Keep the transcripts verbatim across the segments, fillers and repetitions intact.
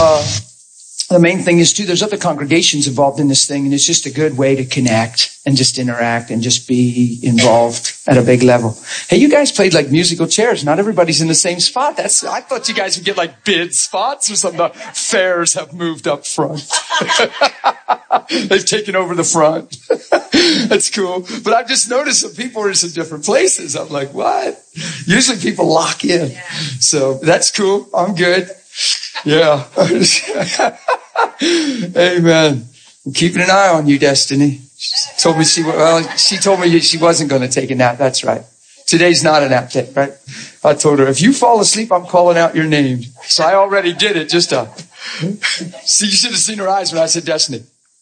uh, the main thing is too, there's other congregations involved in this thing, and it's just a good way to connect and just interact and just be involved at a big level. Hey, you guys played like musical chairs. Not everybody's in the same spot. That's, I thought you guys would get like bid spots or something. The fairs have moved up front. They've taken over the front. That's cool. But I've just noticed that people are in some different places. I'm like, what? Usually people lock in. So that's cool. I'm good. Yeah. Amen. I'm keeping an eye on you, Destiny. She told me she, well, she told me she wasn't going to take a nap. That's right. Today's not a nap day, right? I told her, if you fall asleep, I'm calling out your name. So I already did it. Just to, see, you should have seen her eyes when I said Destiny.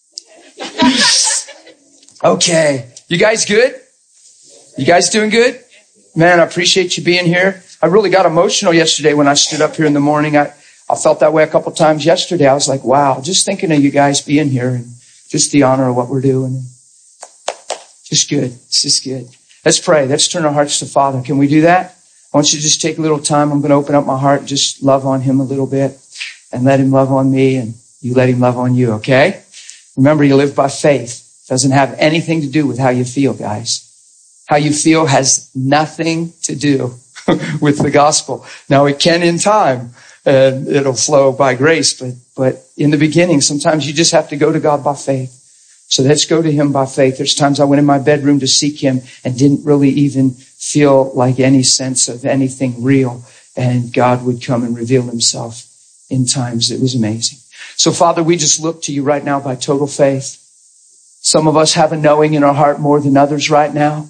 Okay. You guys good? You guys doing good? Man, I appreciate you being here. I really got emotional yesterday when I stood up here in the morning. I, I felt that way a couple times yesterday. I was like, wow, just thinking of you guys being here and just the honor of what we're doing. Just good. It's just good. Let's pray. Let's turn our hearts to Father. Can we do that? I want you to just take a little time. I'm going to open up my heart and just love on him a little bit and let him love on me and you let him love on you, okay? Remember, you live by faith. It doesn't have anything to do with how you feel, guys. How you feel has nothing to do with the gospel. Now, it can in time, and it'll flow by grace, but, but in the beginning, sometimes you just have to go to God by faith. So let's go to him by faith. There's times I went in my bedroom to seek him and didn't really even feel like any sense of anything real. And God would come and reveal himself in times. It was amazing. So Father, we just look to you right now by total faith. Some of us have a knowing in our heart more than others right now.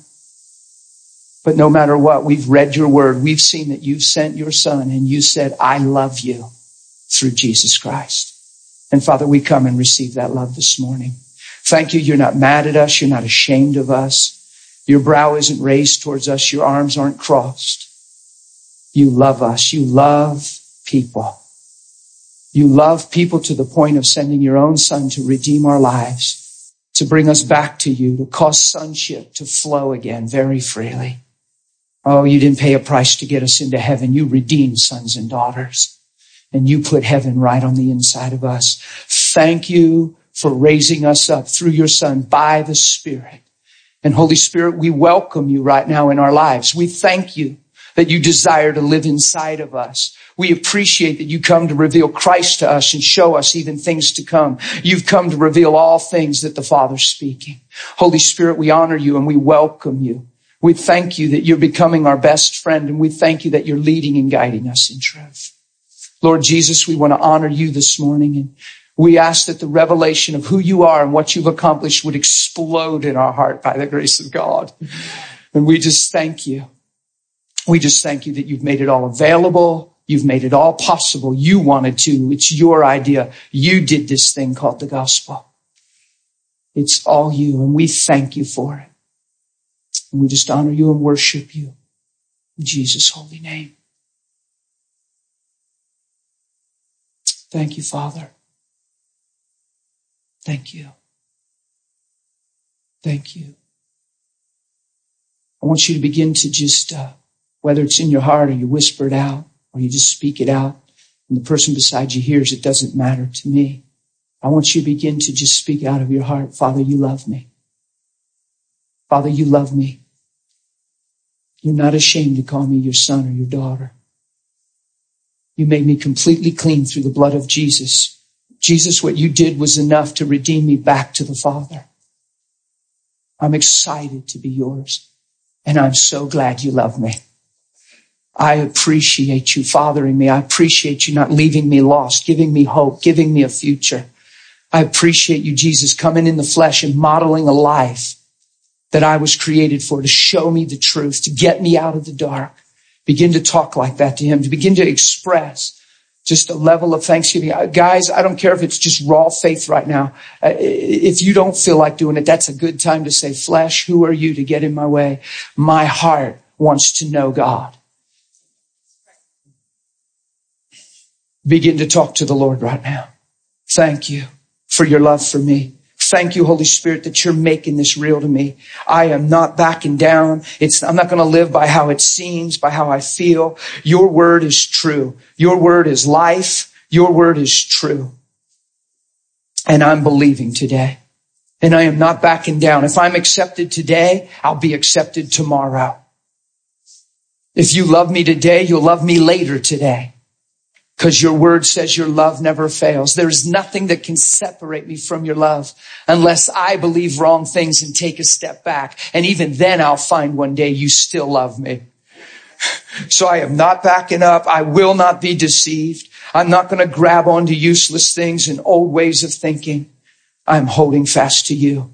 But no matter what, we've read your word. We've seen that you've sent your son and you said, I love you through Jesus Christ. And Father, we come and receive that love this morning. Thank you. You're not mad at us. You're not ashamed of us. Your brow isn't raised towards us. Your arms aren't crossed. You love us. You love people. You love people to the point of sending your own son to redeem our lives, to bring us back to you, to cause sonship to flow again very freely. Oh, you didn't pay a price to get us into heaven. You redeemed sons and daughters, and you put heaven right on the inside of us. Thank you for raising us up through your son by the Spirit. And Holy Spirit, we welcome you right now in our lives. We thank you that you desire to live inside of us. We appreciate that you come to reveal Christ to us and show us even things to come. You've come to reveal all things that the Father's speaking. Holy Spirit, we honor you and we welcome you. We thank you that you're becoming our best friend, and we thank you that you're leading and guiding us in truth. Lord Jesus, we want to honor you this morning, and we ask that the revelation of who you are and what you've accomplished would explode in our heart by the grace of God. And we just thank you. We just thank you that you've made it all available. You've made it all possible. You wanted to. It's your idea. You did this thing called the gospel. It's all you, and we thank you for it. And we just honor you and worship you in Jesus' holy name. Thank you, Father. Thank you. Thank you. I want you to begin to just, uh, whether it's in your heart or you whisper it out or you just speak it out and the person beside you hears, it doesn't matter to me. I want you to begin to just speak out of your heart. Father, you love me. Father, you love me. You're not ashamed to call me your son or your daughter. You made me completely clean through the blood of Jesus. Jesus, what you did was enough to redeem me back to the Father. I'm excited to be yours, and I'm so glad you love me. I appreciate you fathering me. I appreciate you not leaving me lost, giving me hope, giving me a future. I appreciate you, Jesus, coming in the flesh and modeling a life that I was created for, to show me the truth, to get me out of the dark. Begin to talk like that to him, to begin to express just a level of thanksgiving. Guys, I don't care if it's just raw faith right now. If you don't feel like doing it, that's a good time to say, flesh, who are you to get in my way? My heart wants to know God. Begin to talk to the Lord right now. Thank you for your love for me. Thank you, Holy Spirit, that you're making this real to me. I am not backing down. It's, I'm not going to live by how it seems, by how I feel. Your word is true. Your word is life. Your word is true. And I'm believing today. And I am not backing down. If I'm accepted today, I'll be accepted tomorrow. If you love me today, you'll love me later today. Because your word says your love never fails. There's nothing that can separate me from your love unless I believe wrong things and take a step back. And even then I'll find one day you still love me. So I am not backing up. I will not be deceived. I'm not going to grab onto useless things and old ways of thinking. I'm holding fast to you.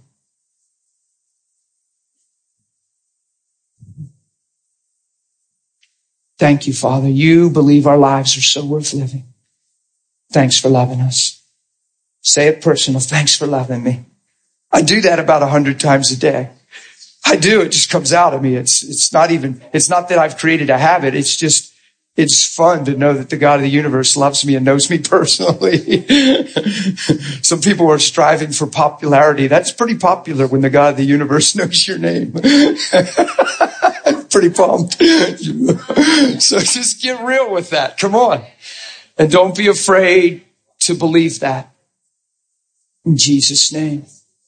Thank you, Father. You believe our lives are so worth living. Thanks for loving us. Say it personal. Thanks for loving me. I do that about a hundred times a day. I do. It just comes out of me. It's, it's not even, it's not that I've created a habit. It's just, it's fun to know that the God of the universe loves me and knows me personally. Some people are striving for popularity. That's pretty popular when the God of the universe knows your name. Pretty pumped. So just get real with that. Come on. And don't be afraid to believe that. In Jesus' name.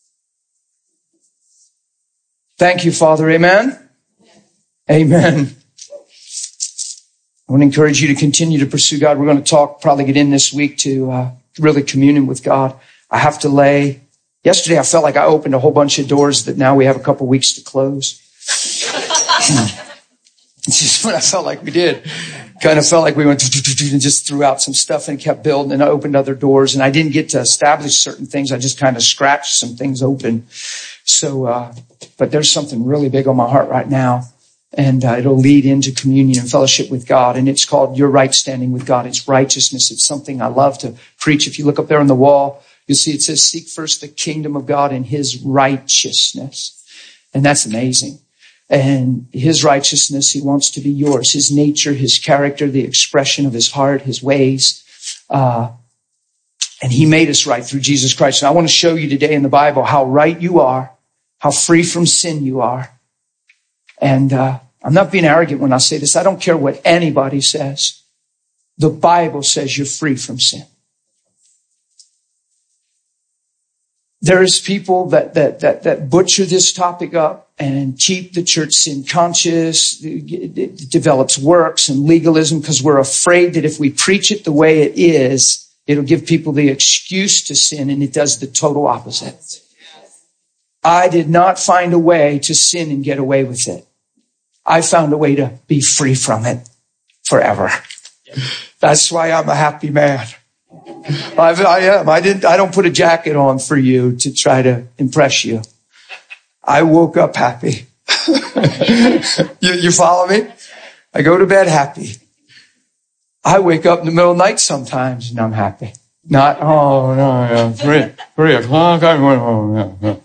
Thank you, Father. Amen. Amen. I want to encourage you to continue to pursue God. We're going to talk, probably get in this week to uh, really communion with God. I have to lay. Yesterday, I felt like I opened a whole bunch of doors that now we have a couple weeks to close. It's just what I felt like we did. Kind of felt like we went and just threw out some stuff and kept building, and I opened other doors, and I didn't get to establish certain things. I just kind of scratched some things open. So, uh, but there's something really big on my heart right now, and uh, it'll lead into communion and fellowship with God, and it's called your right standing with God. It's righteousness. It's something I love to preach. If you look up there on the wall, you'll see it says, seek first the kingdom of God and his righteousness. And that's amazing. And his righteousness, he wants to be yours. His nature, his character, the expression of his heart, his ways. Uh, and he made us right through Jesus Christ. And I want to show you today in the Bible how right you are, how free from sin you are. And uh, I'm not being arrogant when I say this. I don't care what anybody says. The Bible says you're free from sin. There's people that, that, that, that butcher this topic up and keep the church sin conscious. It, it develops works and legalism because we're afraid that if we preach it the way it is, it'll give people the excuse to sin, and it does the total opposite. I did not find a way to sin and get away with it. I found a way to be free from it forever. That's why I'm a happy man. I, I am. I didn't, I don't put a jacket on for you to try to impress you. I woke up happy. you, you follow me? I go to bed happy. I wake up in the middle of the night sometimes and I'm happy. Not, oh, no, no, three, three o'clock. I'm going home. No,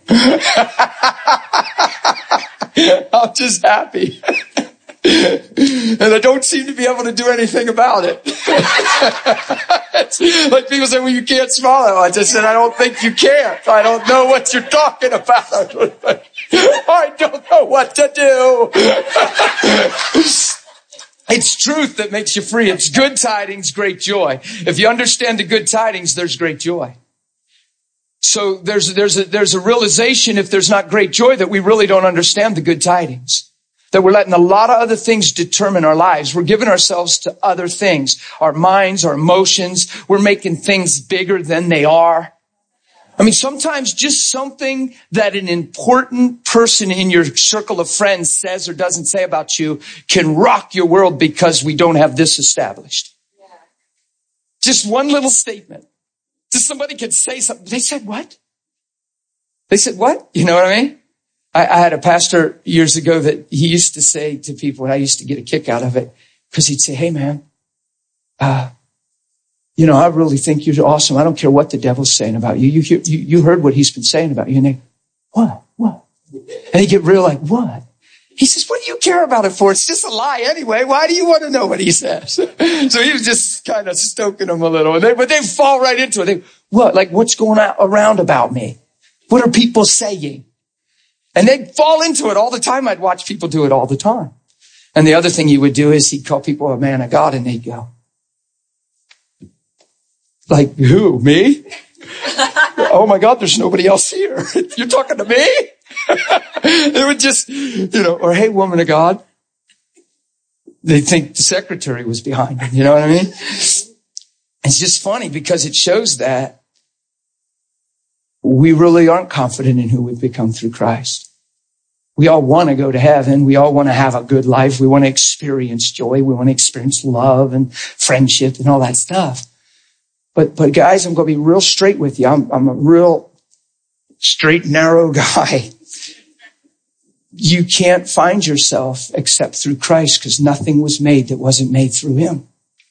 no. I'm just happy. And I don't seem to be able to do anything about it. Like people say, well, you can't smile. I just said, I don't think you can. I don't know what you're talking about. I don't know what to do. It's truth that makes you free. It's good tidings, great joy. If you understand the good tidings, there's great joy. So there's, there's a, there's a realization, if there's not great joy, that we really don't understand the good tidings. That we're letting a lot of other things determine our lives. We're giving ourselves to other things. Our minds, our emotions. We're making things bigger than they are. I mean, sometimes just something that an important person in your circle of friends says or doesn't say about you can rock your world because we don't have this established. Just one little statement. Just somebody could say something. They said what? They said what? You know what I mean? I, I had a pastor years ago that he used to say to people, and I used to get a kick out of it, because he'd say, hey man, uh, you know, I really think you're awesome. I don't care what the devil's saying about you. You, hear, you, you heard what he's been saying about you. And they, what, what? And he'd get real like, what? He says, what do you care about it for? It's just a lie anyway. Why do you want to know what he says? So he was just kind of stoking them a little. And they, but they fall right into it. They, what? Like, what's going on around about me? What are people saying? And they'd fall into it all the time. I'd watch people do it all the time. And the other thing he would do is he'd call people a man of God, and they'd go, Like, who, me? Oh my God, there's nobody else here. You're talking to me? It would just, you know, or hey, woman of God. They think the secretary was behind him. You know what I mean? It's just funny because it shows that we really aren't confident in who we've become through Christ. We all want to go to heaven. We all want to have a good life. We want to experience joy. We want to experience love and friendship and all that stuff. But, but guys, I'm going to be real straight with you. I'm, I'm a real straight, narrow guy. You can't find yourself except through Christ because nothing was made that wasn't made through him.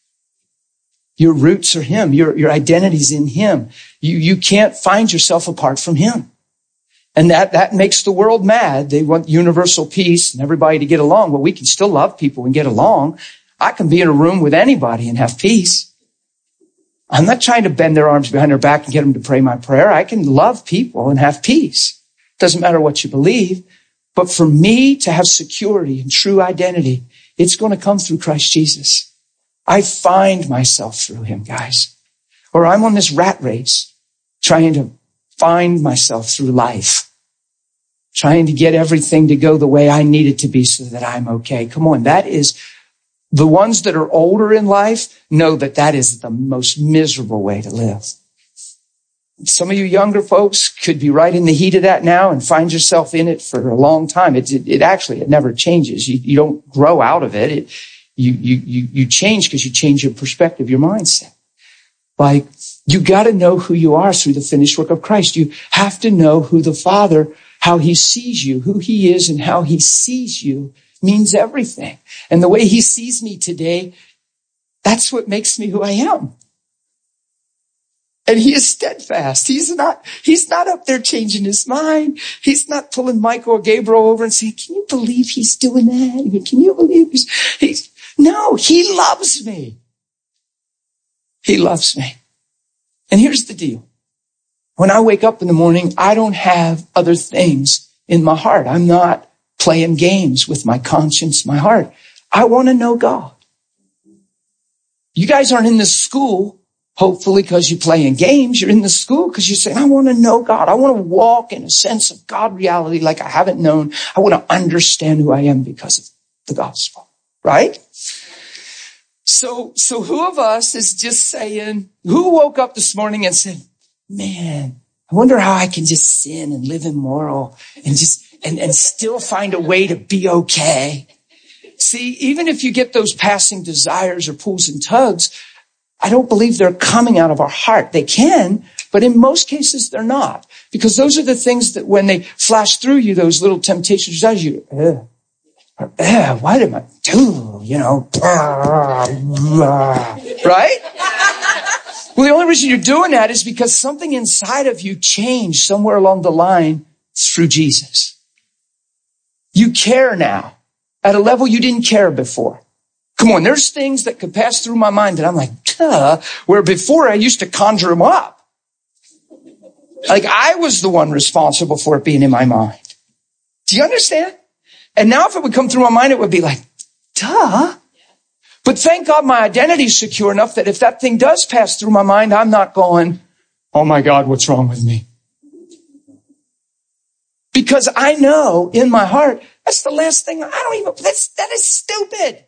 Your roots are him. Your, your identity's in him. You, you can't find yourself apart from him. And that, that makes the world mad. They want universal peace and everybody to get along. Well, we can still love people and get along. I can be in a room with anybody and have peace. I'm not trying to bend their arms behind their back and get them to pray my prayer. I can love people and have peace. Doesn't matter what you believe. But for me to have security and true identity, it's going to come through Christ Jesus. I find myself through him, guys. Or I'm on this rat race trying to find myself through life, trying to get everything to go the way I need it to be so that I'm okay. Come on, that is, the ones that are older in life know that that is the most miserable way to live. Some of you younger folks could be right in the heat of that now and find yourself in it for a long time. It, it, it actually, it never changes. You, you don't grow out of it. it you, you, you, you change because you change your perspective, your mindset. Like, you got to know who you are through the finished work of Christ. You have to know who the Father, how he sees you, who he is and how he sees you means everything. And the way he sees me today, that's what makes me who I am. And he is steadfast. He's not, he's not up there changing his mind. He's not pulling Michael or Gabriel over and saying, can you believe he's doing that? Can you believe he's, he's, no, he loves me. He loves me. And here's the deal. When I wake up in the morning, I don't have other things in my heart. I'm not playing games with my conscience, my heart. I want to know God. You guys aren't in this school, hopefully, because you're playing games. You're in the school because you're saying, I want to know God. I want to walk in a sense of God reality like I haven't known. I want to understand who I am because of the gospel, right? So, so who of us is just saying, who woke up this morning and said, man, I wonder how I can just sin and live immoral and just, and, and still find a way to be okay. See, even if you get those passing desires or pulls and tugs, I don't believe they're coming out of our heart. They can, but in most cases they're not. Because those are the things that when they flash through you, those little temptations, you, uh, or, uh, what am I doing? You know, right? Well, the only reason you're doing that is because something inside of you changed somewhere along the line through Jesus. You care now at a level you didn't care before. Come on, there's things that could pass through my mind that I'm like, duh, where before I used to conjure them up. Like I was the one responsible for it being in my mind. Do you understand? And now if it would come through my mind, it would be like, duh. But thank God my identity is secure enough that if that thing does pass through my mind, I'm not going, oh my God, what's wrong with me? Because I know in my heart, that's the last thing, I don't even, that's, that is stupid.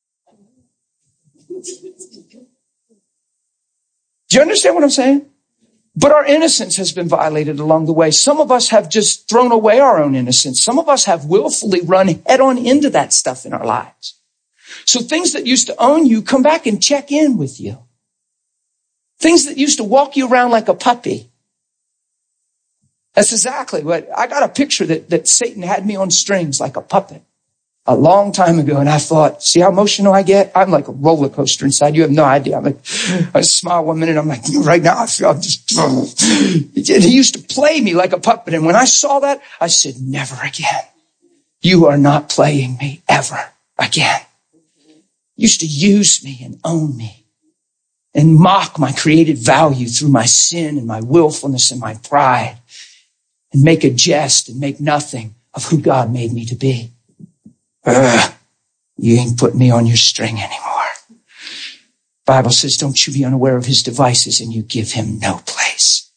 Do you understand what I'm saying? But our innocence has been violated along the way. Some of us have just thrown away our own innocence. Some of us have willfully run head on into that stuff in our lives. So things that used to own you come back and check in with you. Things that used to walk you around like a puppy. That's exactly what, I got a picture that, that Satan had me on strings like a puppet a long time ago. And I thought, see how emotional I get? I'm like a roller coaster inside. You have no idea. I'm like, I smile one minute. I'm like, right now I feel I'm just, he used to play me like a puppet. And when I saw that, I said, never again. You are not playing me ever again. Used to use me and own me and mock my created value through my sin and my willfulness and my pride and make a jest and make nothing of who God made me to be. Ugh, you ain't putting me on your string anymore. Bible says, don't you be unaware of his devices, and you give him no place.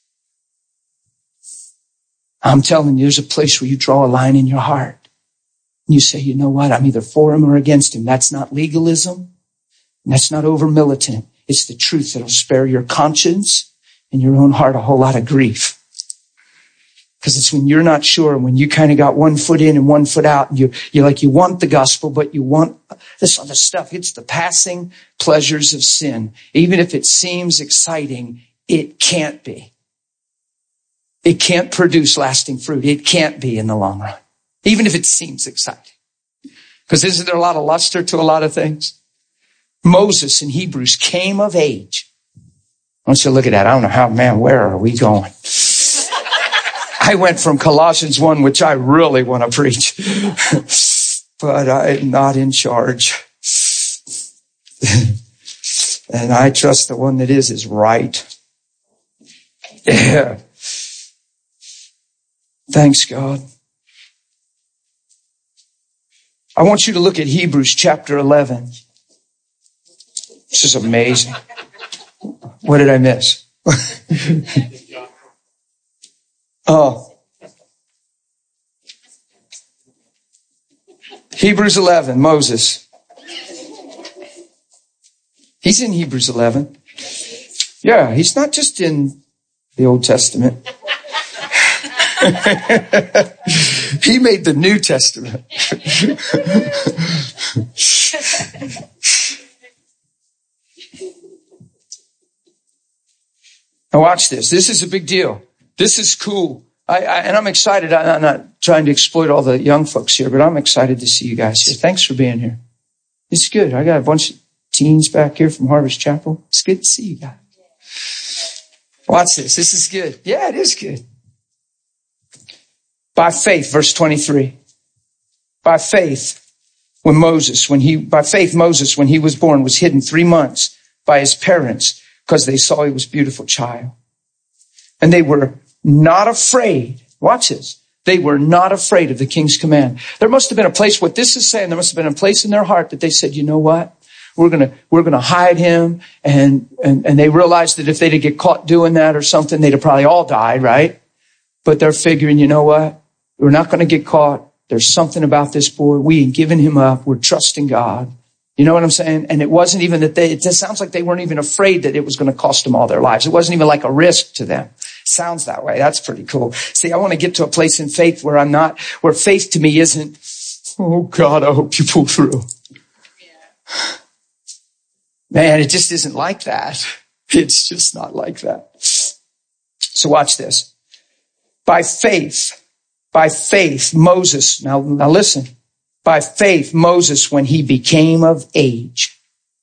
I'm telling you, there's a place where you draw a line in your heart. And you say, you know what? I'm either for him or against him. That's not legalism. And that's not over militant. It's the truth that'll spare your conscience and your own heart a whole lot of grief. Because it's when you're not sure, when you kind of got one foot in and one foot out, and you, you're like, you want the gospel, but you want this other stuff. It's the passing pleasures of sin. Even if it seems exciting, it can't be. It can't produce lasting fruit. It can't be in the long run. Even if it seems exciting. Because isn't there a lot of luster to a lot of things? Moses in Hebrews came of age. I want you to look at that. I don't know how, man, where are we going? I went from Colossians one, which I really want to preach, but I'm not in charge. And I trust the one that is, is right. Yeah. Thanks, God. I want you to look at Hebrews chapter eleven. This is amazing. What did I miss? Oh. Hebrews eleven, Moses. He's in Hebrews eleven. Yeah, he's not just in the Old Testament. He made the New Testament. Now watch this. This is a big deal. This is cool. I, I, and I'm excited. I, I'm not trying to exploit all the young folks here, but I'm excited to see you guys here. Thanks for being here. It's good. I got a bunch of teens back here from Harvest Chapel. It's good to see you guys. Watch this. This is good. Yeah, it is good. By faith, verse twenty-three. By faith, when Moses, when he, by faith, Moses, when he was born, was hidden three months by his parents because they saw he was a beautiful child. And they were not afraid. Watch this. They were not afraid of the king's command. There must have been a place, what this is saying, there must have been a place in their heart that they said, you know what? We're going to, we're going to hide him. And, and, and they realized that if they'd get caught doing that or something, they'd have probably all died, right? But they're figuring, you know what? We're not going to get caught. There's something about this boy. We ain't giving him up. We're trusting God. You know what I'm saying? And it wasn't even that they, it just sounds like they weren't even afraid that it was going to cost them all their lives. It wasn't even like a risk to them. Sounds that way. That's pretty cool. See, I want to get to a place in faith where I'm not, where faith to me isn't, oh God, I hope you pull through. Yeah. Man, it just isn't like that. It's just not like that. So watch this. By faith, by faith, Moses, now, now listen, by faith, Moses, when he became of age.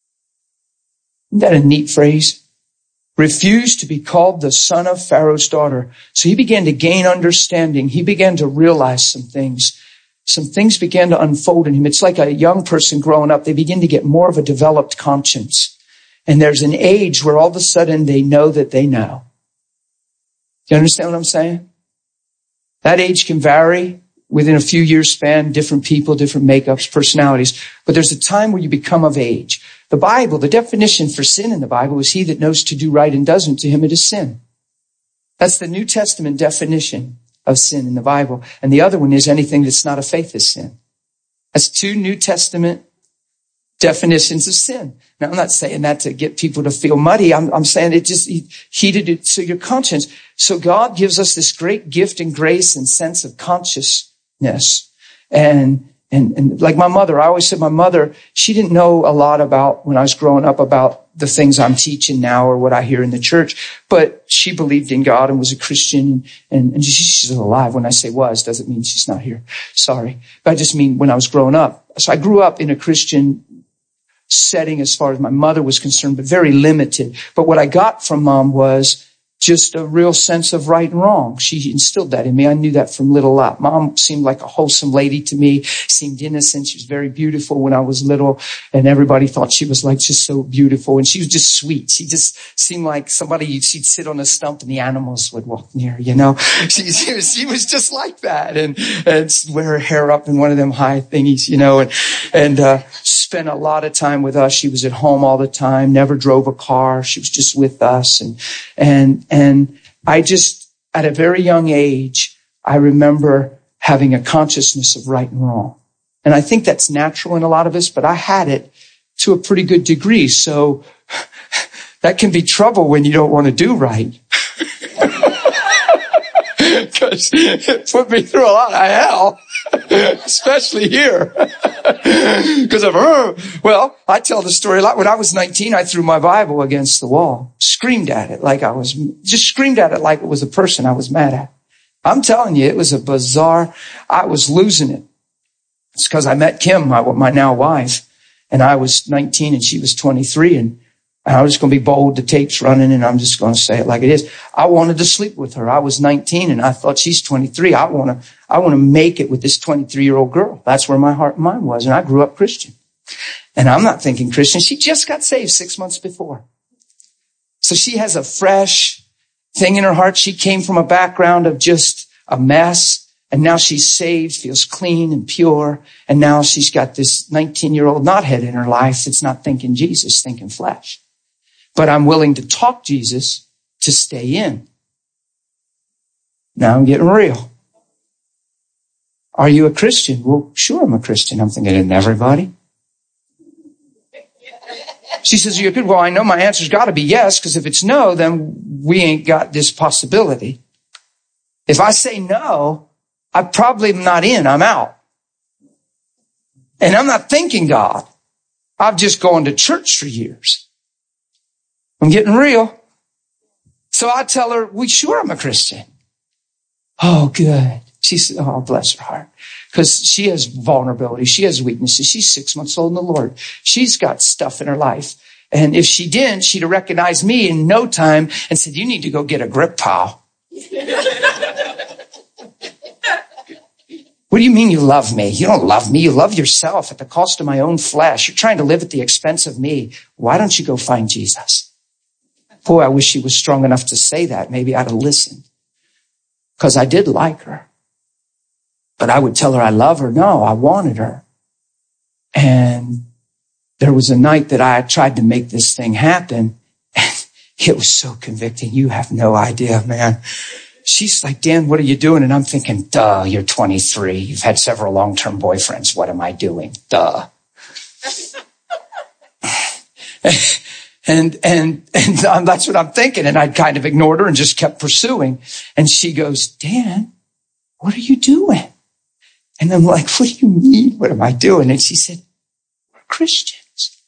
Isn't that a neat phrase? Refused to be called the son of Pharaoh's daughter. So he began to gain understanding. He began to realize some things. Some things began to unfold in him. It's like a young person growing up. They begin to get more of a developed conscience. And there's an age where all of a sudden they know that they know. Do you understand what I'm saying? That age can vary within a few years span, different people, different makeups, personalities. But there's a time where you become of age. The Bible, the definition for sin in the Bible is he that knows to do right and doesn't, to him it is sin. That's the New Testament definition of sin in the Bible. And the other one is anything that's not of faith is sin. That's two New Testament definitions of sin. Now, I'm not saying that to get people to feel muddy. I'm, I'm saying it just heated it to your conscience. So God gives us this great gift and grace and sense of consciousness. And, and, and like my mother, I always said my mother, she didn't know a lot about when I was growing up about the things I'm teaching now or what I hear in the church, but she believed in God and was a Christian, and, and she's alive. When I say was, doesn't mean she's not here. Sorry. But I just mean when I was growing up. So I grew up in a Christian setting as far as my mother was concerned, but very limited. But what I got from mom was just a real sense of right and wrong. She instilled that in me. I knew that from little up. Mom seemed like a wholesome lady to me, seemed innocent. She was very beautiful when I was little, and everybody thought she was like just so beautiful. And she was just sweet. She just seemed like somebody, she'd sit on a stump and the animals would walk near, you know. She, she, was, she was just like that, and, and wear her hair up in one of them high thingies, you know, and, and, uh, spent a lot of time with us. She was at home all the time, never drove a car. She was just with us. And, and, and I just, at a very young age, I remember having a consciousness of right and wrong. And I think that's natural in a lot of us, but I had it to a pretty good degree. So that can be trouble when you don't want to do right. Because it put me through a lot of hell, especially here. Because of her. Well, I tell the story a lot. When I was nineteen, I threw my Bible against the wall, screamed at it like I was, just screamed at it like it was a person I was mad at. I'm telling you, it was a bizarre, I was losing it. It's because I met Kim, my, my now wife, and I was nineteen and she was twenty-three, and I was just going to be bold. The tape's running, and I'm just going to say it like it is. I wanted to sleep with her. I was nineteen, and I thought she's twenty-three. I want to, I want to make it with this twenty-three-year-old girl. That's where my heart and mind was, and I grew up Christian. And I'm not thinking Christian. She just got saved six months before. So she has a fresh thing in her heart. She came from a background of just a mess, and now she's saved, feels clean and pure, and now she's got this nineteen-year-old knothead in her life that's not thinking Jesus, thinking flesh. But I'm willing to talk Jesus to stay in. Now I'm getting real. Are you a Christian? Well, sure, I'm a Christian. I'm thinking, isn't everybody? She says, you're good. Well, I know my answer's got to be yes, because if it's no, then we ain't got this possibility. If I say no, I probably am not in. I'm out. And I'm not thinking God. I've just gone to church for years. I'm getting real. So I tell her, we sure I'm a Christian. Oh, good. She said, oh, bless her heart. Because she has vulnerability. She has weaknesses. She's six months old in the Lord. She's got stuff in her life. And if she didn't, she'd have recognized me in no time and said, you need to go get a grip, pal. What do you mean you love me? You don't love me. You love yourself at the cost of my own flesh. You're trying to live at the expense of me. Why don't you go find Jesus? Boy, I wish she was strong enough to say that. Maybe I'd have listened. Because I did like her. But I would tell her I love her. No, I wanted her. And there was a night that I tried to make this thing happen. And it was so convicting. You have no idea, man. She's like, Dan, what are you doing? And I'm thinking, duh, you're twenty-three. You've had several long-term boyfriends. What am I doing? Duh. And, and, and that's what I'm thinking. And I kind of ignored her and just kept pursuing. And she goes, Dan, what are you doing? And I'm like, what do you mean? What am I doing? And she said, we're Christians.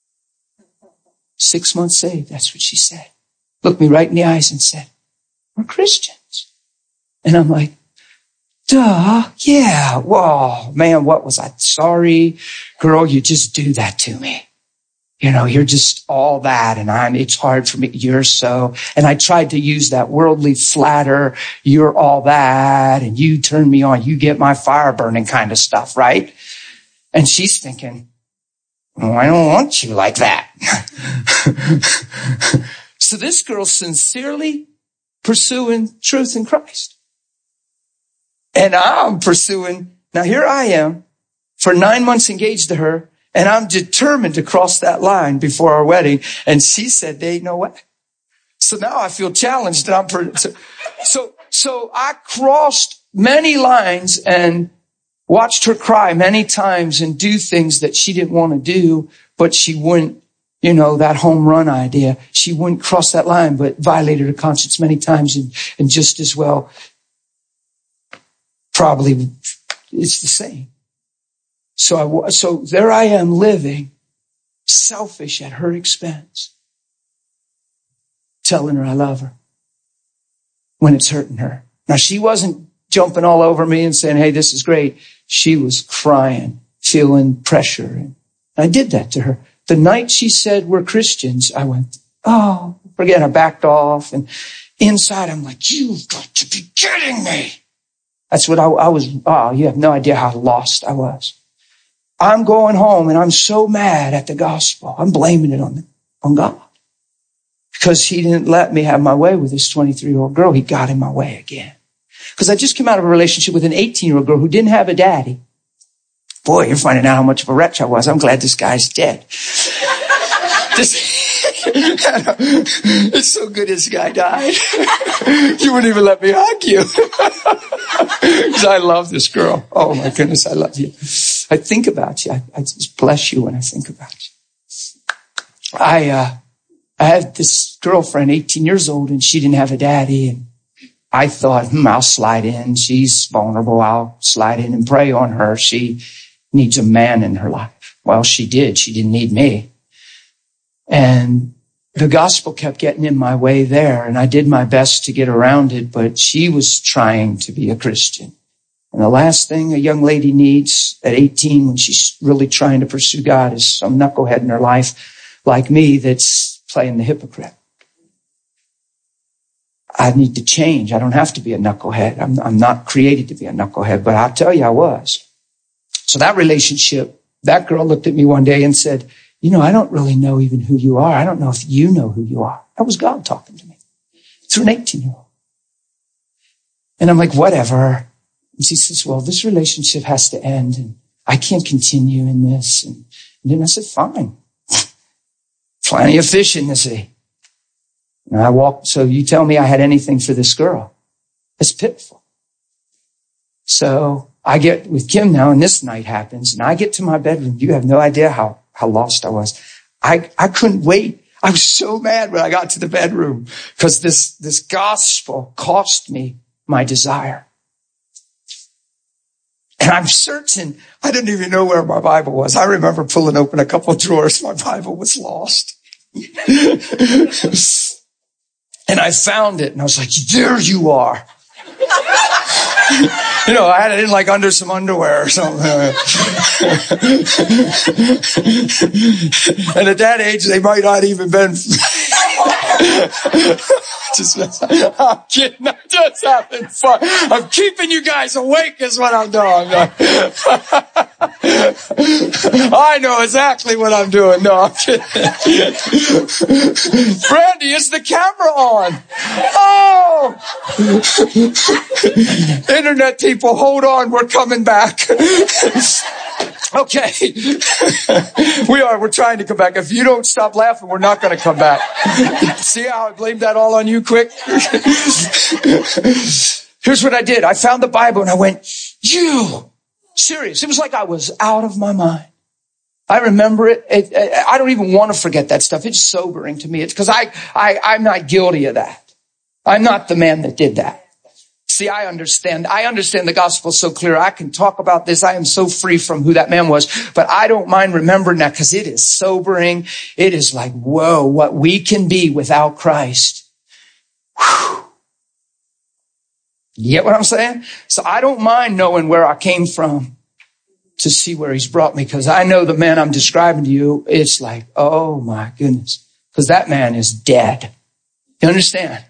Six months saved. That's what she said. Looked me right in the eyes and said, we're Christians. And I'm like, duh, yeah. Whoa, man, what was I? Sorry, girl, you just do that to me. You know, you're just all that, and I'm, it's hard for me. You're so, and I tried to use that worldly flatter. You're all that, and you turn me on. You get my fire burning kind of stuff, right? And she's thinking, well, I don't want you like that. So this girl's sincerely pursuing truth in Christ. And I'm pursuing, now here I am, for nine months engaged to her, and I'm determined to cross that line before our wedding. And she said, there ain't no way. So now I feel challenged. And I'm per- so, so, so I crossed many lines and watched her cry many times and do things that she didn't want to do, but she wouldn't, you know, that home run idea. She wouldn't cross that line, but violated her conscience many times, and, and just as well, probably it's the same. So I, so there I am living selfish at her expense, telling her I love her when it's hurting her. Now she wasn't jumping all over me and saying, hey, this is great. She was crying, feeling pressure. And I did that to her. The night she said we're Christians, I went, oh, forget, I backed off. And, Inside, I'm like, you've got to be kidding me. That's what I, I was. Oh, you have no idea how lost I was. I'm going home and I'm so mad at the gospel. I'm blaming it on, on God. Because he didn't let me have my way with this twenty-three-year-old girl. He got in my way again. Because I just came out of a relationship with an eighteen-year-old girl who didn't have a daddy. Boy, you're finding out how much of a wretch I was. I'm glad this guy's dead. this, it's so good this guy died. You wouldn't even let me hug you. Because I love this girl. Oh my goodness, I love you. I think about you. I, I just bless you when I think about you. I, uh, I had this girlfriend, eighteen years old, and she didn't have a daddy. And I thought, hmm, I'll slide in. She's vulnerable. I'll slide in and pray on her. She needs a man in her life. Well, she did. She didn't need me. And the gospel kept getting in my way there, and I did my best to get around it, but she was trying to be a Christian. And the last thing a young lady needs at eighteen when she's really trying to pursue God is some knucklehead in her life like me that's playing the hypocrite. I need to change. I don't have to be a knucklehead. I'm, I'm not created to be a knucklehead, but I'll tell you I was. So that relationship, that girl looked at me one day and said, you know, I don't really know even who you are. I don't know if you know who you are. That was God talking to me through an eighteen-year-old. And I'm like, whatever. And she says, well, this relationship has to end, and I can't continue in this. And, and then I said, fine. Plenty of fish in the sea. And I walked, so you tell me I had anything for this girl. It's pitiful. So I get with Kim now, and this night happens, and I get to my bedroom. You have no idea how, how lost I was. I, I couldn't wait. I was so mad when I got to the bedroom because this, this gospel cost me my desire. And I'm searching. I didn't even know where my Bible was. I remember pulling open a couple of drawers. My Bible was lost. And I found it, and I was like, there you are. You know, I had it in like under some underwear or something. And at that age, they might not even been. Just, I'm kidding. I'm just having fun. I'm keeping you guys awake is what I'm doing. I know exactly what I'm doing. No, I'm kidding. Brandy, is the camera on? Oh! Internet people, hold on. We're coming back. Okay. We are. We're trying to come back. If you don't stop laughing, we're not going to come back. See how I blamed that all on you quick? Here's what I did. I found the Bible and I went, you. Serious. It was like I was out of my mind. I remember it. it, it I don't even want to forget that stuff. It's sobering to me. It's because I, I, I'm not guilty of that. I'm not the man that did that. See, I understand. I understand the gospel so clear. I can talk about this. I am so free from who that man was, but I don't mind remembering that because it is sobering. It is like, whoa, what we can be without Christ. Whew. You get what I'm saying? So I don't mind knowing where I came from to see where he's brought me because I know the man I'm describing to you. It's like, oh my goodness, because that man is dead. You understand?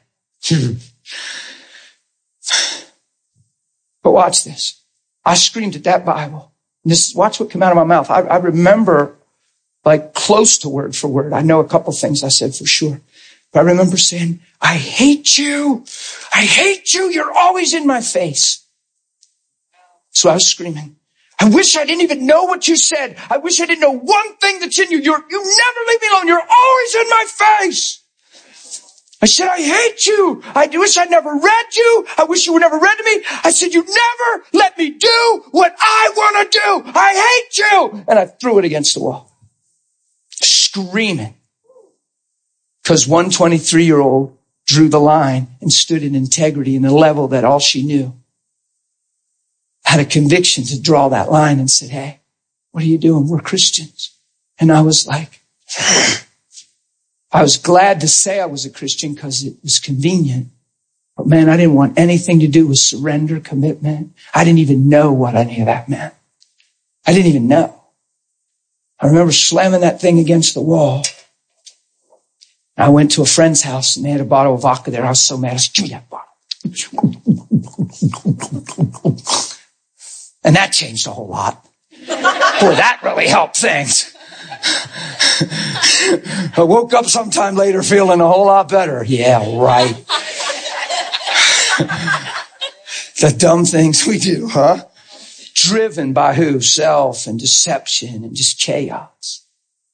But watch this. I screamed at that Bible. And this, watch what came out of my mouth. I, I remember like close to word for word. I know a couple things I said for sure. But I remember saying, I hate you. I hate you. You're always in my face. So I was screaming. I wish I didn't even know what you said. I wish I didn't know one thing that's in you. You're, you never leave me alone. You're always in my face. I said, I hate you. I wish I'd never read you. I wish you were never read to me. I said, you never let me do what I want to do. I hate you. And I threw it against the wall, screaming. Because one twenty-three-year-old drew the line and stood in integrity in a level that all she knew. Had a conviction to draw that line and said, hey, what are you doing? We're Christians. And I was like, I was glad to say I was a Christian because it was convenient. But man, I didn't want anything to do with surrender, commitment. I didn't even know what any of that meant. I didn't even know. I remember slamming that thing against the wall. I went to a friend's house and they had a bottle of vodka there. I was so mad. I said, give me that bottle. And that changed a whole lot. Boy, that really helped things. I woke up sometime later feeling a whole lot better. Yeah, right. The dumb things we do, huh? Driven by who? Self and deception and just chaos.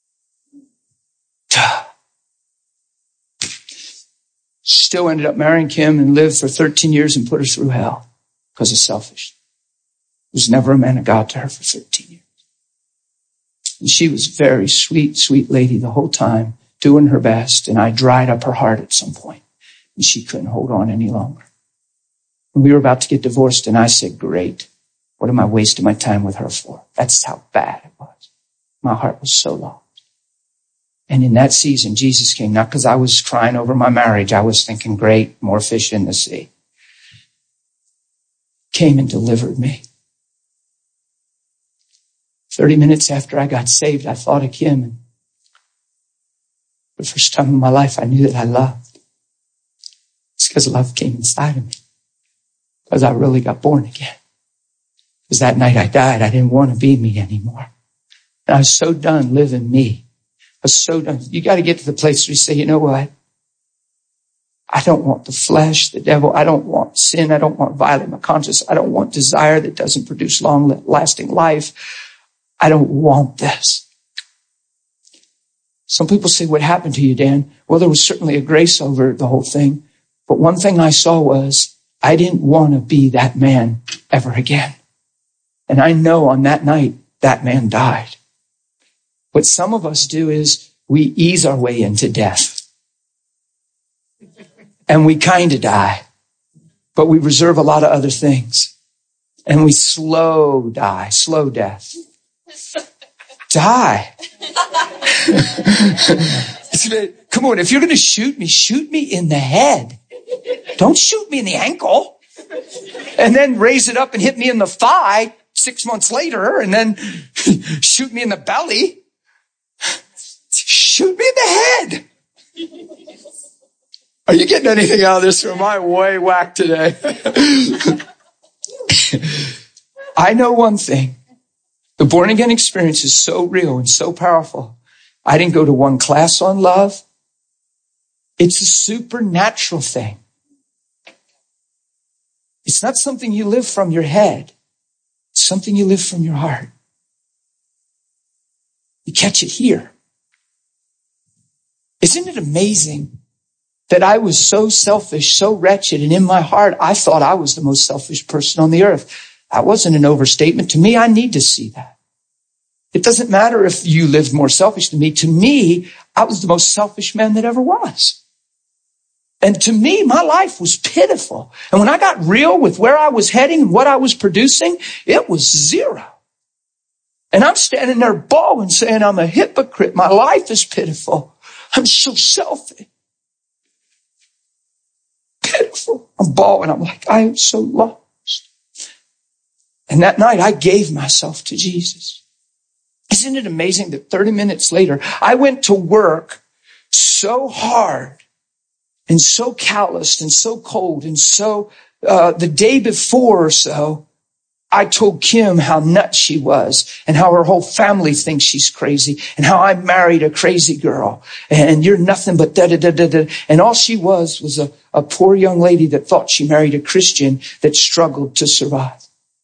Still ended up marrying Kim and lived for thirteen years and put her through hell because of selfishness. Was never a man of God to her for thirteen years. And she was a very sweet, sweet lady the whole time, doing her best. And I dried up her heart at some point, and she couldn't hold on any longer. And we were about to get divorced, and I said, great. What am I wasting my time with her for? That's how bad it was. My heart was so lost. And in that season, Jesus came, not because I was crying over my marriage. I was thinking, great, more fish in the sea. Came and delivered me. Thirty minutes after I got saved, I thought of Kim. And for the first time in my life, I knew that I loved. It's because love came inside of me. Because I really got born again. Because that night I died, I didn't want to be me anymore. And I was so done living me. I was so done. You got to get to the place where you say, you know what? I don't want the flesh, the devil. I don't want sin. I don't want violate my conscience. I don't want desire that doesn't produce long-lasting life. I don't want this. Some people say, what happened to you, Dan? Well, there was certainly a grace over the whole thing. But one thing I saw was I didn't want to be that man ever again. And I know on that night, that man died. What some of us do is we ease our way into death. And we kind of die. But we reserve a lot of other things. And we slow die, slow death. Die. Come on, if you're going to shoot me, shoot me in the head. Don't shoot me in the ankle. And then raise it up and hit me in the thigh six months later and then shoot me in the belly. Shoot me in the head. Are you getting anything out of this, or am I way whacked today? I know one thing. The born again experience is so real and so powerful. I didn't go to one class on love. It's a supernatural thing. It's not something you live from your head. It's something you live from your heart. You catch it here. Isn't it amazing that I was so selfish, so wretched, and in my heart, I thought I was the most selfish person on the earth. That wasn't an overstatement. To me, I need to see that. It doesn't matter if you lived more selfish than me. To me, I was the most selfish man that ever was. And to me, my life was pitiful. And when I got real with where I was heading and what I was producing, it was zero. And I'm standing there bawling, saying, I'm a hypocrite. My life is pitiful. I'm so selfish. Pitiful. I'm bawling. I'm like, I am so lost. And that night I gave myself to Jesus. Isn't it amazing that thirty minutes later, I went to work so hard and so calloused and so cold and so, uh, the day before or so, I told Kim how nuts she was and how her whole family thinks she's crazy and how I married a crazy girl and you're nothing but da da da da da. And all she was was a, a poor young lady that thought she married a Christian that struggled to survive.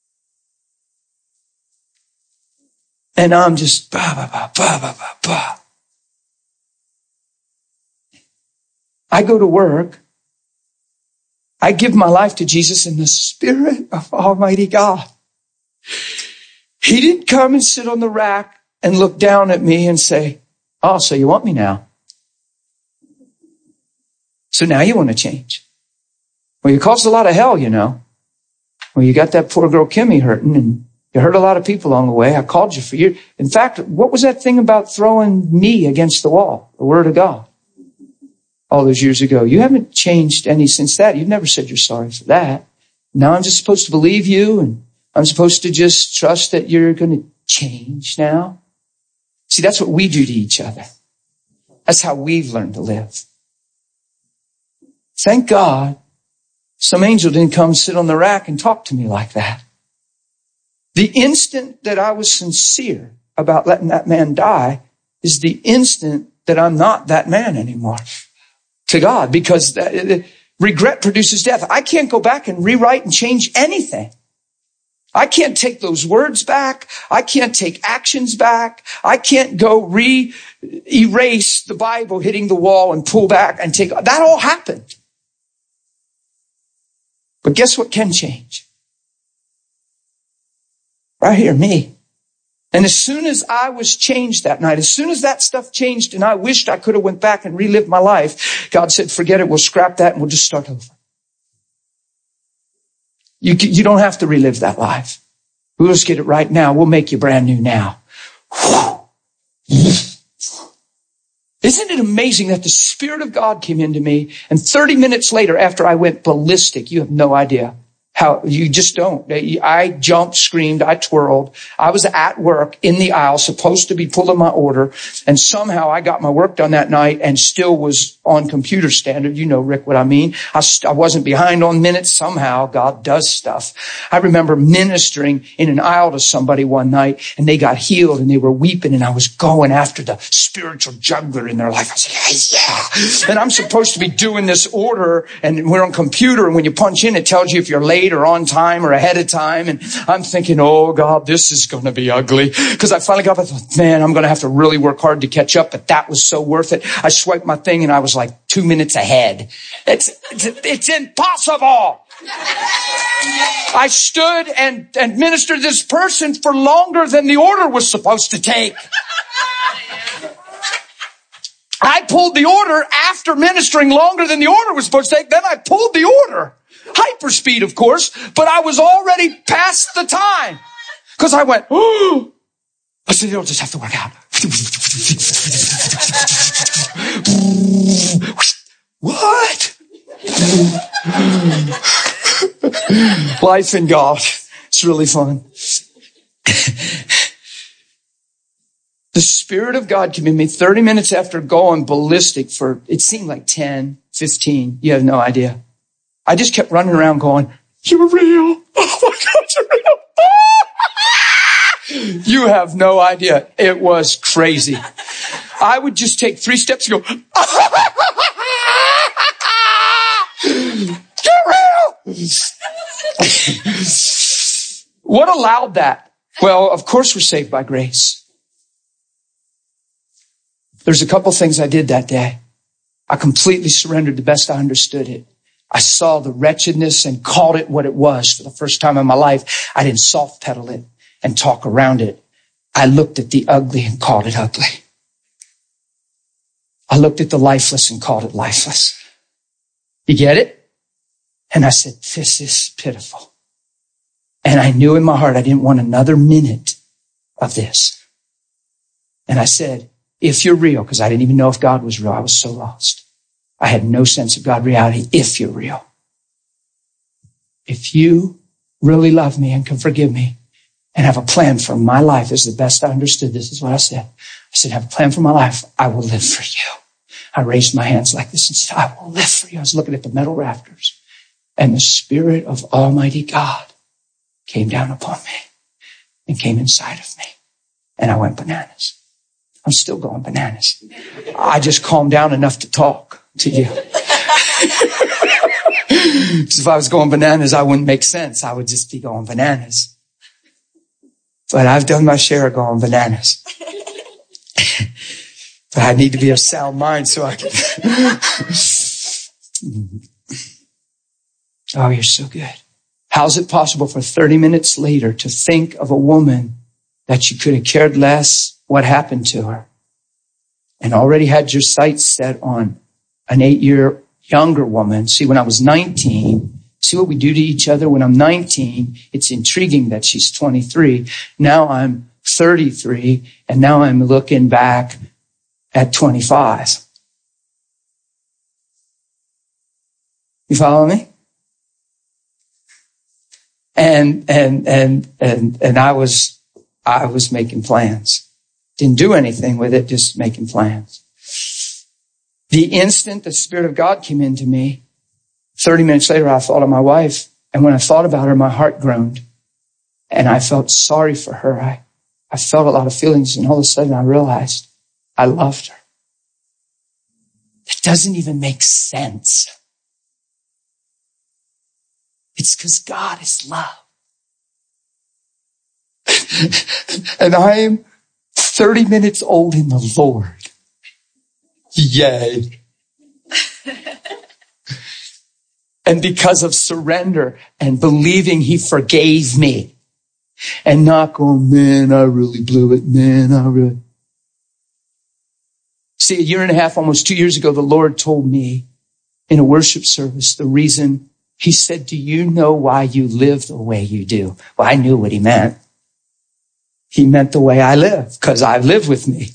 And I'm just ba ba ba ba ba ba ba. I go to work. I give my life to Jesus in the Spirit of Almighty God. He didn't come and sit on the rack and look down at me and say, oh, so you want me now? So now you want to change. Well, you caused a lot of hell, you know. Well, you got that poor girl Kimmy hurting and you hurt a lot of people along the way. I called you for you. In fact, what was that thing about throwing me against the wall? The Word of God. All those years ago. You haven't changed any since that. You've never said you're sorry for that. Now I'm just supposed to believe you and I'm supposed to just trust that you're going to change now. See, that's what we do to each other. That's how we've learned to live. Thank God some angel didn't come sit on the rack and talk to me like that. The instant that I was sincere about letting that man die is the instant that I'm not that man anymore to God, because that, regret produces death. I can't go back and rewrite and change anything. I can't take those words back. I can't take actions back. I can't go re-erase the Bible hitting the wall and pull back and take, that all happened. But guess what can change? Right here, me. And as soon as I was changed that night, as soon as that stuff changed and I wished I could have went back and relived my life, God said, forget it. We'll scrap that and we'll just start over. You, you don't have to relive that life. We'll just get it right now. We'll make you brand new now. Isn't it amazing that the Spirit of God came into me, and thirty minutes later, after I went ballistic, you have no idea how, you just don't. I jumped, screamed, I twirled. I was at work in the aisle, supposed to be pulling my order, and somehow I got my work done that night and still was on computer standard. You know, Rick, what I mean. I, st- I wasn't behind on minutes. Somehow God does stuff. I remember ministering in an aisle to somebody one night, and they got healed and they were weeping, and I was going after the spiritual juggler in their life. I was like, yeah. And I'm supposed to be doing this order, and we're on computer, and when you punch in, it tells you if you're late or on time or ahead of time. And I'm thinking, oh God, this is going to be ugly. Because I finally got up, I thought, man, I'm going to have to really work hard to catch up. But that was so worth it. I swiped my thing and I was like two minutes ahead. It's, it's, it's impossible. I stood and, and ministered this person for longer than the order was supposed to take. I pulled the order after ministering longer than the order was supposed to take. Then I pulled the order. Hyperspeed, of course, but I was already past the time. Because I went, oh, I said, it'll just have to work out. What? Life in God. It's really fun. The Spirit of God came in me thirty minutes after going ballistic for, it seemed like ten, fifteen. You have no idea. I just kept running around going, you're real. Oh my God, you're real. You have no idea. It was crazy. I would just take three steps and go, you're real. What allowed that? Well, of course we're saved by grace. There's a couple things I did that day. I completely surrendered the best I understood it. I saw the wretchedness and called it what it was for the first time in my life. I didn't soft pedal it and talk around it. I looked at the ugly and called it ugly. I looked at the lifeless and called it lifeless. You get it? And I said, this is pitiful. And I knew in my heart I didn't want another minute of this. And I said, if you're real, because I didn't even know if God was real. I was so lost. I had no sense of God reality. If you're real, if you really love me and can forgive me and have a plan for my life, is the best I understood. This is what I said. I said, have a plan for my life. I will live for you. I raised my hands like this and said, I will live for you. I was looking at the metal rafters, and the Spirit of Almighty God came down upon me and came inside of me. And I went bananas. I'm still going bananas. I just calmed down enough to talk to you. Because if I was going bananas, I wouldn't make sense. I would just be going bananas. But I've done my share of going bananas. But I need to be of sound mind so I can. Oh, you're so good. How's it possible for thirty minutes later to think of a woman that you could have cared less what happened to her, and already had your sights set on an eight-year younger woman? See, when I was nineteen, see what we do to each other? When I'm nineteen, it's intriguing that she's twenty-three. Now I'm thirty-three, and now I'm looking back at twenty-five. You follow me? And, and, and, and, and I was, I was making plans. Didn't do anything with it, just making plans. The instant the Spirit of God came into me, thirty minutes later, I thought of my wife. And when I thought about her, my heart groaned. And I felt sorry for her. I, I felt a lot of feelings. And all of a sudden, I realized I loved her. It doesn't even make sense. It's because God is love. And I am thirty minutes old in the Lord. Yay. And because of surrender and believing he forgave me and not going, man, I really blew it. Man, I really. See, a year and a half, almost two years ago, the Lord told me in a worship service, the reason he said, do you know why you live the way you do? Well, I knew what he meant. He meant the way I live because I live with me.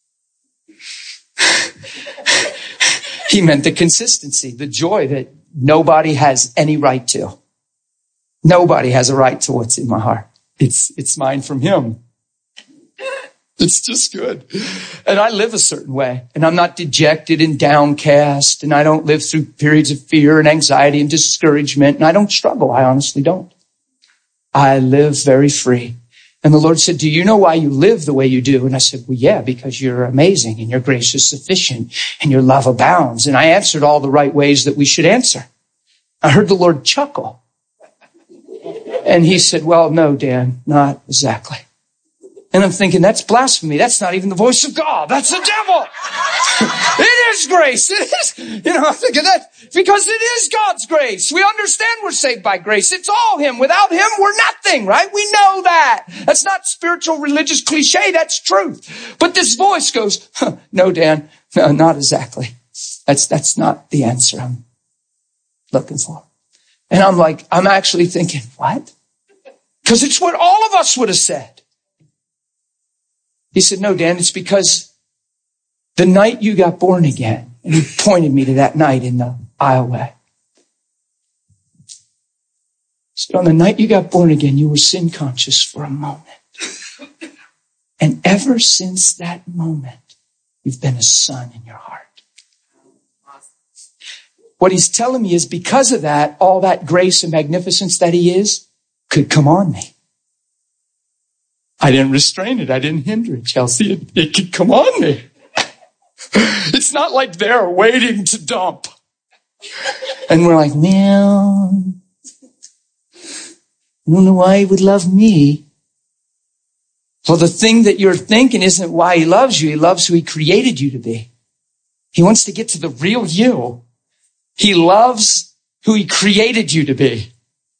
He meant the consistency, the joy that nobody has any right to. Nobody has a right to what's in my heart. It's, it's mine from him. It's just good. And I live a certain way, and I'm not dejected and downcast, and I don't live through periods of fear and anxiety and discouragement, and I don't struggle. I honestly don't. I live very free. And the Lord said, do you know why you live the way you do? And I said, well, yeah, because you're amazing and your grace is sufficient and your love abounds. And I answered all the right ways that we should answer. I heard the Lord chuckle. And he said, well, no, Dan, not exactly. And I'm thinking, that's blasphemy. That's not even the voice of God. That's the devil. It is grace. It is, you know, I'm thinking that because it is God's grace. We understand we're saved by grace. It's all him. Without him, we're nothing, right? We know that. That's not spiritual religious cliche. That's truth. But this voice goes, huh, no, Dan, no, not exactly. That's, that's not the answer I'm looking for. And I'm like, I'm actually thinking, what? Because it's what all of us would have said. He said, no, Dan, it's because the night you got born again, and he pointed me to that night in the aisleway. He said, on the night you got born again, you were sin conscious for a moment. And ever since that moment, you've been a son in your heart. What he's telling me is because of that, all that grace and magnificence that he is could come on me. I didn't restrain it. I didn't hinder it, Chelsea. It, it could come on me. It's not like they're waiting to dump. And we're like, man, I don't know why he would love me. Well, the thing that you're thinking isn't why he loves you. He loves who he created you to be. He wants to get to the real you. He loves who he created you to be.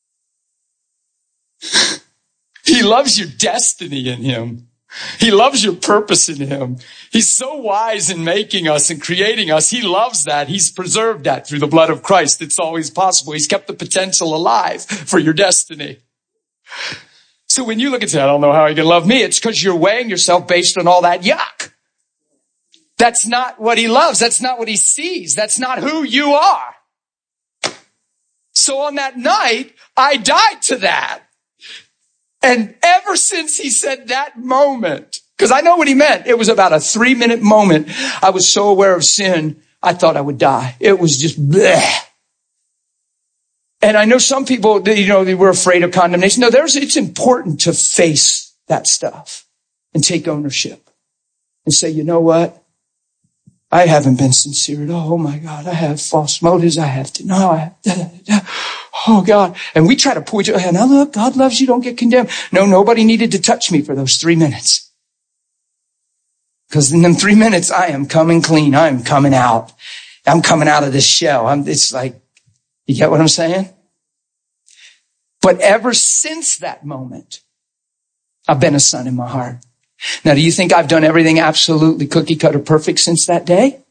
He loves your destiny in him. He loves your purpose in him. He's so wise in making us and creating us. He loves that. He's preserved that through the blood of Christ. It's always possible. He's kept the potential alive for your destiny. So when you look and say, I don't know how he can love me, it's because you're weighing yourself based on all that yuck. That's not what he loves. That's not what he sees. That's not who you are. So on that night, I died to that. And ever since he said that moment, because I know what he meant, it was about a three minute moment. I was so aware of sin, I thought I would die. It was just bleh. And I know some people, you know, they were afraid of condemnation. No, there's, it's important to face that stuff and take ownership and say, you know what? I haven't been sincere at all. Oh my God, I have false motives. I have to, no, I have, da, da, da. Oh God. And we try to point you, now look, God loves you. Don't get condemned. No, nobody needed to touch me for those three minutes. Because in them three minutes, I am coming clean. I'm coming out. I'm coming out of this shell. I'm, it's like, you get what I'm saying? But ever since that moment, I've been a son in my heart. Now, do you think I've done everything absolutely cookie cutter perfect since that day?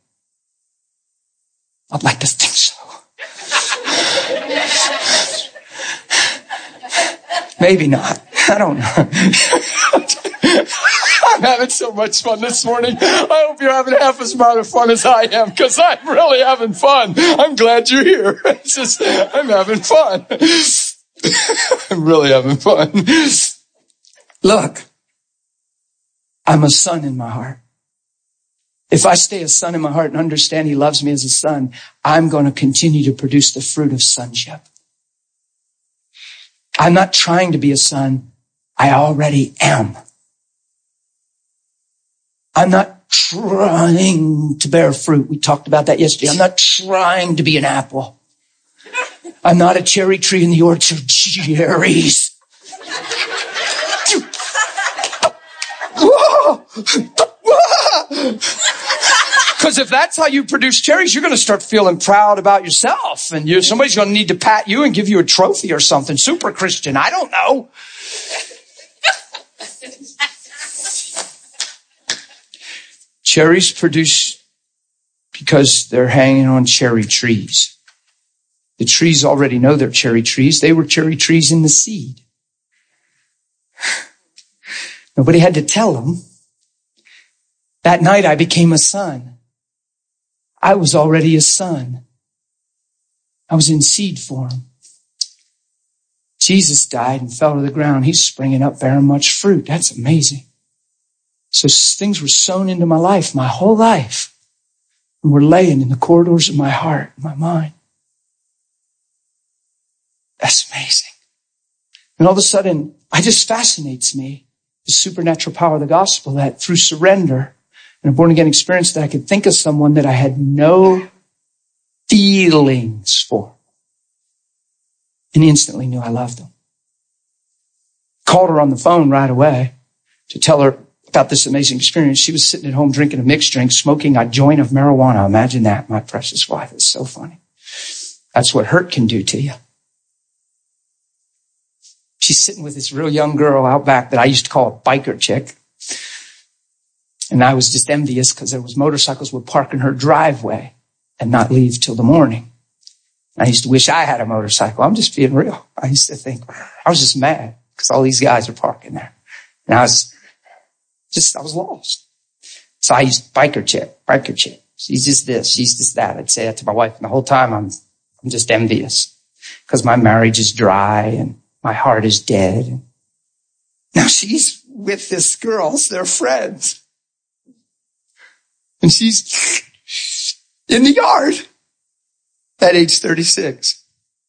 I'd like to think so. Maybe not. I don't know. I'm having so much fun this morning. I hope you're having half as much fun as I am, because I'm really having fun. I'm glad you're here. It's just, I'm having fun. I'm really having fun. Look, I'm a son in my heart. If I stay a son in my heart and understand he loves me as a son, I'm going to continue to produce the fruit of sonship. I'm not trying to be a son. I already am. I'm not trying to bear fruit. We talked about that yesterday. I'm not trying to be an apple. I'm not a cherry tree in the orchard. Cherries. Because if that's how you produce cherries, you're going to start feeling proud about yourself. And you, somebody's going to need to pat you and give you a trophy or something. Super Christian. I don't know. Cherries produce because they're hanging on cherry trees. The trees already know they're cherry trees. They were cherry trees in the seed. Nobody had to tell them. That night I became a son. I was already a son. I was in seed form. Jesus died and fell to the ground. He's springing up bearing much fruit. That's amazing. So things were sown into my life, my whole life, and were laying in the corridors of my heart, my mind. That's amazing. And all of a sudden, it just fascinates me, the supernatural power of the gospel, that through surrender and a born-again experience, that I could think of someone that I had no feelings for and instantly knew I loved them. Called her on the phone right away to tell her about this amazing experience. She was sitting at home drinking a mixed drink, smoking a joint of marijuana. Imagine that, my precious wife. It's so funny. That's what hurt can do to you. She's sitting with this real young girl out back that I used to call a biker chick. And I was just envious because there was motorcycles would park in her driveway and not leave till the morning. I used to wish I had a motorcycle. I'm just being real. I used to think, I was just mad because all these guys are parking there. And I was just, I was lost. So I used biker chick, biker chick. She's just this, she's just that. I'd say that to my wife. And the whole time I'm, I'm just envious because my marriage is dry and my heart is dead. Now she's with this girl, they're friends. And she's in the yard at age thirty-six.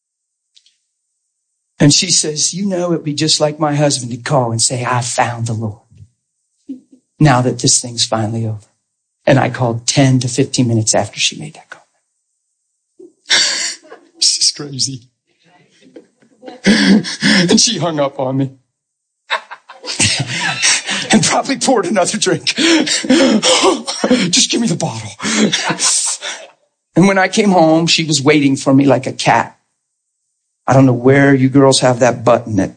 And she says, you know, it'd be just like my husband to call and say, I found the Lord. Now that this thing's finally over. And I called ten to fifteen minutes after she made that comment. She's crazy. And she hung up on me. And probably poured another drink. Just give me the bottle. And when I came home, she was waiting for me like a cat. I don't know where you girls have that button that...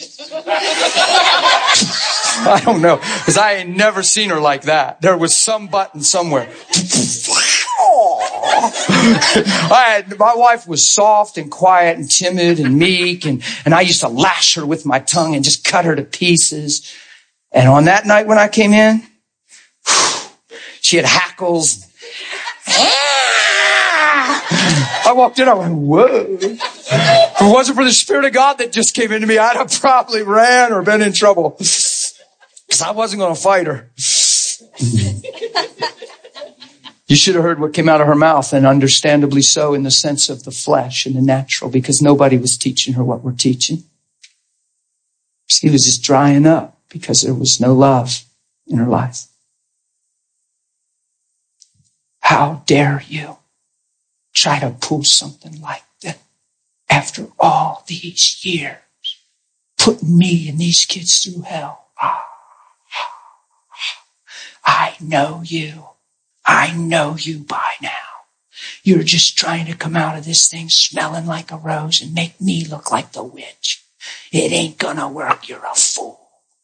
I don't know, because I ain't never seen her like that. There was some button somewhere. I had, my wife was soft and quiet and timid and meek, and, and I used to lash her with my tongue and just cut her to pieces. And on that night when I came in, she had hackles. I walked in, I went, whoa. If it wasn't for the Spirit of God that just came into me, I'd have probably ran or been in trouble. Because I wasn't going to fight her. You should have heard what came out of her mouth, and understandably so in the sense of the flesh and the natural, because nobody was teaching her what we're teaching. She was just drying up because there was no love in her life. How dare you try to pull something like that after all these years, putting me and these kids through hell. I know you. I know you by now. You're just trying to come out of this thing smelling like a rose and make me look like the witch. It ain't gonna work. You're a fool.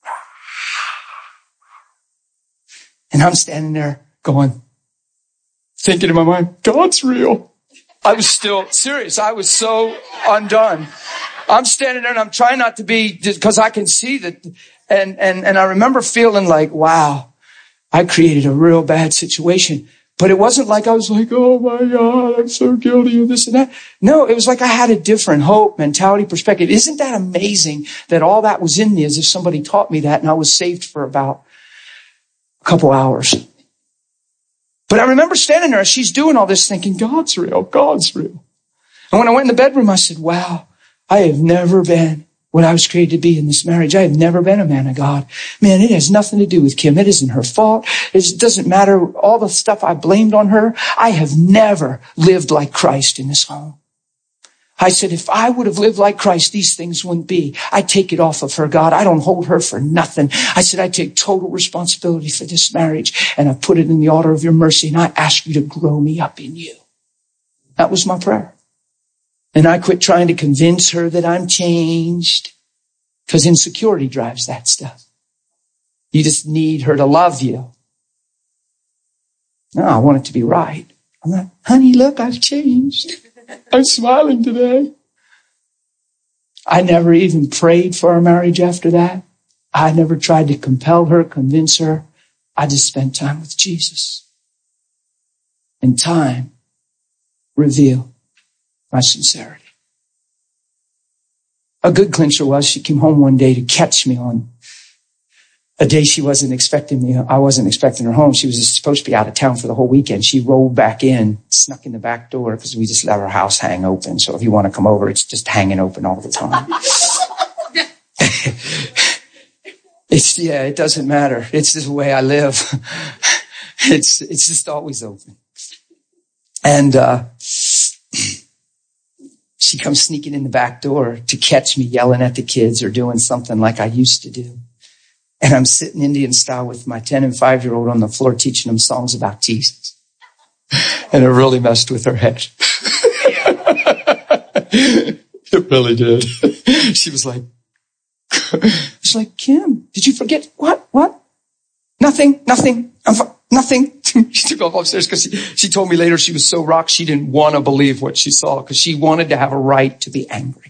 And I'm standing there going, thinking in my mind, God's real. I was still serious. I was so undone. I'm standing there and I'm trying not to be, because I can see that. And, and, and I remember feeling like, wow, I created a real bad situation. But it wasn't like I was like, oh my God, I'm so guilty of this and that. No, it was like I had a different hope, mentality, perspective. Isn't that amazing that all that was in me as if somebody taught me that, and I was saved for about a couple hours? But I remember standing there as she's doing all this thinking, God's real, God's real. And when I went in the bedroom, I said, wow, I have never been what I was created to be in this marriage. I have never been a man of God. Man, it has nothing to do with Kim. It isn't her fault. It doesn't matter all the stuff I blamed on her. I have never lived like Christ in this home. I said, if I would have lived like Christ, these things wouldn't be. I take it off of her, God. I don't hold her for nothing. I said, I take total responsibility for this marriage, and I put it in the altar of your mercy, and I ask you to grow me up in you. That was my prayer. And I quit trying to convince her that I'm changed, because insecurity drives that stuff. You just need her to love you. No, I want it to be right. I'm like, honey, look, I've changed. I'm smiling today. I never even prayed for our marriage after that. I never tried to compel her, convince her. I just spent time with Jesus. And time revealed my sincerity. A good clincher was she came home one day to catch me on a day she wasn't expecting me. I wasn't expecting her home. She was just supposed to be out of town for the whole weekend. She rolled back in, snuck in the back door, because we just let our house hang open. So if you want to come over, it's just hanging open all the time. It's, yeah, it doesn't matter. It's just the way I live. It's, it's just always open. And, uh, she comes sneaking in the back door to catch me yelling at the kids or doing something like I used to do. And I'm sitting Indian style with my ten and five year old on the floor teaching them songs about Jesus. And it really messed with her head. It really did. She was like, she's like, Kim, did you forget? What? What? Nothing, nothing, I'm fi- nothing. She took off upstairs because she, she told me later she was so rocked she didn't want to believe what she saw, because she wanted to have a right to be angry.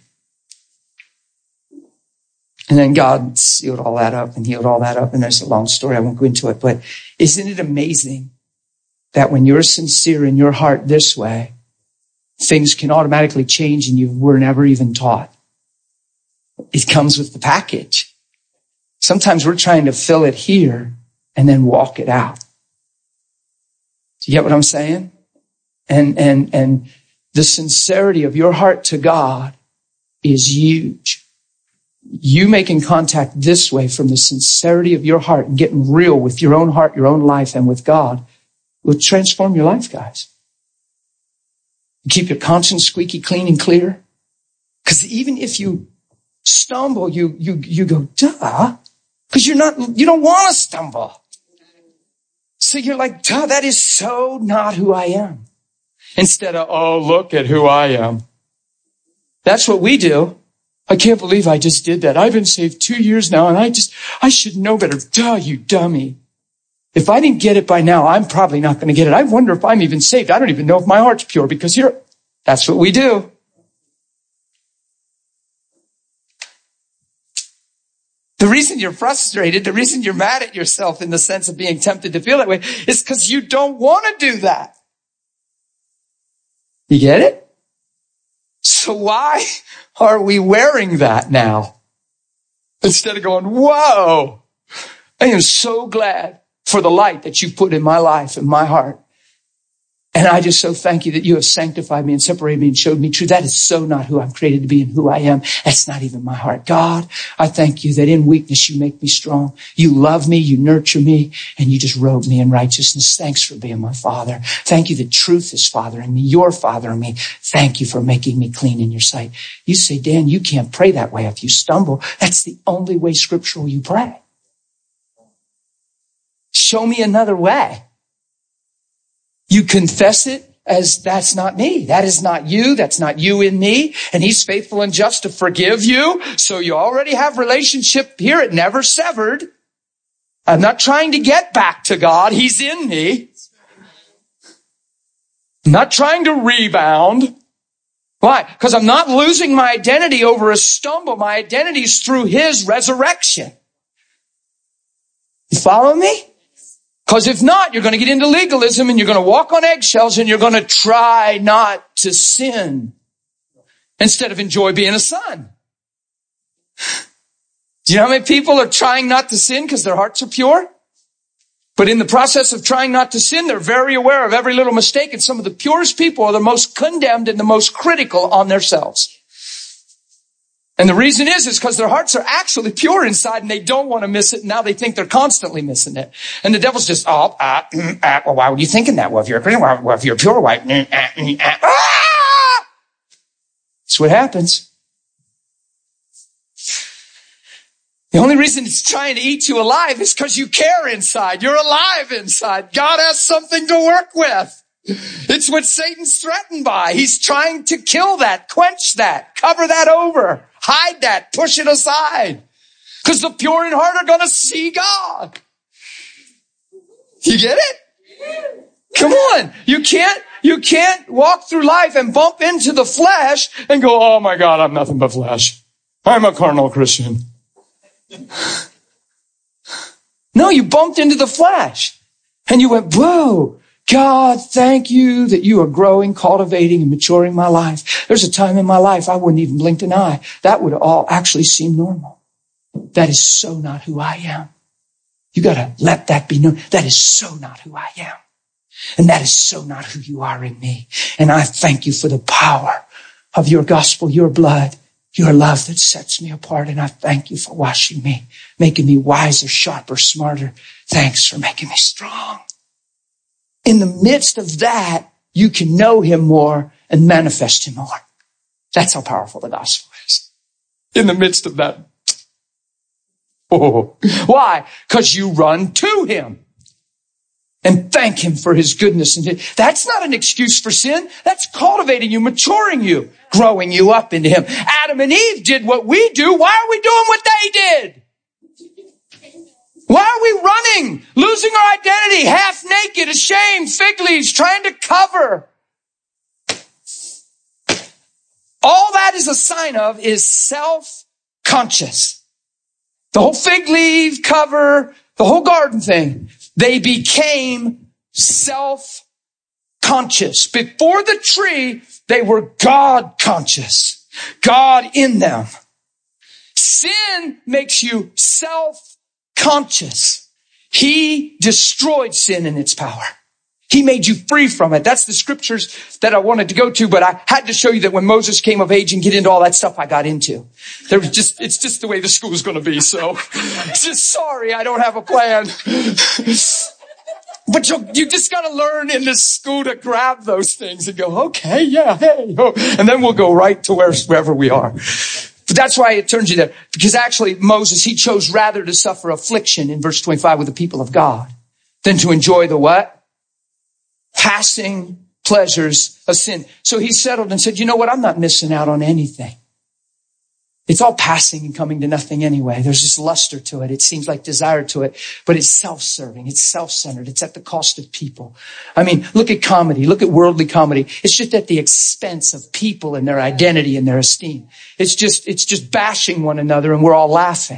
And then God sealed all that up and healed all that up. And there's a long story. I won't go into it. But isn't it amazing that when you're sincere in your heart this way, things can automatically change and you were never even taught? It comes with the package. Sometimes we're trying to fill it here and then walk it out. Do you get what I'm saying? And, and, and the sincerity of your heart to God is huge. You making contact this way from the sincerity of your heart and getting real with your own heart, your own life, and with God will transform your life, guys. You keep your conscience squeaky clean and clear. Because even if you stumble, you, you, you go, duh, because you're not, you don't want to stumble. So you're like, duh, that is so not who I am. Instead of, oh, look at who I am. That's what we do. I can't believe I just did that. I've been saved two years now, and I just, I should know better. Duh, you dummy. If I didn't get it by now, I'm probably not going to get it. I wonder if I'm even saved. I don't even know if my heart's pure, because here, that's what we do. The reason you're frustrated, the reason you're mad at yourself in the sense of being tempted to feel that way is because you don't want to do that. You get it? So why are we wearing that now? Instead of going, whoa, I am so glad for the light that you put in my life and my heart. And I just so thank you that you have sanctified me and separated me and showed me truth. That is so not who I'm created to be and who I am. That's not even my heart. God, I thank you that in weakness you make me strong. You love me, you nurture me, and you just robe me in righteousness. Thanks for being my Father. Thank you that truth is fathering me. You're fathering me. Thank you for making me clean in your sight. You say, Dan, you can't pray that way if you stumble. That's the only way scriptural you pray. Show me another way. You confess it as that's not me. That is not you. That's not you in me. And he's faithful and just to forgive you. So you already have relationship here. It never severed. I'm not trying to get back to God. He's in me. I'm not trying to rebound. Why? Because I'm not losing my identity over a stumble. My identity is through his resurrection. You follow me? Because if not, you're going to get into legalism and you're going to walk on eggshells and you're going to try not to sin instead of enjoy being a son. Do you know how many people are trying not to sin because their hearts are pure? But in the process of trying not to sin, they're very aware of every little mistake. And some of the purest people are the most condemned and the most critical on themselves. And the reason is, is because their hearts are actually pure inside and they don't want to miss it. And now they think they're constantly missing it. And the devil's just, oh, uh, mm, uh, well, why were you thinking that? Well, if you're a Christian, well, well, if you're pure, why? Mm, uh, mm, uh, ah! That's what happens. The only reason it's trying to eat you alive is because you care inside. You're alive inside. God has something to work with. It's what Satan's threatened by. He's trying to kill that, quench that, cover that over, hide that, push it aside. Because the pure in heart are going to see God. You get it? Come on. You can't, you can't walk through life and bump into the flesh and go, oh my God, I'm nothing but flesh. I'm a carnal Christian. No, you bumped into the flesh and you went, whoa. God, thank you that you are growing, cultivating, and maturing my life. There's a time in my life I wouldn't even blink an eye. That would all actually seem normal. That is so not who I am. You gotta let that be known. That is so not who I am. And that is so not who you are in me. And I thank you for the power of your gospel, your blood, your love that sets me apart. And I thank you for washing me, making me wiser, sharper, smarter. Thanks for making me strong. In the midst of that, you can know him more and manifest him more. That's how powerful the gospel is. In the midst of that. Oh, why? Because you run to him and thank him for his goodness. And that's not an excuse for sin. That's cultivating you, maturing you, growing you up into him. Adam and Eve did what we do. Why are we doing what they did? Why are we running, losing our identity, half naked, ashamed, fig leaves, trying to cover? All that is a sign of is self-conscious. The whole fig leaf cover, the whole garden thing, they became self-conscious. Before the tree, they were God-conscious. God in them. Sin makes you self-conscious. Conscious. He destroyed sin and its power. He made you free from it. That's the scriptures that I wanted to go to, but I had to show you that when Moses came of age and get into all that stuff I got into. There was just, it's just the way the school's going to be. So just sorry, I don't have a plan. But you you just got to learn in this school to grab those things and go, okay, yeah, hey, oh. And then we'll go right to where, wherever we are. But that's why it turns you there. Because actually Moses, he chose rather to suffer affliction in verse twenty-five with the people of God than to enjoy the what? Passing pleasures of sin. So he settled and said, you know what? I'm not missing out on anything. It's all passing and coming to nothing anyway. There's this luster to it. It seems like desire to it, but it's self-serving. It's self-centered. It's at the cost of people. I mean, look at comedy. Look at worldly comedy. It's just at the expense of people and their identity and their esteem. It's just, it's just bashing one another and we're all laughing.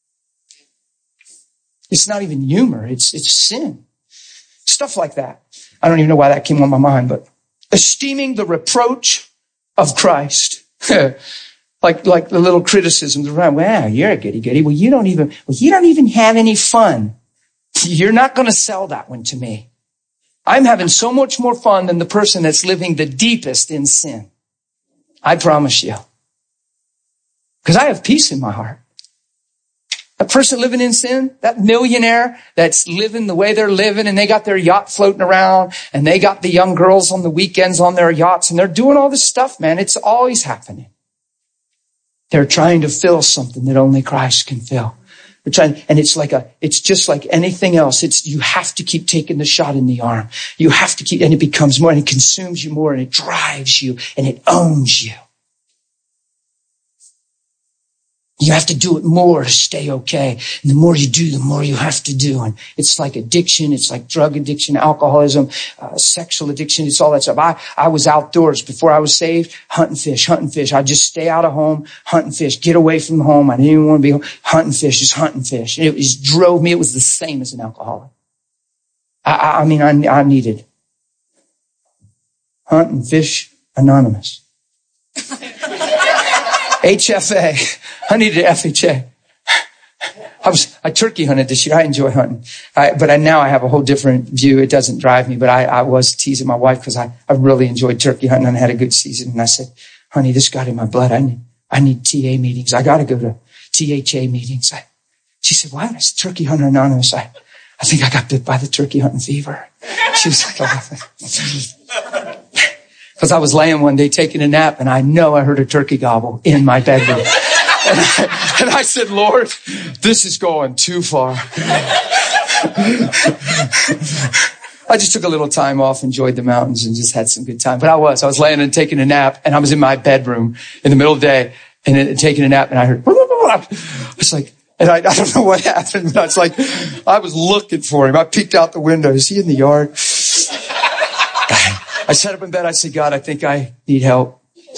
It's not even humor. It's, it's sin. Stuff like that. I don't even know why that came on my mind, but esteeming the reproach of Christ. Like, like the little criticisms around, wow, you're a goody goody. Well, you don't even, well, you don't even have any fun. You're not going to sell that one to me. I'm having so much more fun than the person that's living the deepest in sin. I promise you. Because I have peace in my heart. A person living in sin, that millionaire that's living the way they're living and they got their yacht floating around and they got the young girls on the weekends on their yachts and they're doing all this stuff, man. It's always happening. They're trying to fill something that only Christ can fill. They're trying, and it's like a, it's just like anything else. It's, you have to keep taking the shot in the arm. You have to keep, and it becomes more and it consumes you more and it drives you and it owns you. You have to do it more to stay okay. And the more you do, the more you have to do. And it's like addiction. It's like drug addiction, alcoholism, uh, sexual addiction. It's all that stuff. I, I was outdoors before I was saved, hunting fish, hunting fish. I'd just stay out of home, hunting fish, get away from home. I didn't even want to be home, hunting fish, just hunting fish. And it just drove me. It was the same as an alcoholic. I, I, I mean, I, I needed Hunting Fish Anonymous. H F A. I needed F H A. I was, I turkey hunted this year. I enjoy hunting. I, but I, now I have a whole different view. It doesn't drive me, but I, I was teasing my wife because I, I really enjoyed turkey hunting and I had a good season. And I said, honey, this got in my blood. I need, I need T A meetings. I got to go to T H A meetings. I, she said, why? It's Turkey Hunter Anonymous. I, I think I got bit by the turkey hunting fever. She was like laughing. Because I was laying one day taking a nap and I know I heard a turkey gobble in my bedroom. And I, and I said, Lord, this is going too far. I just took a little time off, enjoyed the mountains, and just had some good time. But I was, I was laying and taking a nap, and I was in my bedroom in the middle of the day, and, and taking a nap, and I heard, blah, blah, blah, blah. It's like, and I, I don't know what happened, but I was like, I was looking for him. I peeked out the window. Is he in the yard? I sat up in bed. I said, God, I think I need help.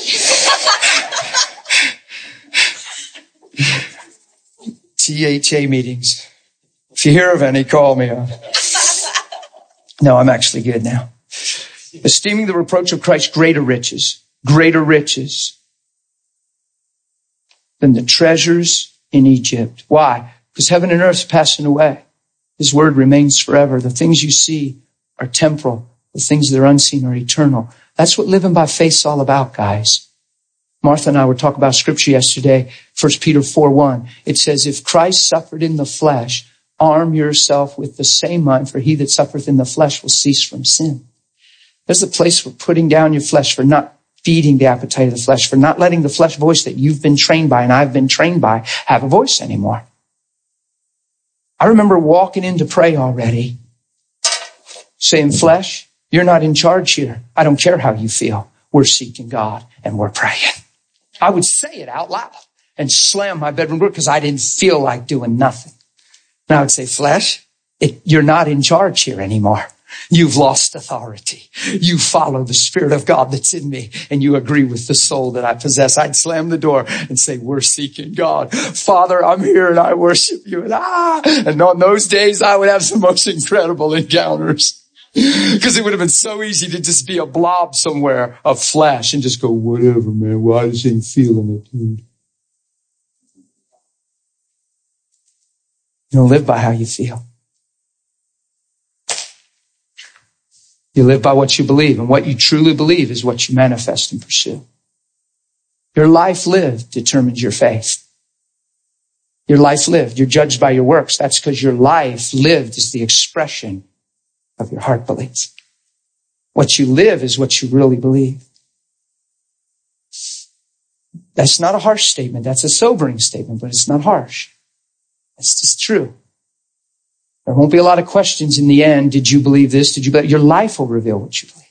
T H A meetings. If you hear of any, call me. No, I'm actually good now. Esteeming the reproach of Christ greater riches, greater riches than the treasures in Egypt. Why? Because heaven and earth is passing away. His word remains forever. The things you see are temporal. The things that are unseen are eternal. That's what living by faith is all about, guys. Martha and I were talking about scripture yesterday, First Peter four one. It says, if Christ suffered in the flesh, arm yourself with the same mind, for he that suffereth in the flesh will cease from sin. There's a place for putting down your flesh, for not feeding the appetite of the flesh, for not letting the flesh voice that you've been trained by and I've been trained by have a voice anymore. I remember walking in to pray already, saying, flesh, you're not in charge here. I don't care how you feel. We're seeking God and we're praying. I would say it out loud and slam my bedroom door because I didn't feel like doing nothing. And I would say, flesh, it, you're not in charge here anymore. You've lost authority. You follow the Spirit of God that's in me and you agree with the soul that I possess. I'd slam the door and say, we're seeking God. Father, I'm here and I worship you. And ah, and on those days I would have some most incredible encounters. Because it would have been so easy to just be a blob somewhere of flesh and just go, whatever, man. Well, I just ain't feeling it, dude. You don't live by how you feel. You live by what you believe, and what you truly believe is what you manifest and pursue. Your life lived determines your faith. Your life lived. You're judged by your works. That's because your life lived is the expression of your heart beliefs. What you live is what you really believe. That's not a harsh statement. That's a sobering statement, but it's not harsh. It's just true. There won't be a lot of questions in the end. Did you believe this? Did you believe? Your life will reveal what you believe.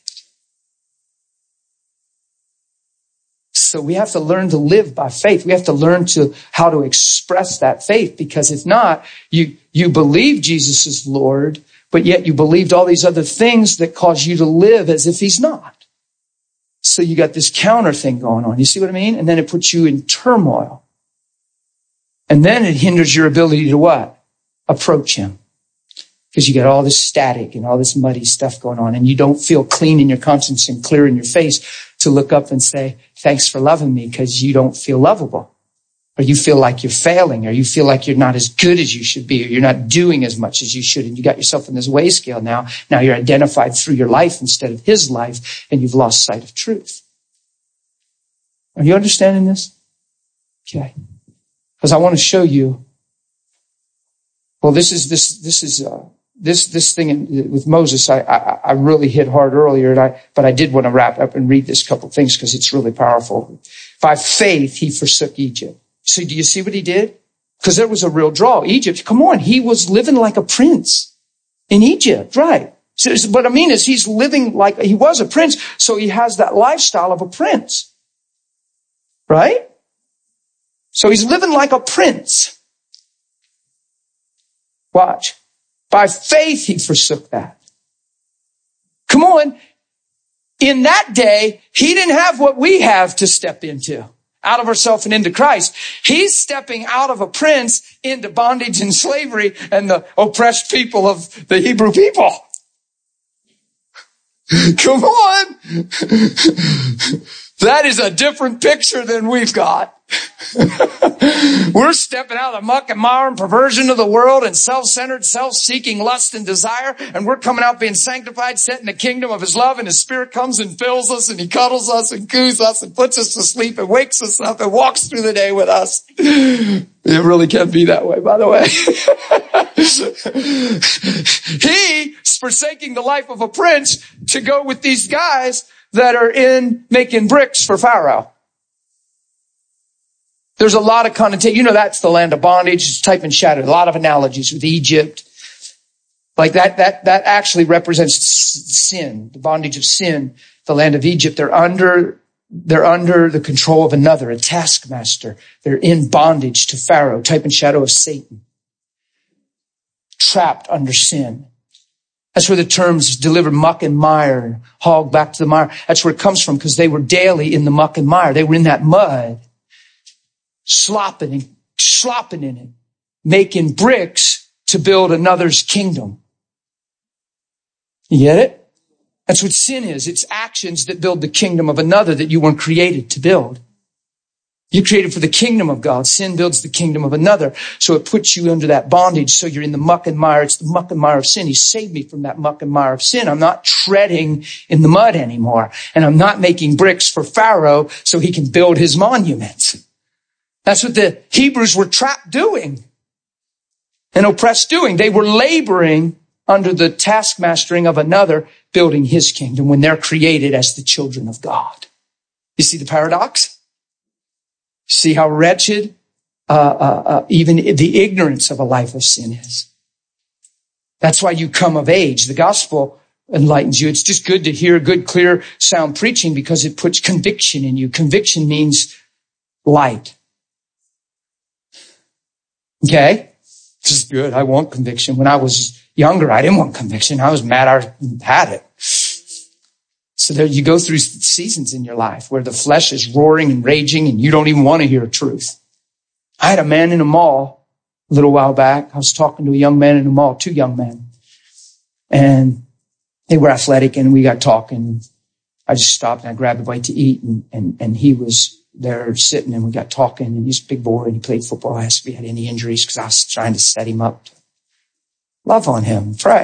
So we have to learn to live by faith. We have to learn to how to express that faith, because if not, you, you believe Jesus is Lord, but yet you believed all these other things that cause you to live as if he's not. So you got this counter thing going on. You see what I mean? And then it puts you in turmoil. And then it hinders your ability to what? Approach him. Because you got all this static and all this muddy stuff going on, and you don't feel clean in your conscience and clear in your face to look up and say, thanks for loving me, because you don't feel lovable. Or you feel like you're failing, or you feel like you're not as good as you should be, or you're not doing as much as you should, and you got yourself in this weigh scale now. Now you're identified through your life instead of his life, and you've lost sight of truth. Are you understanding this? Okay. Because I want to show you, well, this is, this, this is, uh, this, this thing in, with Moses, I, I, I really hit hard earlier, and I, but I did want to wrap up and read this couple things because it's really powerful. By faith, he forsook Egypt. So do you see what he did? Because there was a real draw. Egypt, come on, he was living like a prince in Egypt, right? So, what I mean is he's living like, he was a prince, so he has that lifestyle of a prince, right? So he's living like a prince. Watch. By faith, he forsook that. Come on. In that day, he didn't have what we have to step into. Out of ourselves and into Christ. He's stepping out of a prince into bondage and slavery and the oppressed people of the Hebrew people. Come on. That is a different picture than we've got. We're stepping out of the muck and mire and perversion of the world and self-centered, self-seeking lust and desire. And we're coming out being sanctified, set in the kingdom of his love. And his spirit comes and fills us and he cuddles us and coos us and puts us to sleep and wakes us up and walks through the day with us. It really can be that way, by the way. He's forsaking the life of a prince to go with these guys that are in making bricks for Pharaoh. There's a lot of connotation. You know, that's the land of bondage. It's type and shadow. A lot of analogies with Egypt. Like that, that, that actually represents sin, the bondage of sin, the land of Egypt. They're under, they're under the control of another, a taskmaster. They're in bondage to Pharaoh, type and shadow of Satan. Trapped under sin. That's where the terms delivered muck and mire and hauled back to the mire. That's where it comes from, because they were daily in the muck and mire. They were in that mud. Slopping and slopping in it, making bricks to build another's kingdom. You get it? That's what sin is. It's actions that build the kingdom of another that you weren't created to build. You're created for the kingdom of God. Sin builds the kingdom of another. So it puts you under that bondage. So you're in the muck and mire. It's the muck and mire of sin. He saved me from that muck and mire of sin. I'm not treading in the mud anymore. And I'm not making bricks for Pharaoh so he can build his monuments. That's what the Hebrews were trapped doing and oppressed doing. They were laboring under the taskmastering of another, building his kingdom when they're created as the children of God. You see the paradox? See how wretched uh, uh, uh, even the ignorance of a life of sin is. That's why you come of age. The gospel enlightens you. It's just good to hear good, clear, sound preaching because it puts conviction in you. Conviction means light. Okay? This is good. I want conviction. When I was younger, I didn't want conviction. I was mad I had it. So there you go through seasons in your life where the flesh is roaring and raging and you don't even want to hear truth. I had a man in a mall a little while back. I was talking to a young man in a mall, two young men. And they were athletic and we got talking. I just stopped and I grabbed a bite to eat and, and, and he was there sitting and we got talking and he's a big boy and he played football. I asked if he had any injuries because I was trying to set him up to love on him, pray.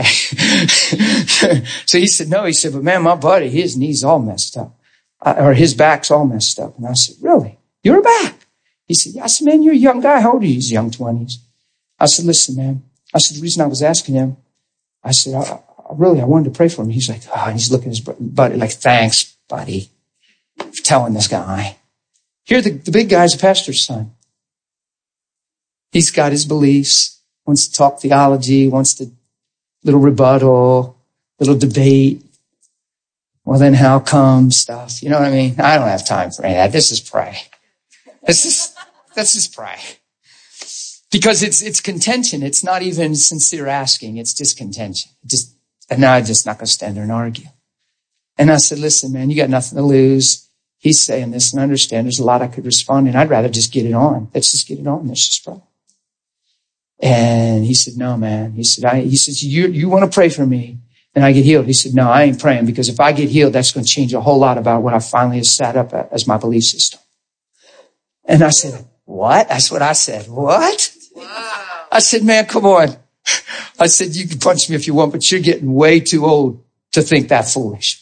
So he said, no, he said, but man, my buddy, his knee's all messed up uh, or his back's all messed up. And I said, really? You're back? He said, yeah. I said, man, you're a young guy. How old are you? He's young twenties. I said, listen, man. I said, the reason I was asking him, I said, I, I really, I wanted to pray for him. He's like, oh, and he's looking at his buddy like, thanks, buddy, for telling this guy. Here, the, the big guy's a pastor's son. He's got his beliefs, wants to talk theology, wants to little rebuttal, little debate. Well, then how come stuff? You know what I mean? I don't have time for any of that. This is pray. This is, this is pray. Because it's, it's contention. It's not even sincere asking. It's just contention. It just, and now I'm just not going to stand there and argue. And I said, listen, man, you got nothing to lose. He's saying this and I understand there's a lot I could respond in. I'd rather just get it on. Let's just get it on. Let's just pray. And he said, no, man. He said, I, he says, you, you want to pray for me and I get healed. He said, no, I ain't praying because if I get healed, that's going to change a whole lot about what I finally have set up as my belief system. And I said, what? That's what I said. What? Wow. I said, man, come on. I said, you can punch me if you want, but you're getting way too old to think that foolish.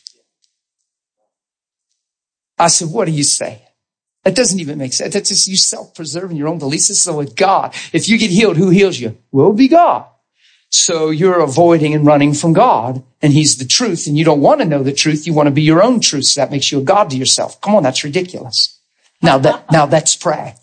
I said, what are you saying? That doesn't even make sense. That's just you self-preserving your own beliefs. So with God, if you get healed, who heals you? Will be God. So you're avoiding and running from God, and he's the truth, and you don't want to know the truth. You want to be your own truth, so that makes you a God to yourself. Come on, that's ridiculous. Now that, now let's pray.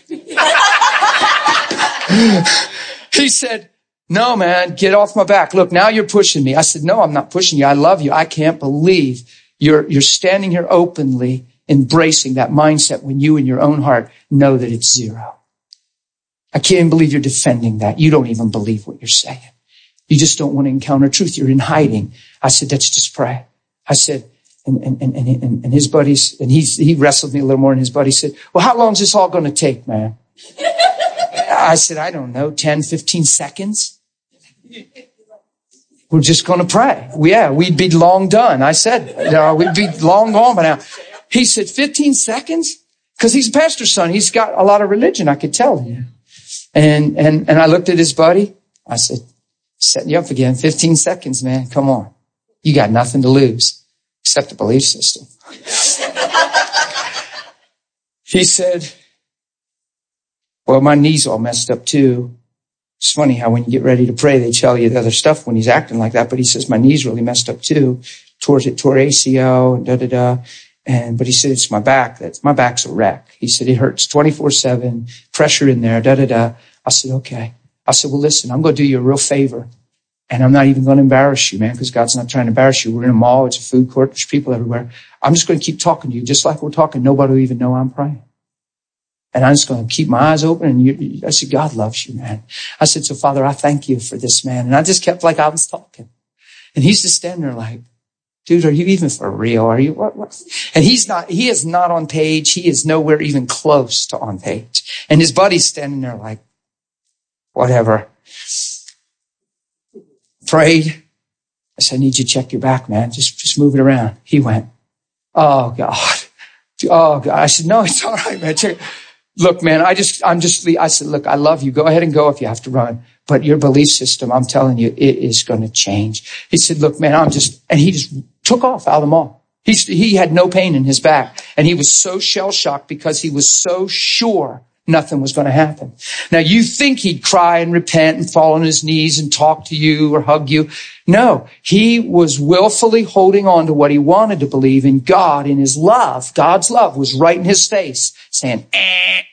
He said, no, man, get off my back. Look, now you're pushing me. I said, no, I'm not pushing you. I love you. I can't believe you're, you're standing here openly embracing that mindset when you in your own heart know that it's zero. I can't even believe you're defending that. You don't even believe what you're saying. You just don't want to encounter truth. You're in hiding. I said, let's just pray. I said, and, and, and, and, and his buddies, and he's, he wrestled me a little more, and his buddy said, well, how long is this all going to take, man? I said, I don't know, ten, fifteen seconds. We're just going to pray. Yeah, we'd be long done. I said, uh, we'd be long gone by now. He said, fifteen seconds? Because he's a pastor's son. He's got a lot of religion, I could tell him. And, and, and I looked at his buddy. I said, setting you up again. fifteen seconds, man. Come on. You got nothing to lose except the belief system. He said, well, my knee's all messed up too. It's funny how when you get ready to pray, they tell you the other stuff when he's acting like that. But he says, my knee's really messed up too. Tore it, tore A C L and da, da, da. And, but he said, it's my back. That's, my back's a wreck. He said, it hurts twenty-four seven, pressure in there, da, da, da. I said, okay. I said, well, listen, I'm going to do you a real favor. And I'm not even going to embarrass you, man, because God's not trying to embarrass you. We're in a mall. It's a food court. There's people everywhere. I'm just going to keep talking to you just like we're talking. Nobody will even know I'm praying. And I'm just going to keep my eyes open. And you, I said, God loves you, man. I said, so Father, I thank you for this man. And I just kept like I was talking. And he's just standing there like, dude, are you even for real? Are you what, what? And he's not, he is not on page. He is nowhere even close to on page. And his buddy's standing there like, whatever. Prayed. I said, I need you to check your back, man. Just, just move it around. He went, oh God. Oh God. I said, no, it's all right, man. Check. Look, man, I just, I'm just, I said, look, I love you. Go ahead and go if you have to run. But your belief system, I'm telling you, it is going to change. He said, look, man, I'm just, and he just took off out of the mall. He, he had no pain in his back. And he was so shell shocked because he was so sure nothing was going to happen. Now you think he'd cry and repent and fall on his knees and talk to you or hug you. No, he was willfully holding on to what he wanted to believe in God, in his love. God's love was right in his face saying, eh.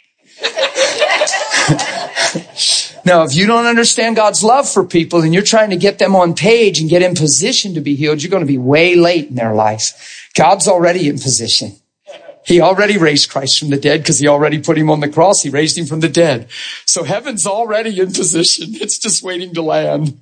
Now, if you don't understand God's love for people and you're trying to get them on page and get in position to be healed, you're going to be way late in their life. God's already in position. He already raised Christ from the dead because he already put him on the cross. He raised him from the dead. So heaven's already in position. It's just waiting to land.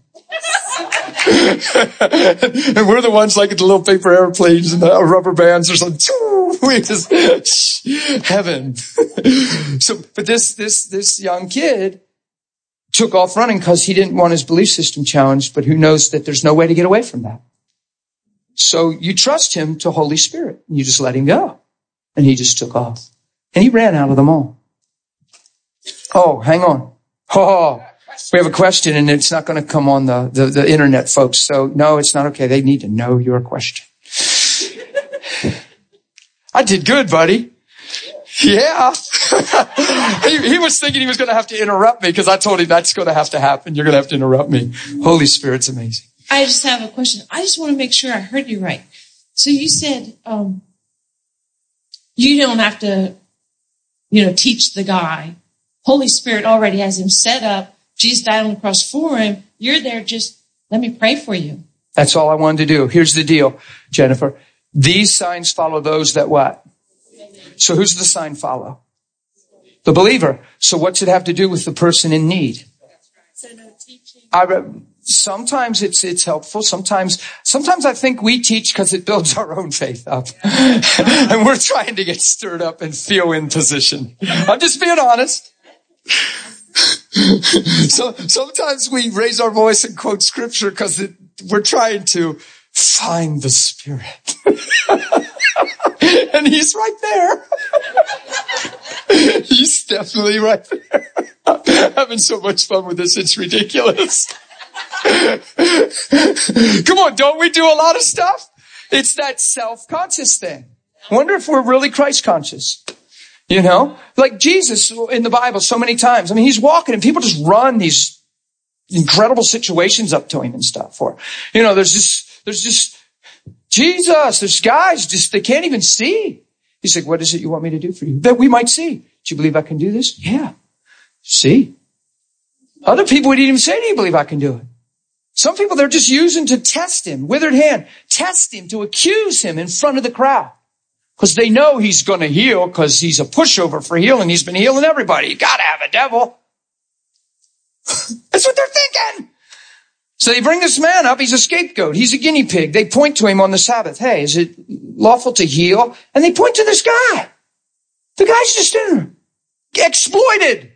And we're the ones like at the little paper airplanes and the rubber bands or something. We just, heaven. So, but this, this, this young kid took off running because he didn't want his belief system challenged, but who knows that there's no way to get away from that. So you trust him to Holy Spirit. You just let him go. And he just took off. And he ran out of the mall. Oh, hang on. Oh, we have a question and it's not going to come on the, the, the internet, folks. So no, it's not okay. They need to know your question. I did good, buddy. Yeah. he, he was thinking he was going to have to interrupt me because I told him that's going to have to happen. You're going to have to interrupt me. Holy Spirit's amazing. I just have a question. I just want to make sure I heard you right. So you said, um, you don't have to, you know, teach the guy. Holy Spirit already has him set up. Jesus died on the cross for him. You're there. Just let me pray for you. That's all I wanted to do. Here's the deal, Jennifer. These signs follow those that what? So who's the sign follow? The believer. So what's it have to do with the person in need? So no teaching. I re- sometimes it's it's helpful. Sometimes sometimes I think we teach because it builds our own faith up, and we're trying to get stirred up and feel in position. I'm just being honest. So sometimes we raise our voice and quote scripture because we're trying to find the Spirit. And he's right there. He's definitely right there. I'm having so much fun with this, it's ridiculous. Come on, don't we do a lot of stuff? It's that self-conscious thing. Wonder if we're really Christ-conscious. You know, like Jesus in the Bible so many times. I mean, he's walking and people just run these incredible situations up to him and stuff. Or, you know, there's just, there's just Jesus. There's guys just, they can't even see. He's like, what is it you want me to do for you? That we might see. Do you believe I can do this? Yeah. See. Other people would even say, do you believe I can do it? Some people they're just using to test him, withered hand, test him, to accuse him in front of the crowd. Because they know he's going to heal because he's a pushover for healing. He's been healing everybody. You got to have a devil. That's what they're thinking. So they bring this man up. He's a scapegoat. He's a guinea pig. They point to him on the Sabbath. Hey, is it lawful to heal? And they point to this guy. The guy's just in there. Exploited.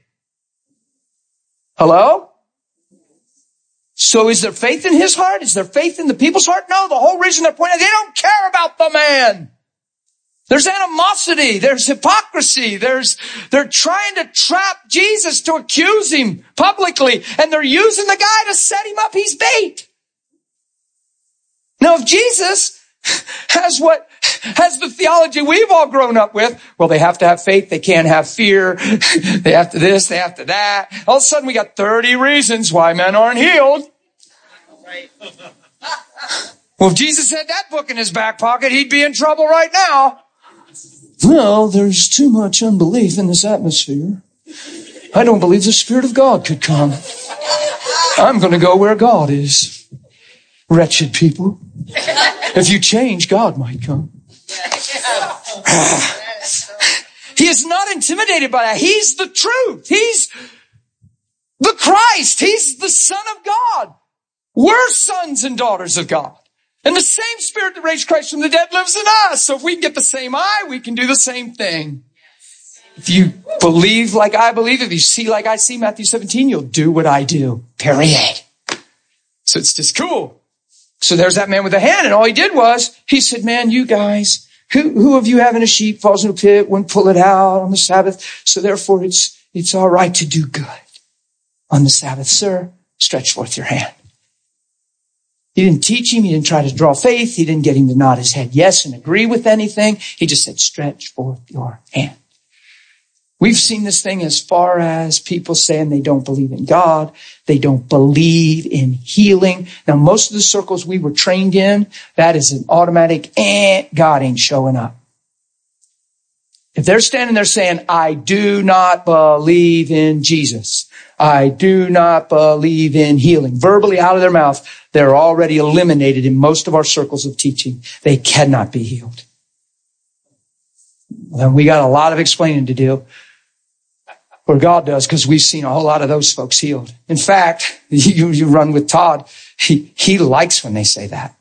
Hello? So is there faith in his heart? Is there faith in the people's heart? No, the whole reason they're pointing, they don't care about the man. There's animosity. There's hypocrisy. There's, they're trying to trap Jesus to accuse him publicly. And they're using the guy to set him up. He's bait. Now, if Jesus has what, has the theology we've all grown up with, well, they have to have faith. They can't have fear. They have to this. They have to that. All of a sudden we got thirty reasons why men aren't healed. Well, if Jesus had that book in his back pocket, he'd be in trouble right now. Well, there's too much unbelief in this atmosphere. I don't believe the Spirit of God could come. I'm going to go where God is. Wretched people. If you change, God might come. He is not intimidated by that. He's the truth. He's the Christ. He's the Son of God. We're sons and daughters of God. And the same Spirit that raised Christ from the dead lives in us. So if we can get the same eye, we can do the same thing. If you believe like I believe, if you see like I see, Matthew seventeen, you'll do what I do. Period. So it's just cool. So there's that man with a hand, and all he did was, he said, man, you guys, who, who of you having a sheep falls in a pit, wouldn't pull it out on the Sabbath? So therefore it's, it's all right to do good on the Sabbath. Sir, stretch forth your hand. He didn't teach him. He didn't try to draw faith. He didn't get him to nod his head yes and agree with anything. He just said, stretch forth your hand. We've seen this thing as far as people saying they don't believe in God. They don't believe in healing. Now, most of the circles we were trained in, that is an automatic, eh, God ain't showing up. If they're standing there saying, I do not believe in Jesus, I do not believe in healing, verbally out of their mouth, they're already eliminated in most of our circles of teaching. They cannot be healed. Well, we got a lot of explaining to do. Or God does, because we've seen a whole lot of those folks healed. In fact, you, you run with Todd, he, he likes when they say that.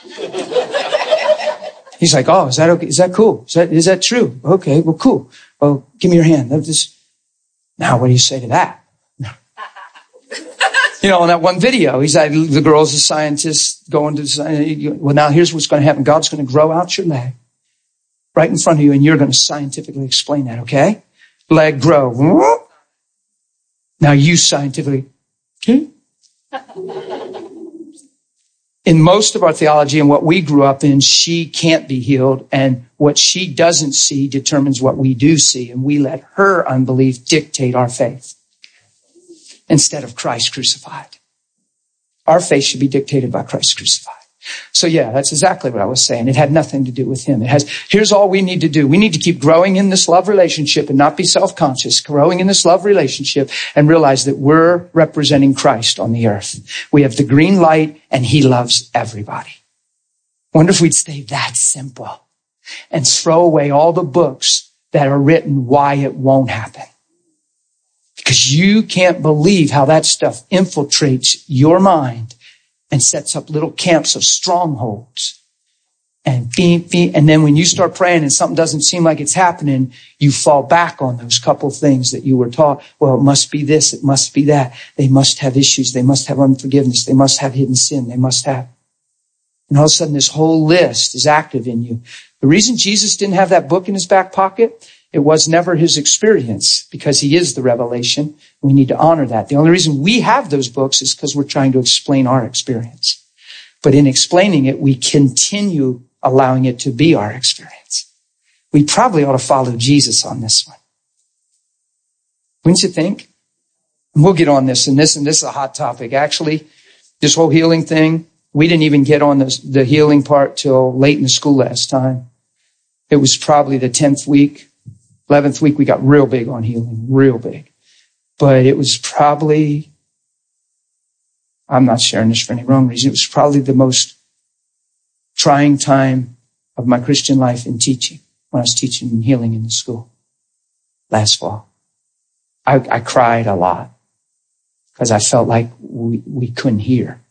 He's like, oh, is that okay? Is that cool? Is that, is that true? Okay, well, cool. Well, give me your hand. Just... Now, what do you say to that? You know, in that one video, he's like, the girl's a scientist going to, well, now here's what's going to happen. God's going to grow out your leg right in front of you, and you're going to scientifically explain that, okay? Leg grow. Now you scientifically, okay? In most of our theology and what we grew up in, she can't be healed, and what she doesn't see determines what we do see, and we let her unbelief dictate our faith instead of Christ crucified. Our faith should be dictated by Christ crucified. So yeah, that's exactly what I was saying. It had nothing to do with him. It has, here's all we need to do. We need to keep growing in this love relationship and not be self-conscious, growing in this love relationship and realize that we're representing Christ on the earth. We have the green light and he loves everybody. Wonder if we'd stay that simple and throw away all the books that are written why it won't happen. Because you can't believe how that stuff infiltrates your mind and sets up little camps of strongholds. And beep, beep, and then when you start praying and something doesn't seem like it's happening, you fall back on those couple things that you were taught. Well, it must be this, it must be that. They must have issues. They must have unforgiveness. They must have hidden sin. They must have. And all of a sudden this whole list is active in you. The reason Jesus didn't have that book in his back pocket, it was never his experience, because he is the revelation. We need to honor that. The only reason we have those books is because we're trying to explain our experience. But in explaining it, we continue allowing it to be our experience. We probably ought to follow Jesus on this one. Wouldn't you think? And we'll get on this, and this, and this is a hot topic. Actually, this whole healing thing, we didn't even get on the, the healing part till late in the school last time. It was probably the tenth week. eleventh week, we got real big on healing, real big. But it was probably, I'm not sharing this for any wrong reason, it was probably the most trying time of my Christian life in teaching, when I was teaching and healing in the school last fall. I, I cried a lot because I felt like we, we couldn't hear.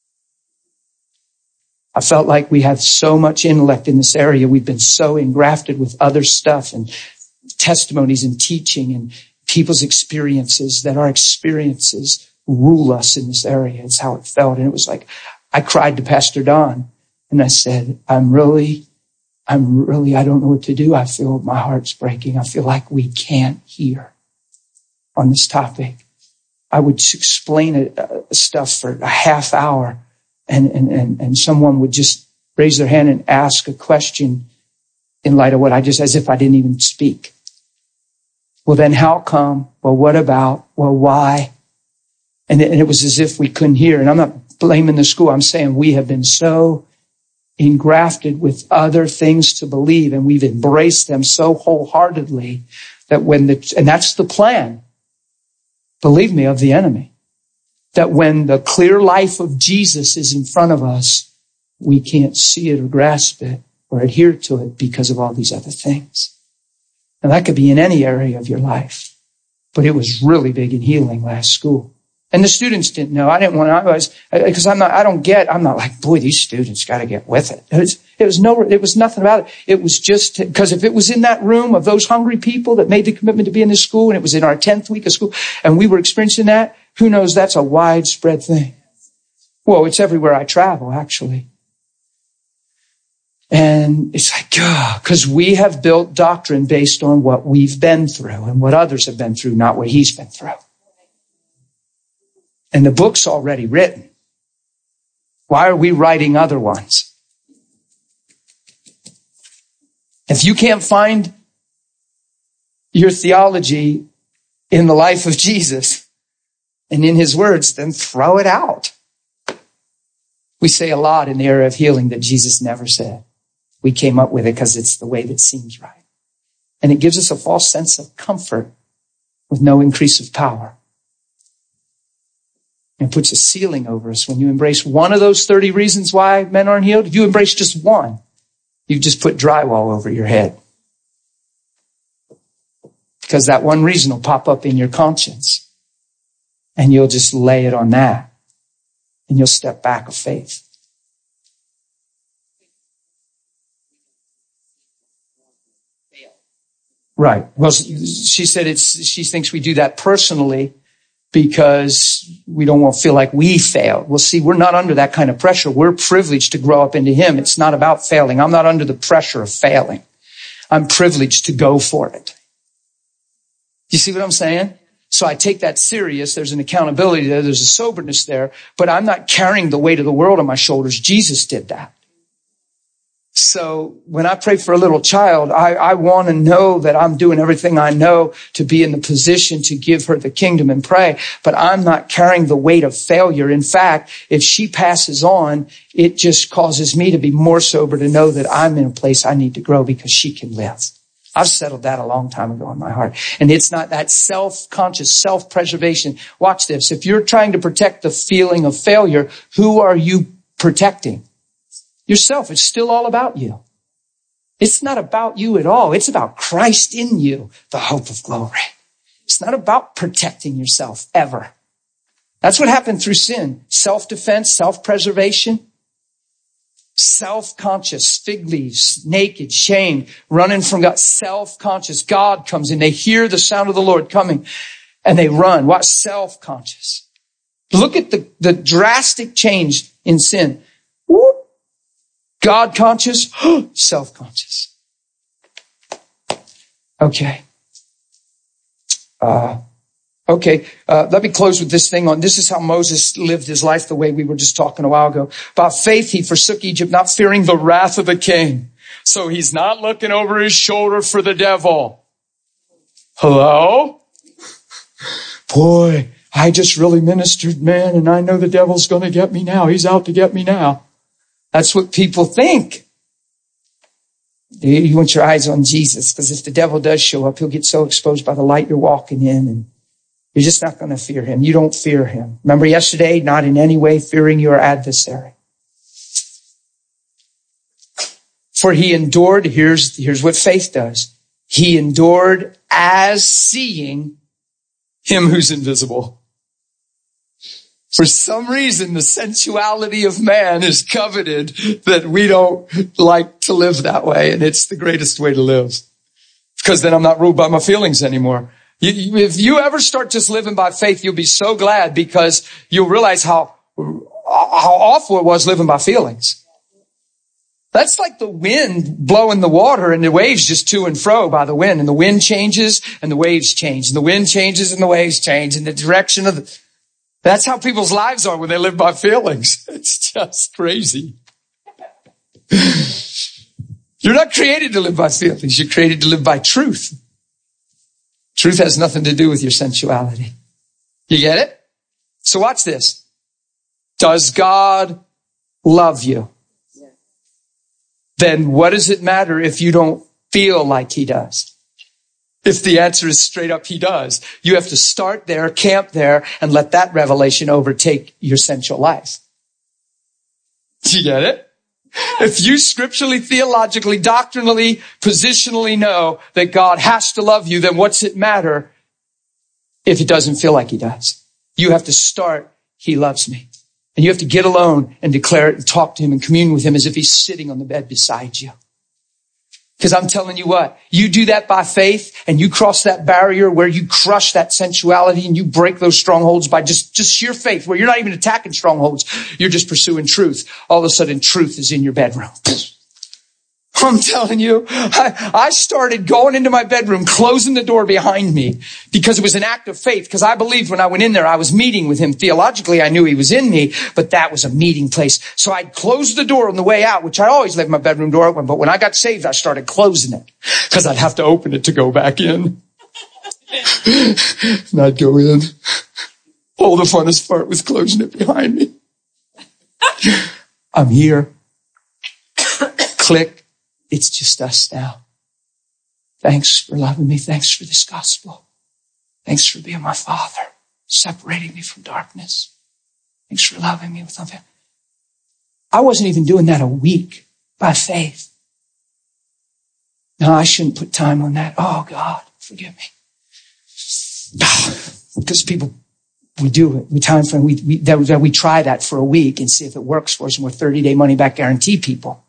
I felt like we had so much intellect in this area. We've been so engrafted with other stuff and testimonies and teaching and people's experiences that our experiences rule us in this area. It's how it felt. And it was like, I cried to Pastor Don and I said, I'm really, I'm really, I don't know what to do. I feel my heart's breaking. I feel like we can't hear on this topic. I would explain it, uh, stuff for a half hour and, and, and, and someone would just raise their hand and ask a question in light of what I just, as if I didn't even speak. Well, then how come? Well, what about? Well, why? And it, and it was as if we couldn't hear. And I'm not blaming the school. I'm saying we have been so engrafted with other things to believe, and we've embraced them so wholeheartedly that when the, and that's the plan, believe me, of the enemy, that when the clear life of Jesus is in front of us, we can't see it or grasp it or adhere to it because of all these other things. And that could be in any area of your life, but it was really big in healing last school. And the students didn't know. I didn't want to, I was, because I'm not, I don't get, I'm not like, boy, these students got to get with it. It was, it was no, it was nothing about it. It was just, because if it was in that room of those hungry people that made the commitment to be in this school, and it was in our tenth week of school, and we were experiencing that, who knows, that's a widespread thing. Well, it's everywhere I travel, actually. And it's like, God, because we have built doctrine based on what we've been through and what others have been through, not what he's been through. And the book's already written. Why are we writing other ones? If you can't find your theology in the life of Jesus and in his words, then throw it out. We say a lot in the area of healing that Jesus never said. We came up with it because it's the way that seems right. And it gives us a false sense of comfort with no increase of power. It puts a ceiling over us. When you embrace one of those thirty reasons why men aren't healed, if you embrace just one, you've just put drywall over your head. Because that one reason will pop up in your conscience. And you'll just lay it on that. And you'll step back of faith. Right. Well, she said it's, she thinks we do that personally because we don't want to feel like we failed. Well, see, we're not under that kind of pressure. We're privileged to grow up into him. It's not about failing. I'm not under the pressure of failing. I'm privileged to go for it. You see what I'm saying? So I take that serious. There's an accountability there. There's a soberness there, but I'm not carrying the weight of the world on my shoulders. Jesus did that. So when I pray for a little child, I, I want to know that I'm doing everything I know to be in the position to give her the kingdom and pray, but I'm not carrying the weight of failure. In fact, if she passes on, it just causes me to be more sober to know that I'm in a place I need to grow because she can live. I've settled that a long time ago in my heart. And it's not that self-conscious self-preservation. Watch this. If you're trying to protect the feeling of failure, who are you protecting? Yourself. It's still all about you. It's not about you at all. It's about Christ in you, the hope of glory. It's not about protecting yourself ever. That's what happened through sin. Self-defense, self-preservation, self-conscious, fig leaves, naked, shamed, running from God, self-conscious. God comes in. They hear the sound of the Lord coming and they run. What? Self-conscious. Look at the, the drastic change in sin. Whoop. God conscious, self-conscious. Okay. Uh, okay. Uh, let me close with this thing on. This is how Moses lived his life the way we were just talking a while ago. By faith, he forsook Egypt, not fearing the wrath of the king. So he's not looking over his shoulder for the devil. Hello? Boy, I just really ministered, man, and I know the devil's going to get me now. He's out to get me now. That's what people think. You want your eyes on Jesus, because if the devil does show up, he'll get so exposed by the light you're walking in, and you're just not going to fear him. You don't fear him. Remember yesterday, not in any way fearing your adversary. For he endured, here's, here's what faith does. He endured as seeing him who's invisible. For some reason, the sensuality of man is coveted that we don't like to live that way. And it's the greatest way to live. Because then I'm not ruled by my feelings anymore. You, if you ever start just living by faith, you'll be so glad because you'll realize how, how awful it was living by feelings. That's like the wind blowing the water and the waves just to and fro by the wind. And the wind changes and the waves change. And the wind changes and the waves change. And the direction of the... That's how people's lives are when they live by feelings. It's just crazy. You're not created to live by feelings. You're created to live by truth. Truth has nothing to do with your sensuality. You get it? So watch this. Does God love you? Then what does it matter if you don't feel like he does? If the answer is straight up, he does. You have to start there, camp there, and let that revelation overtake your sensual life. Do you get it? If you scripturally, theologically, doctrinally, positionally know that God has to love you, then what's it matter if it doesn't feel like he does? You have to start, he loves me. And you have to get alone and declare it and talk to him and commune with him as if he's sitting on the bed beside you. Because I'm telling you what, you do that by faith and you cross that barrier where you crush that sensuality and you break those strongholds by just, just sheer faith, where you're not even attacking strongholds. You're just pursuing truth. All of a sudden, truth is in your bedroom. I'm telling you, I, I started going into my bedroom, closing the door behind me because it was an act of faith. Because I believed when I went in there, I was meeting with him. Theologically, I knew he was in me, but that was a meeting place. So I'd close the door on the way out, which I always left my bedroom door open. But when I got saved, I started closing it because I'd have to open it to go back in. And I'd go in. Oh, the funnest part was closing it behind me. I'm here. Click. It's just us now. Thanks for loving me. Thanks for this gospel. Thanks for being my father, separating me from darkness. Thanks for loving me with love. I wasn't even doing that a week by faith. No, I shouldn't put time on that. Oh, God, forgive me. Because people, we do it. We time frame. We, we, that, we try that for a week and see if it works for us. And we're thirty-day money-back guarantee people.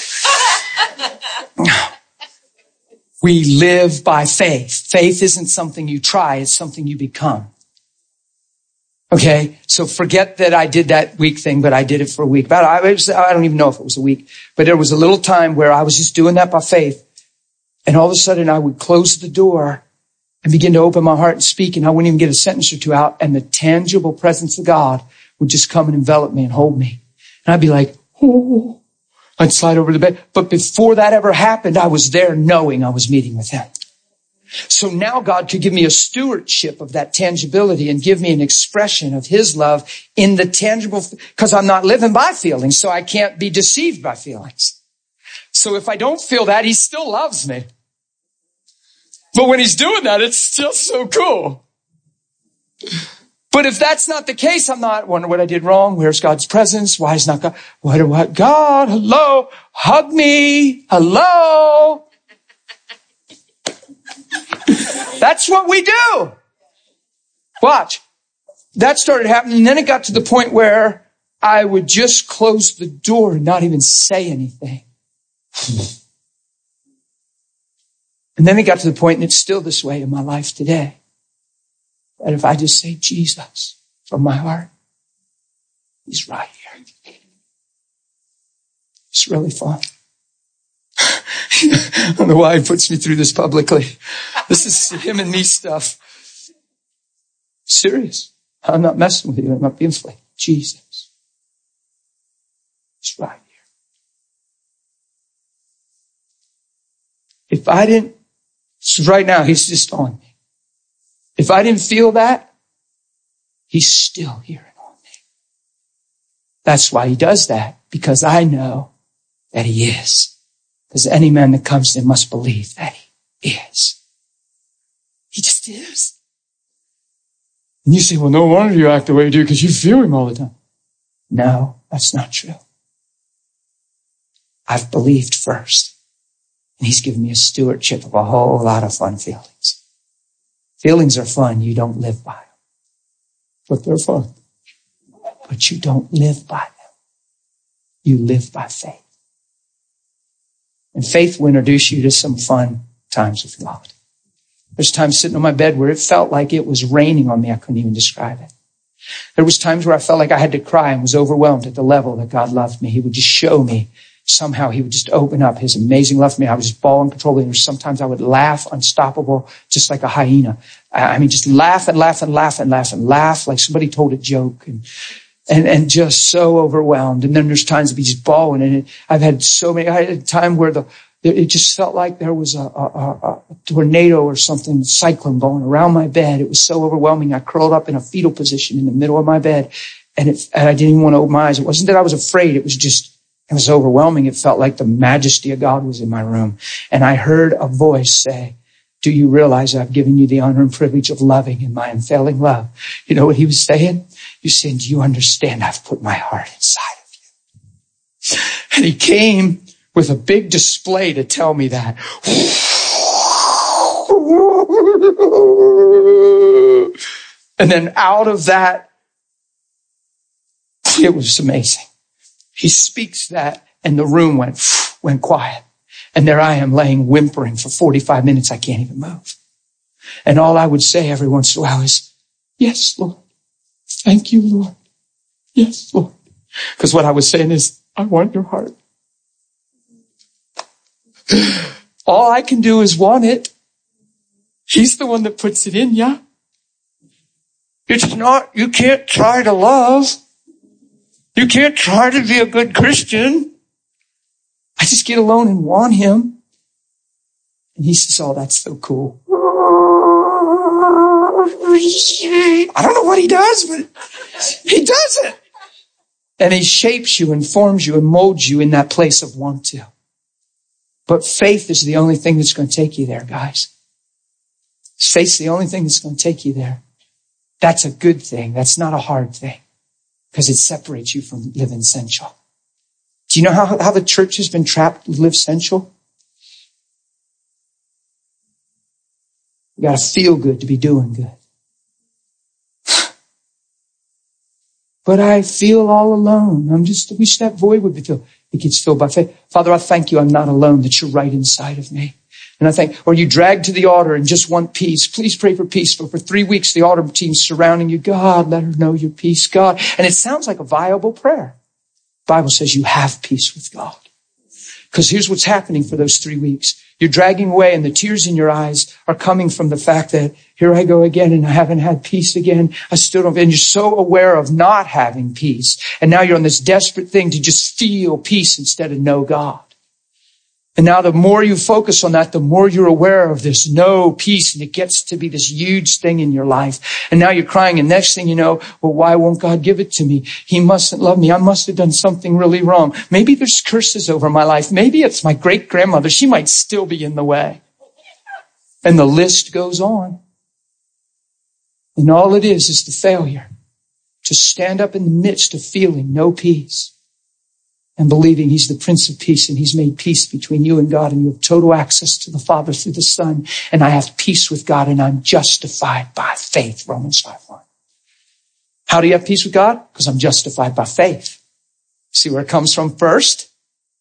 We live by faith. Faith isn't something you try. It's something you become. Okay. So forget that I did that week thing, but I did it for a week. But I, was, I don't even know if it was a week, but there was a little time where I was just doing that by faith. And all of a sudden I would close the door and begin to open my heart and speak. And I wouldn't even get a sentence or two out. And the tangible presence of God would just come and envelop me and hold me. And I'd be like, oh. I'd slide over the bed. But before that ever happened, I was there knowing I was meeting with him. So now God could give me a stewardship of that tangibility and give me an expression of his love in the tangible, because I'm not living by feelings, so I can't be deceived by feelings. So if I don't feel that, he still loves me. But when he's doing that, it's just so cool. But if that's not the case, I'm not wondering what I did wrong. Where's God's presence? Why is not God? What, what? God, hello, hug me. Hello. That's what we do. Watch. That started happening. And then it got to the point where I would just close the door and not even say anything. And then it got to the point, and it's still this way in my life today, that if I just say Jesus from my heart, he's right here. It's really fun. I don't know why he puts me through this publicly. This is him and me stuff. Serious. I'm not messing with you. I'm not being funny. Jesus. He's right here. If I didn't, so right now he's just on me. If I didn't feel that, he's still here and on me. That's why he does that, because I know that he is. Because any man that comes to him must believe that he is. He just is. And you say, well, no wonder you act the way you do, because you feel him all the time. No, that's not true. I've believed first. And he's given me a stewardship of a whole lot of fun feelings. Feelings are fun. You don't live by them. But they're fun. But you don't live by them. You live by faith. And faith will introduce you to some fun times with God. There's times sitting on my bed where it felt like it was raining on me. I couldn't even describe it. There was times where I felt like I had to cry and was overwhelmed at the level that God loved me. He would just show me somehow he would just open up his amazing love for me. I was just ball and control. And sometimes I would laugh unstoppable, just like a hyena. I mean, just laugh and laugh and laugh and laugh and laugh like somebody told a joke, and and and just so overwhelmed. And then there's times to be just bawling. And it, I've had so many. I had a time where the it just felt like there was a, a, a tornado or something, cyclone going around my bed. It was so overwhelming. I curled up in a fetal position in the middle of my bed, and, it, and I didn't even want to open my eyes. It wasn't that I was afraid. It was just, it was overwhelming. It felt like the majesty of God was in my room. And I heard a voice say, do you realize I've given you the honor and privilege of loving in my unfailing love? You know what he was saying? He was saying, do you understand I've put my heart inside of you? And he came with a big display to tell me that. And then out of that, it was amazing. He speaks that, and the room went, went quiet. And there I am laying whimpering for forty-five minutes. I can't even move. And all I would say every once in a while is, yes, Lord. Thank you, Lord. Yes, Lord. Because what I was saying is, I want your heart. All I can do is want it. He's the one that puts it in you. It's not, you can't try to love. You can't try to be a good Christian. I just get alone and want him. And he says, oh, that's so cool. I don't know what he does, but he does it. And he shapes you and forms you and molds you in that place of want to. But faith is the only thing that's going to take you there, guys. Faith's the only thing that's going to take you there. That's a good thing. That's not a hard thing, because it separates you from living sensual. Do you know how, how the church has been trapped to live sensual? You got to feel good to be doing good. But I feel all alone. I'm just, I wish that void would be filled. It gets filled by faith. Father, I thank you I'm not alone, that you're right inside of me. And I think, or you dragged to the altar and just want peace. Please pray for peace. For, for three weeks, the altar team's surrounding you. God, let her know your peace, God. And it sounds like a viable prayer. The Bible says you have peace with God. Because here's what's happening for those three weeks. You're dragging away, and the tears in your eyes are coming from the fact that here I go again and I haven't had peace again. I still don't, and you're so aware of not having peace. And now you're on this desperate thing to just feel peace instead of know God. And now the more you focus on that, the more you're aware of this no peace, and it gets to be this huge thing in your life. And now you're crying, and next thing you know, well, why won't God give it to me? He mustn't love me. I must have done something really wrong. Maybe there's curses over my life. Maybe it's my great-grandmother. She might still be in the way. And the list goes on. And all it is is the failure to stand up in the midst of feeling no peace and believing he's the Prince of Peace, and he's made peace between you and God, and you have total access to the Father through the Son, and I have peace with God, and I'm justified by faith, Romans five one. How do you have peace with God? Because I'm justified by faith. See where it comes from first?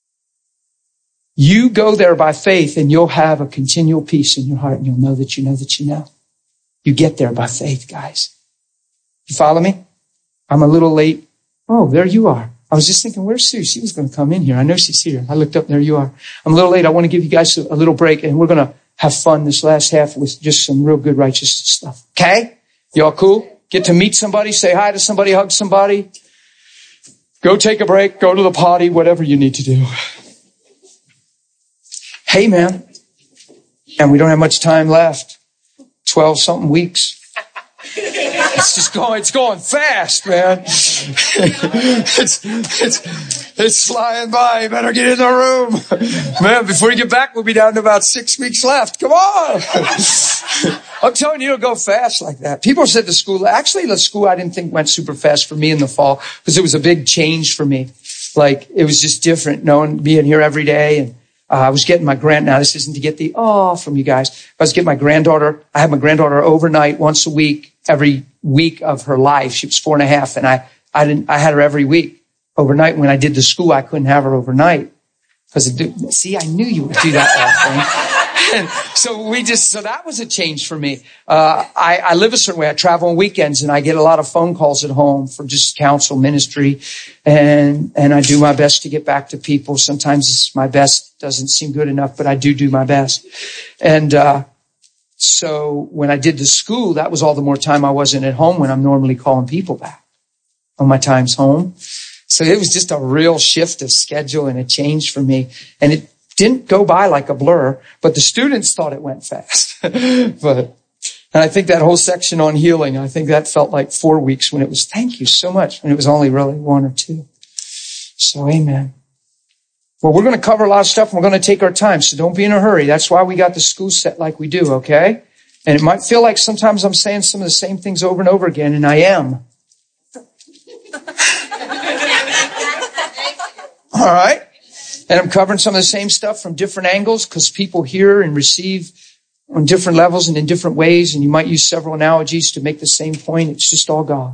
You go there by faith, and you'll have a continual peace in your heart, and you'll know that you know that you know. You get there by faith, guys. You follow me? I'm a little late. Oh, there you are. I was just thinking, where's Sue? She was going to come in here. I know she's here. I looked up, there you are. I'm a little late. I want to give you guys a, a little break, and we're going to have fun this last half with just some real good righteous stuff. Okay? Y'all cool? Get to meet somebody, say hi to somebody, hug somebody. Go take a break, go to the potty, whatever you need to do. Hey, man. And we don't have much time left. Twelve something weeks. It's just going, it's going fast, man. it's, it's, it's flying by. You better get in the room. Man, before you get back, we'll be down to about six weeks left. Come on. I'm telling you, it'll go fast like that. People said the school, actually the school I didn't think went super fast for me in the fall, because it was a big change for me. Like, it was just different knowing, being here every day. And Uh, I was getting my grand, now this isn't to get the oh from you guys. I was getting my granddaughter. I had my granddaughter overnight once a week, every week of her life. She was four and a half, and I, I didn't, I had her every week overnight. When I did the school, I couldn't have her overnight because see, I knew you would do that, thing. And so we just, so that was a change for me. Uh, I, I live a certain way. I travel on weekends and I get a lot of phone calls at home for just counsel ministry. And, and I do my best to get back to people. Sometimes my best doesn't seem good enough, but I do do my best. And, uh, so when I did the school, that was all the more time I wasn't at home when I'm normally calling people back on my times home. So it was just a real shift of schedule and a change for me. And it didn't go by like a blur, but the students thought it went fast. But, and I think that whole section on healing, I think that felt like four weeks when it was, thank you so much. And it was only really one or two. So amen. Well, we're going to cover a lot of stuff and we're going to take our time. So don't be in a hurry. That's why we got the school set like we do. Okay. And it might feel like sometimes I'm saying some of the same things over and over again. And I am. All right. And I'm covering some of the same stuff from different angles because people hear and receive on different levels and in different ways. And you might use several analogies to make the same point. It's just all God.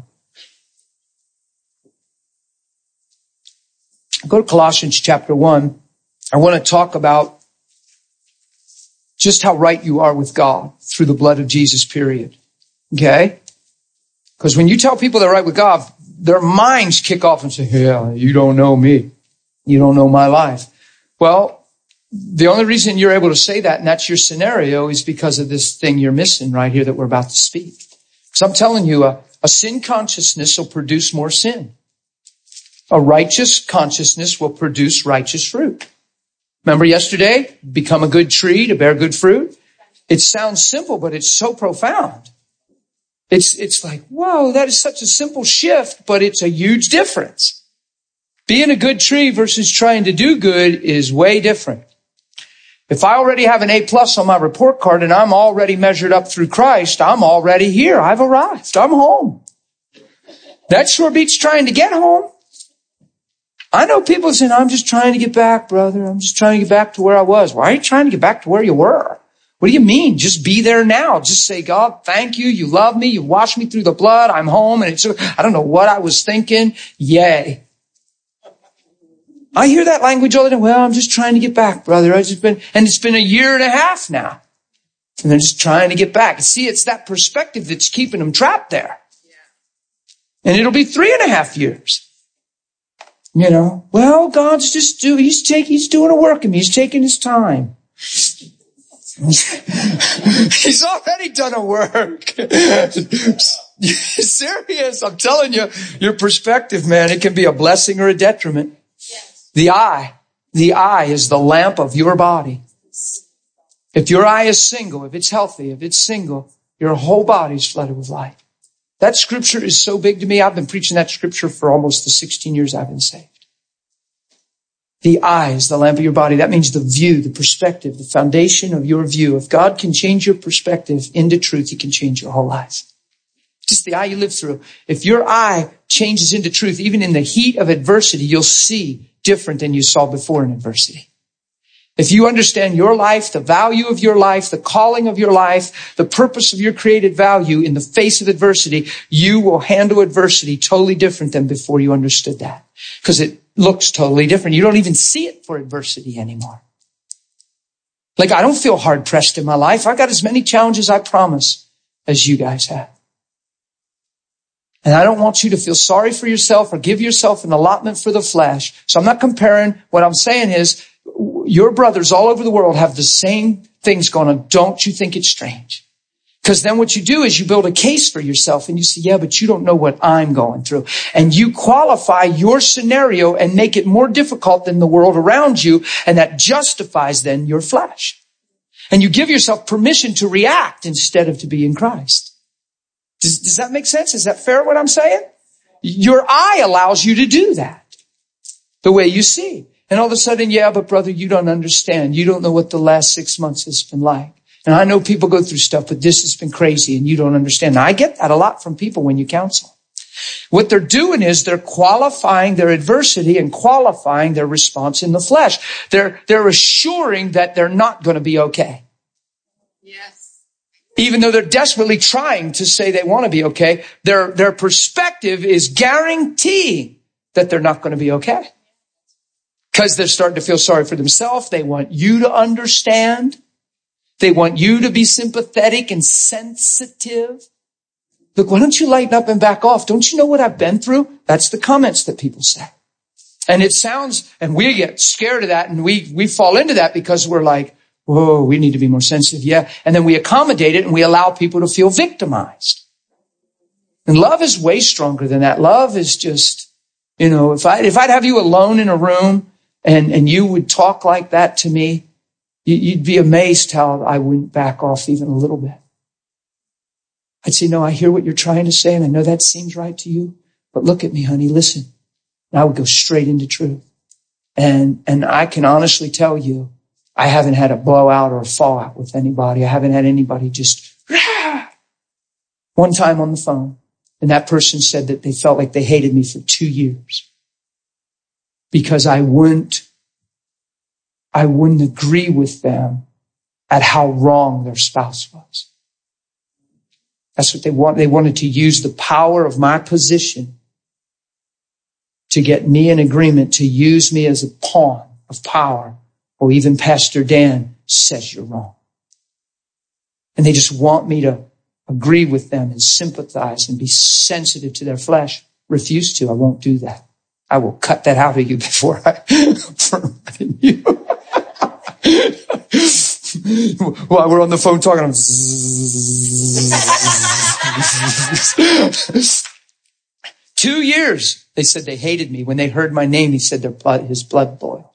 Go to Colossians chapter one. I want to talk about just how right you are with God through the blood of Jesus, period. Okay? Because when you tell people they're right with God, their minds kick off and say, yeah, you don't know me. You don't know my life. Well, the only reason you're able to say that, and that's your scenario, is because of this thing you're missing right here that we're about to speak. Because I'm telling you, a, a sin consciousness will produce more sin. A righteous consciousness will produce righteous fruit. Remember yesterday, become a good tree to bear good fruit? It sounds simple, but it's so profound. It's, it's like, whoa, that is such a simple shift, but it's a huge difference. Being a good tree versus trying to do good is way different. If I already have an A plus on my report card and I'm already measured up through Christ, I'm already here. I've arrived. I'm home. That sure beats trying to get home. I know people saying, I'm just trying to get back, brother. I'm just trying to get back to where I was. Why are you trying to get back to where you were? What do you mean? Just be there now. Just say, God, thank you. You love me. You washed me through the blood. I'm home. And it's, I don't know what I was thinking. Yay. I hear that language all the time. Well, I'm just trying to get back, brother. I've just been, and it's been a year and a half now. And they're just trying to get back. See, it's that perspective that's keeping them trapped there. And it'll be three and a half years. You know, well, God's just do, he's taking, he's doing a work in me. He's taking his time. He's already done a work. Serious. I'm telling you, your perspective, man, it can be a blessing or a detriment. Yes. The eye, the eye is the lamp of your body. If your eye is single, if it's healthy, if it's single, your whole body's flooded with light. That scripture is so big to me. I've been preaching that scripture for almost the sixteen years I've been saved. The eye is the lamp of your body. That means the view, the perspective, the foundation of your view. If God can change your perspective into truth, he can change your whole life. Just the eye you live through. If your eye changes into truth, even in the heat of adversity, you'll see different than you saw before in adversity. If you understand your life, the value of your life, the calling of your life, the purpose of your created value in the face of adversity, you will handle adversity totally different than before you understood that. Because it looks totally different. You don't even see it for adversity anymore. Like, I don't feel hard pressed in my life. I got as many challenges, I promise, as you guys have. And I don't want you to feel sorry for yourself or give yourself an allotment for the flesh. So I'm not comparing. What I'm saying is, your brothers all over the world have the same things going on. Don't you think it's strange? Because then what you do is you build a case for yourself and you say, yeah, but you don't know what I'm going through. And you qualify your scenario and make it more difficult than the world around you. And that justifies then your flesh. And you give yourself permission to react instead of to be in Christ. Does, does that make sense? Is that fair what I'm saying? Your eye allows you to do that the way you see. And all of a sudden, yeah, but brother, you don't understand. You don't know what the last six months has been like. And I know people go through stuff, but this has been crazy and you don't understand. Now, I get that a lot from people when you counsel. What they're doing is they're qualifying their adversity and qualifying their response in the flesh. They're, they're assuring that they're not going to be okay. Yes. Even though they're desperately trying to say they want to be okay, their, their perspective is guaranteeing that they're not going to be okay. Because they're starting to feel sorry for themselves. They want you to understand. They want you to be sympathetic and sensitive. Look, why don't you lighten up and back off? Don't you know what I've been through? That's the comments that people say. And it sounds, and we get scared of that, and we, we fall into that because we're like, whoa, we need to be more sensitive. Yeah. And then we accommodate it and we allow people to feel victimized. And love is way stronger than that. Love is just, you know, if I, if I'd have you alone in a room and, and you would talk like that to me, you, you'd be amazed how I wouldn't back off even a little bit. I'd say, no, I hear what you're trying to say and I know that seems right to you, but look at me, honey, listen. And I would go straight into truth. And, and I can honestly tell you, I haven't had a blowout or a fallout with anybody. I haven't had anybody just, rah! One time on the phone. And that person said that they felt like they hated me for two years because I wouldn't, I wouldn't agree with them at how wrong their spouse was. That's what they want. They wanted to use the power of my position to get me in agreement, to use me as a pawn of power. Or even Pastor Dan says you're wrong. And they just want me to agree with them and sympathize and be sensitive to their flesh. Refuse to. I won't do that. I will cut that out of you before I in you. While we're on the phone talking, I'm two years. They said they hated me. When they heard my name, he said their blood, his blood boiled.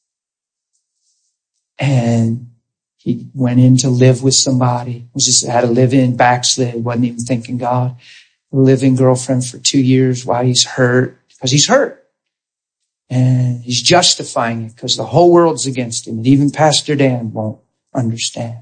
And he went in to live with somebody. Was just had a live-in, backslid, wasn't even thinking God. A live-in girlfriend for two years while he's hurt, because he's hurt. And he's justifying it because the whole world's against him. And even Pastor Dan won't understand.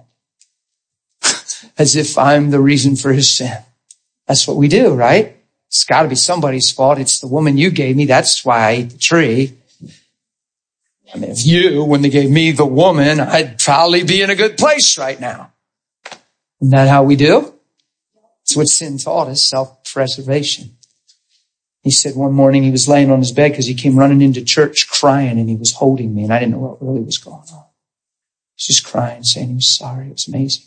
As if I'm the reason for his sin. That's what we do, right? It's got to be somebody's fault. It's the woman you gave me. That's why I ate the tree. I mean, if you, when they gave me the woman, I'd probably be in a good place right now. Isn't that how we do? That's what sin taught us, self-preservation. He said one morning he was laying on his bed because he came running into church crying and he was holding me and I didn't know what really was going on. He was just crying, saying he was sorry. It was amazing.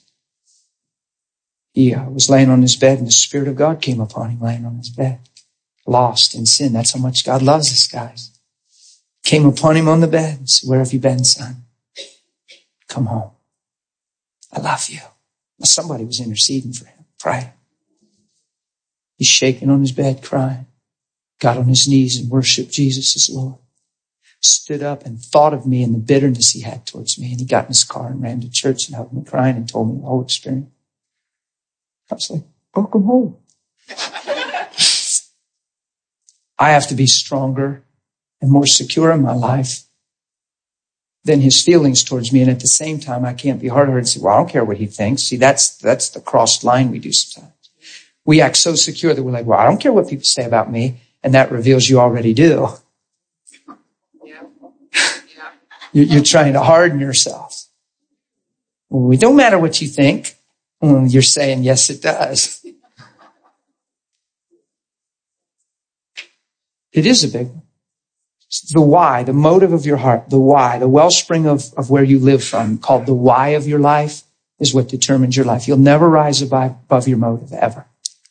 He uh, was laying on his bed and the Spirit of God came upon him laying on his bed. Lost in sin. That's how much God loves us, guys. Came upon him on the bed and said, where have you been, son? Come home. I love you. Now, somebody was interceding for him, praying. He's shaking on his bed, crying. Got on his knees and worshiped Jesus as Lord. Stood up and thought of me and the bitterness he had towards me. And he got in his car and ran to church and hugged me crying and told me the whole experience. I was like, welcome home. I have to be stronger and more secure in my life than his feelings towards me. And at the same time, I can't be hard-hearted and say, well, I don't care what he thinks. See, that's, that's the crossed line we do sometimes. We act so secure that we're like, well, I don't care what people say about me. And that reveals you already do. Yeah. Yeah. You're trying to harden yourself. Well, it don't matter what you think. Well, you're saying, yes, it does. It is a big one. The why, the motive of your heart, the why, the wellspring of, of where you live from, called the why of your life, is what determines your life. You'll never rise above, above your motive, ever.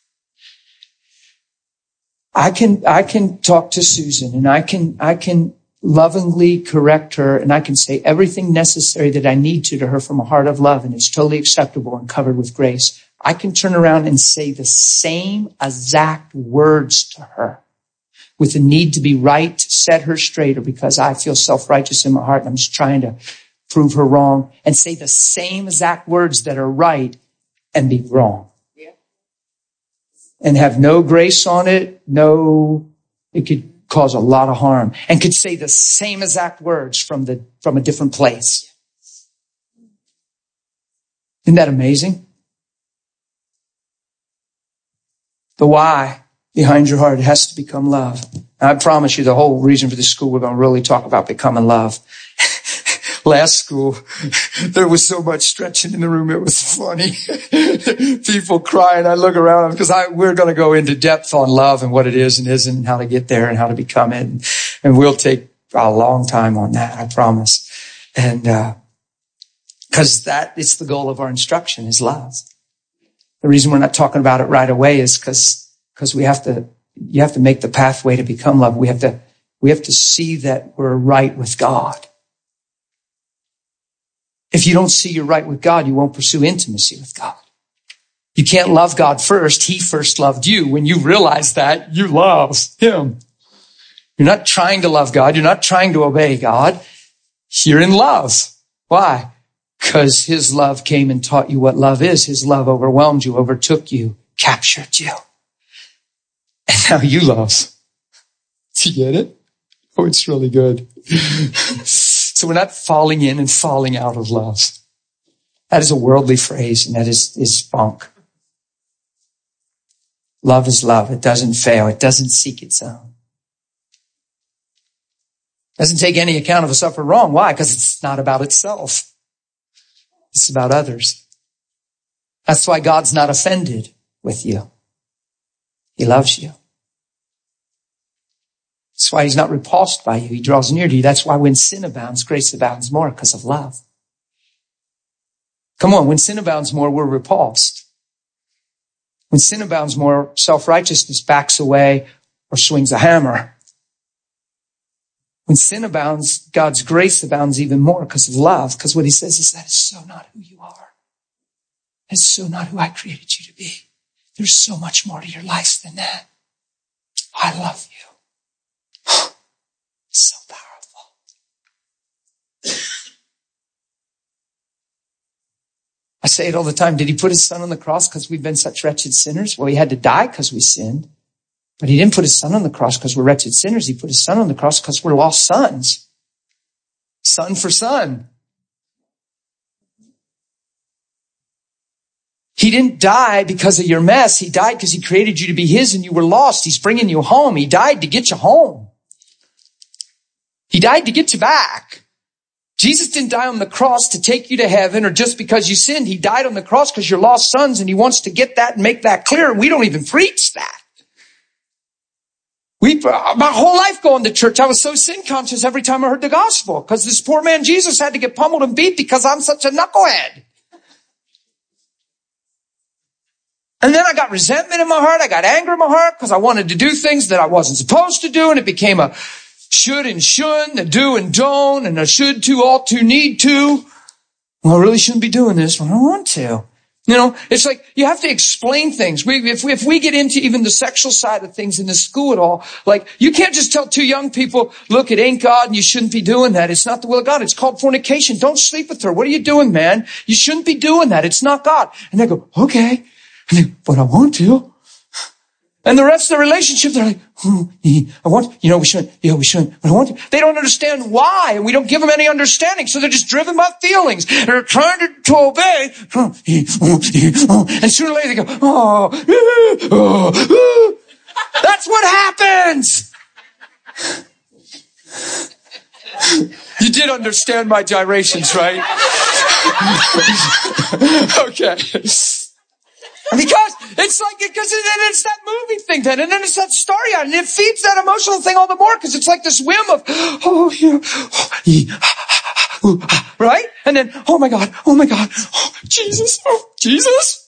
I can, I can talk to Susan and I can, I can lovingly correct her and I can say everything necessary that I need to to her from a heart of love and it's totally acceptable and covered with grace. I can turn around and say the same exact words to her with the need to be right, to set her straight, or because I feel self-righteous in my heart and I'm just trying to prove her wrong, and say the same exact words that are right and be wrong. Yeah. And have no grace on it, no, it could cause a lot of harm, and could say the same exact words from the, from a different place. Isn't that amazing? The why behind your heart, it has to become love. And I promise you the whole reason for this school, we're going to really talk about becoming love. Last school, there was so much stretching in the room. It was funny. People crying. I look around because I, we're going to go into depth on love and what it is and isn't and how to get there and how to become it. And, and we'll take a long time on that, I promise. And, uh, Because that is the goal of our instruction, is love. The reason we're not talking about it right away is because because we have to, you have to make the pathway to become love. We have to, we have to see that we're right with God. If you don't see you're right with God, you won't pursue intimacy with God. You can't love God first. He first loved you. When you realize that, you love him. You're not trying to love God. You're not trying to obey God. You're in love. Why? Because his love came and taught you what love is. His love overwhelmed you, overtook you, captured you. And now you love. Do you get it? Oh, it's really good. So we're not falling in and falling out of love. That is a worldly phrase, and that is, is bunk. Love is love. It doesn't fail. It doesn't seek its own. It doesn't take any account of a suffer wrong. Why? Because it's not about itself. It's about others. That's why God's not offended with you. He loves you. That's why he's not repulsed by you. He draws near to you. That's why when sin abounds, grace abounds more, because of love. Come on, when sin abounds more, we're repulsed. When sin abounds more, self-righteousness backs away or swings a hammer. When sin abounds, God's grace abounds even more because of love. Because what he says is, that is so not who you are. That is so not who I created you to be. There's so much more to your life than that. I love you. So powerful. I say it all the time. Did he put his son on the cross because we've been such wretched sinners? Well, he had to die because we sinned. But he didn't put his son on the cross because we're wretched sinners. He put his son on the cross because we're lost sons. Son for son. He didn't die because of your mess. He died because he created you to be his and you were lost. He's bringing you home. He died to get you home. He died to get you back. Jesus didn't die on the cross to take you to heaven or just because you sinned. He died on the cross because you're lost sons, and he wants to get that and make that clear. We don't even preach that. We, my whole life going to church, I was so sin conscious every time I heard the gospel because this poor man Jesus had to get pummeled and beat because I'm such a knucklehead. And then I got resentment in my heart. I got anger in my heart because I wanted to do things that I wasn't supposed to do, and it became a should and shouldn't, a do and don't, and a should to, ought to, need to. Well, I really shouldn't be doing this. Well, I don't want to. You know, it's like you have to explain things. We, if we, if we get into even the sexual side of things in the school at all, like you can't just tell two young people, look, it ain't God and you shouldn't be doing that. It's not the will of God. It's called fornication. Don't sleep with her. What are you doing, man? You shouldn't be doing that. It's not God. And they go, okay. And they, but I want to. And the rest of the relationship, they're like, hmm, I want, you know, we shouldn't, yeah, we shouldn't, but I want to. They don't understand why, and we don't give them any understanding, so they're just driven by feelings. They're trying to, to obey, and sooner or later they go, oh, oh, oh. That's what happens. You did understand my gyrations, right? Okay. Because it's like, because it, it's that movie thing then, and then it's that story on it, and it feeds that emotional thing all the more, because it's like this whim of, oh, yeah, oh, right? And then, oh my God, oh my God, oh, Jesus, oh, Jesus.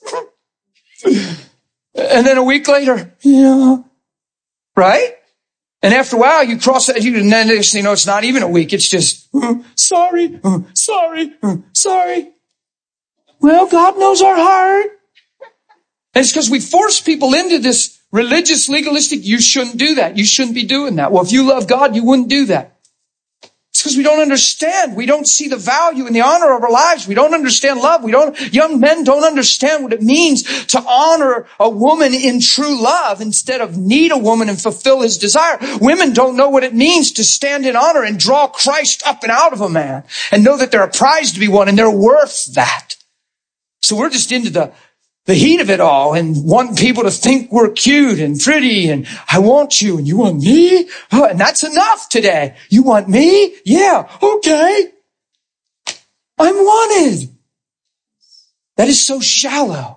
And then a week later, yeah, right? And after a while, you cross that, you, and then you know, it's not even a week, it's just, oh, sorry, oh, sorry, oh, sorry. Well, God knows our heart. And it's because we force people into this religious, legalistic, you shouldn't do that. You shouldn't be doing that. Well, if you love God, you wouldn't do that. It's because we don't understand. We don't see the value and the honor of our lives. We don't understand love. We don't, young men don't understand what it means to honor a woman in true love instead of need a woman and fulfill his desire. Women don't know what it means to stand in honor and draw Christ up and out of a man and know that they're a prize to be won and they're worth that. So we're just into the The heat of it all and want people to think we're cute and pretty and I want you and you want me? Oh, and that's enough today. You want me? Yeah, okay. I'm wanted. That is so shallow.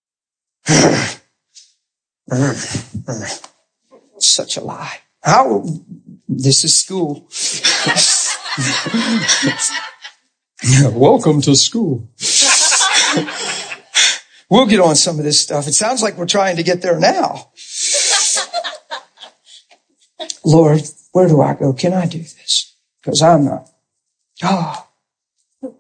Such a lie. How? This is school. Welcome to school. We'll get on some of this stuff. It sounds like we're trying to get there now. Lord, where do I go? Can I do this? Because I'm not. Ah. Oh.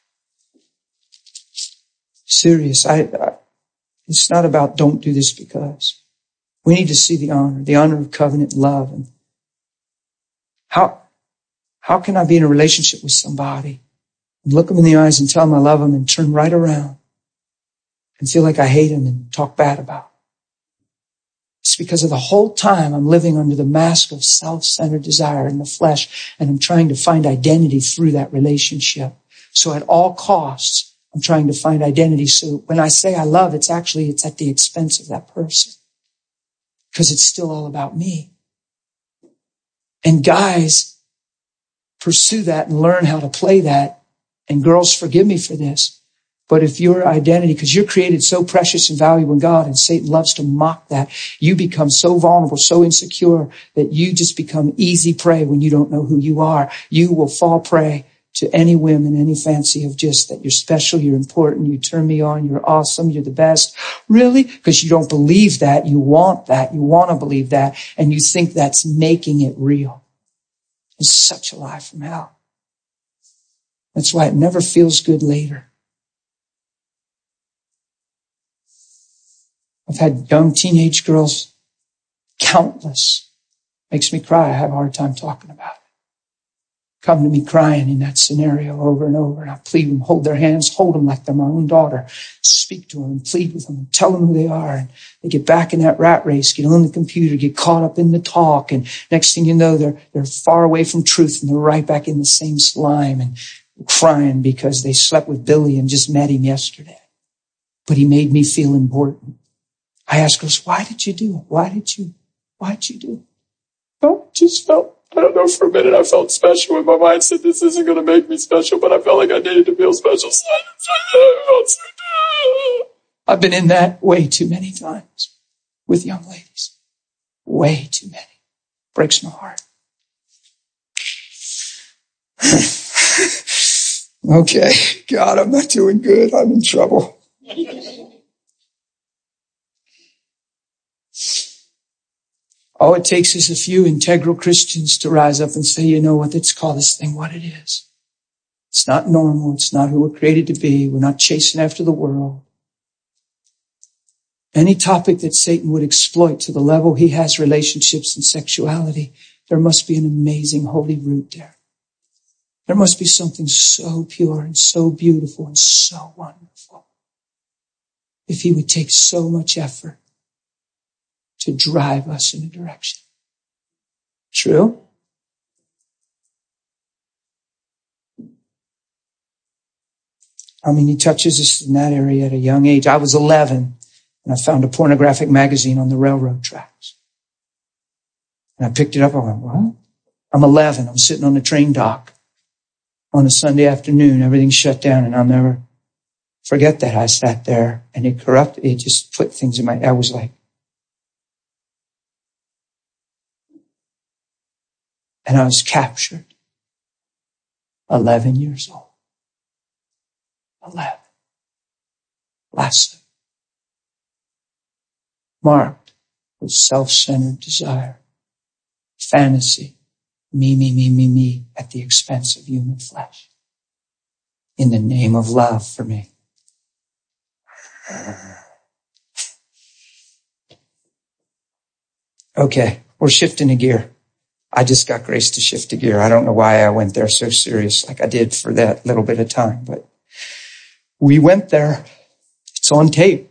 Serious. I, I, it's not about don't do this because. We need to see the honor, the honor of covenant love. And how, how can I be in a relationship with somebody and look them in the eyes and tell them I love them and turn right around and feel like I hate them and talk bad about them? It's because of the whole time I'm living under the mask of self-centered desire in the flesh, and I'm trying to find identity through that relationship. So at all costs, I'm trying to find identity. So when I say I love, it's actually, it's at the expense of that person. Because it's still all about me. And guys pursue that and learn how to play that. And girls, forgive me for this. But if your identity, because you're created so precious and valuable in God, and Satan loves to mock that, you become so vulnerable, so insecure, that you just become easy prey when you don't know who you are. You will fall prey to any whim and any fancy of just that you're special, you're important, you turn me on, you're awesome, you're the best. Really? Because you don't believe that, you want that, you want to believe that, and you think that's making it real. It's such a lie from hell. That's why it never feels good later. I've had young teenage girls, countless. Makes me cry. I have a hard time talking about it. Come to me crying in that scenario over and over. And I plead with them, hold their hands, hold them like they're my own daughter. Speak to them and plead with them and tell them who they are. And they get back in that rat race, get on the computer, get caught up in the talk. And next thing you know, they're, they're far away from truth and they're right back in the same slime and crying because they slept with Billy and just met him yesterday. But he made me feel important. I ask girls, why did you do it? Why did you, why did you do it? Well, just felt, I don't know, for a minute I felt special and my mind said this isn't going to make me special, but I felt like I needed to feel special. So I felt so good. I've been in that way too many times with young ladies. Way too many. Breaks my heart. Okay, God, I'm not doing good. I'm in trouble. All it takes is a few integral Christians to rise up and say, you know what, let's call this thing what it is. It's not normal. It's not who we're created to be. We're not chasing after the world. Any topic that Satan would exploit to the level he has relationships and sexuality, there must be an amazing holy root there. There must be something so pure and so beautiful and so wonderful. If he would take so much effort to drive us in a direction. True? I mean, he touches us in that area at a young age. I was eleven and I found a pornographic magazine on the railroad tracks. And I picked it up. I went, what? I'm eleven. I'm sitting on the train dock on a Sunday afternoon. Everything's shut down and I'll never forget that. I sat there and it corrupted. It just put things in my, I was like, and I was captured. Eleven years old. Eleven. Lasted. Marked with self-centered desire. Fantasy. Me, me, me, me, me at the expense of human flesh. In the name of love for me. Okay, we're shifting a gear. I just got grace to shift a gear. I don't know why I went there so serious like I did for that little bit of time, but we went there. It's on tape.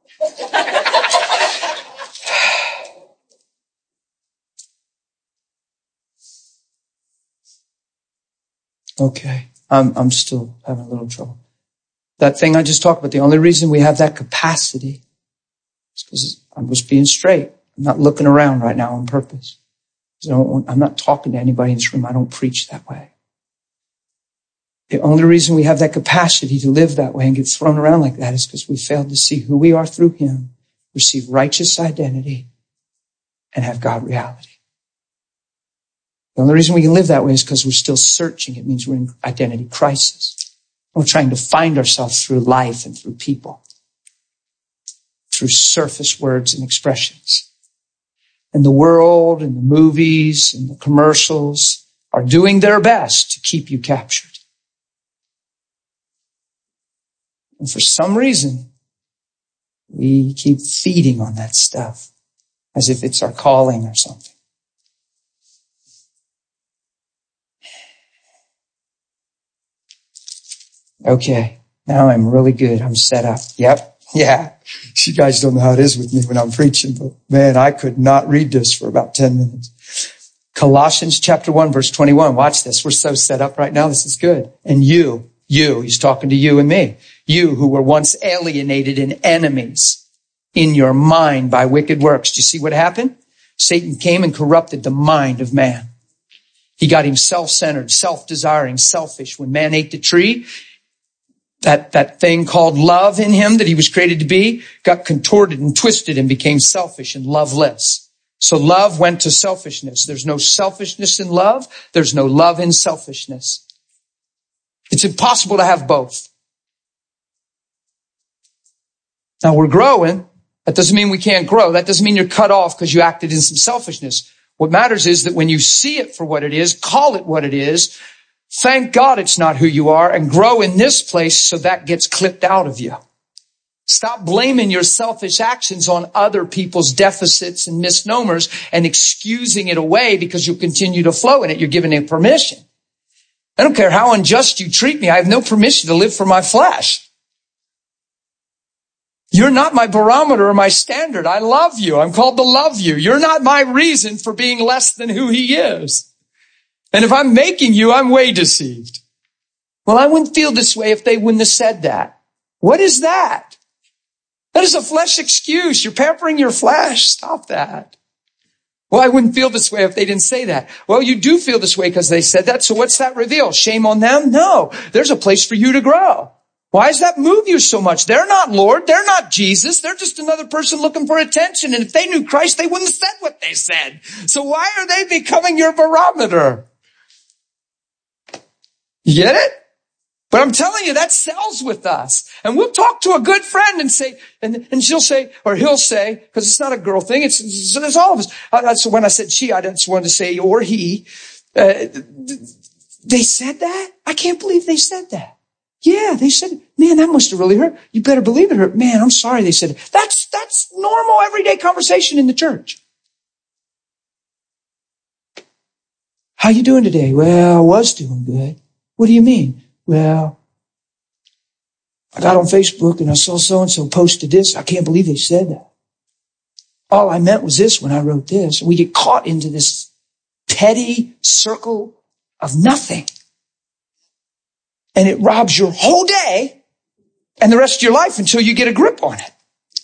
Okay, I'm, I'm still having a little trouble. That thing I just talked about, the only reason we have that capacity is because I'm just being straight. I'm not looking around right now on purpose. I don't want, I'm not talking to anybody in this room. I don't preach that way. The only reason we have that capacity to live that way and get thrown around like that is because we failed to see who we are through him, receive righteous identity, and have God reality. The only reason we can live that way is because we're still searching. It means we're in identity crisis. We're trying to find ourselves through life and through people, through surface words and expressions. And the world and the movies and the commercials are doing their best to keep you captured. And for some reason, we keep feeding on that stuff as if it's our calling or something. Okay, now I'm really good. I'm set up. Yep, yeah. You guys don't know how it is with me when I'm preaching, but man, I could not read this for about ten minutes. Colossians chapter one, verse twenty-one. Watch this. We're so set up right now. This is good. And you, you, he's talking to you and me. You who were once alienated and enemies in your mind by wicked works. Do you see what happened? Satan came and corrupted the mind of man. He got him self-centered, self-desiring, selfish. When man ate the tree, That, that thing called love in him that he was created to be got contorted and twisted and became selfish and loveless. So love went to selfishness. There's no selfishness in love. There's no love in selfishness. It's impossible to have both. Now we're growing. That doesn't mean we can't grow. That doesn't mean you're cut off because you acted in some selfishness. What matters is that when you see it for what it is, call it what it is, thank God it's not who you are, and grow in this place so that gets clipped out of you. Stop blaming your selfish actions on other people's deficits and misnomers and excusing it away because you'll continue to flow in it. You're giving it permission. I don't care how unjust you treat me. I have no permission to live for my flesh. You're not my barometer or my standard. I love you. I'm called to love you. You're not my reason for being less than who he is. And if I'm making you, I'm way deceived. Well, I wouldn't feel this way if they wouldn't have said that. What is that? That is a flesh excuse. You're pampering your flesh. Stop that. Well, I wouldn't feel this way if they didn't say that. Well, you do feel this way because they said that. So what's that reveal? Shame on them? No. There's a place for you to grow. Why does that move you so much? They're not Lord. They're not Jesus. They're just another person looking for attention. And if they knew Christ, they wouldn't have said what they said. So why are they becoming your barometer? You get it? But I'm telling you, that sells with us. And we'll talk to a good friend and say, and, and she'll say, or he'll say, because it's not a girl thing, it's, it's, it's all of us. I, so when I said she, I just wanted to say, or he. Uh, they said that? I can't believe they said that. Yeah, they said, man, that must have really hurt. You better believe it hurt. Man, I'm sorry they said it. That's, that's normal everyday conversation in the church. How you doing today? Well, I was doing good. What do you mean? Well, I got on Facebook and I saw so-and-so posted this. I can't believe they said that. All I meant was this when I wrote this. We get caught into this petty circle of nothing. And it robs your whole day and the rest of your life until you get a grip on it.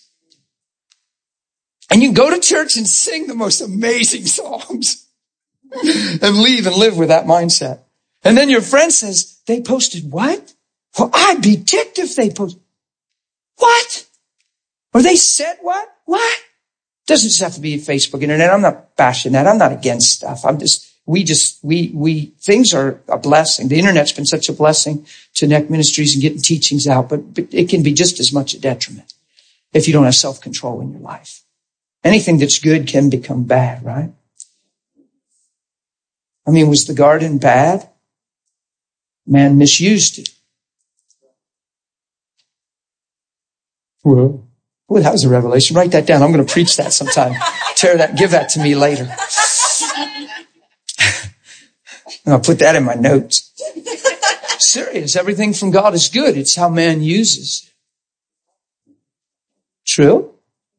And you go to church and sing the most amazing songs and leave and live with that mindset. And then your friend says, they posted what? Well, I'd be ticked if they posted. What? Or they said what? What? Doesn't just have to be Facebook, internet. I'm not bashing that. I'm not against stuff. I'm just, we just, we, we, things are a blessing. The internet's been such a blessing to Neck Ministries and getting teachings out, but, but it can be just as much a detriment if you don't have self-control in your life. Anything that's good can become bad, right? I mean, was the garden bad? Man misused it. Well, well, that was a revelation. Write that down. I'm going to preach that sometime. Tear that, give that to me later. And I'll put that in my notes. Serious. Everything from God is good. It's how man uses it. True?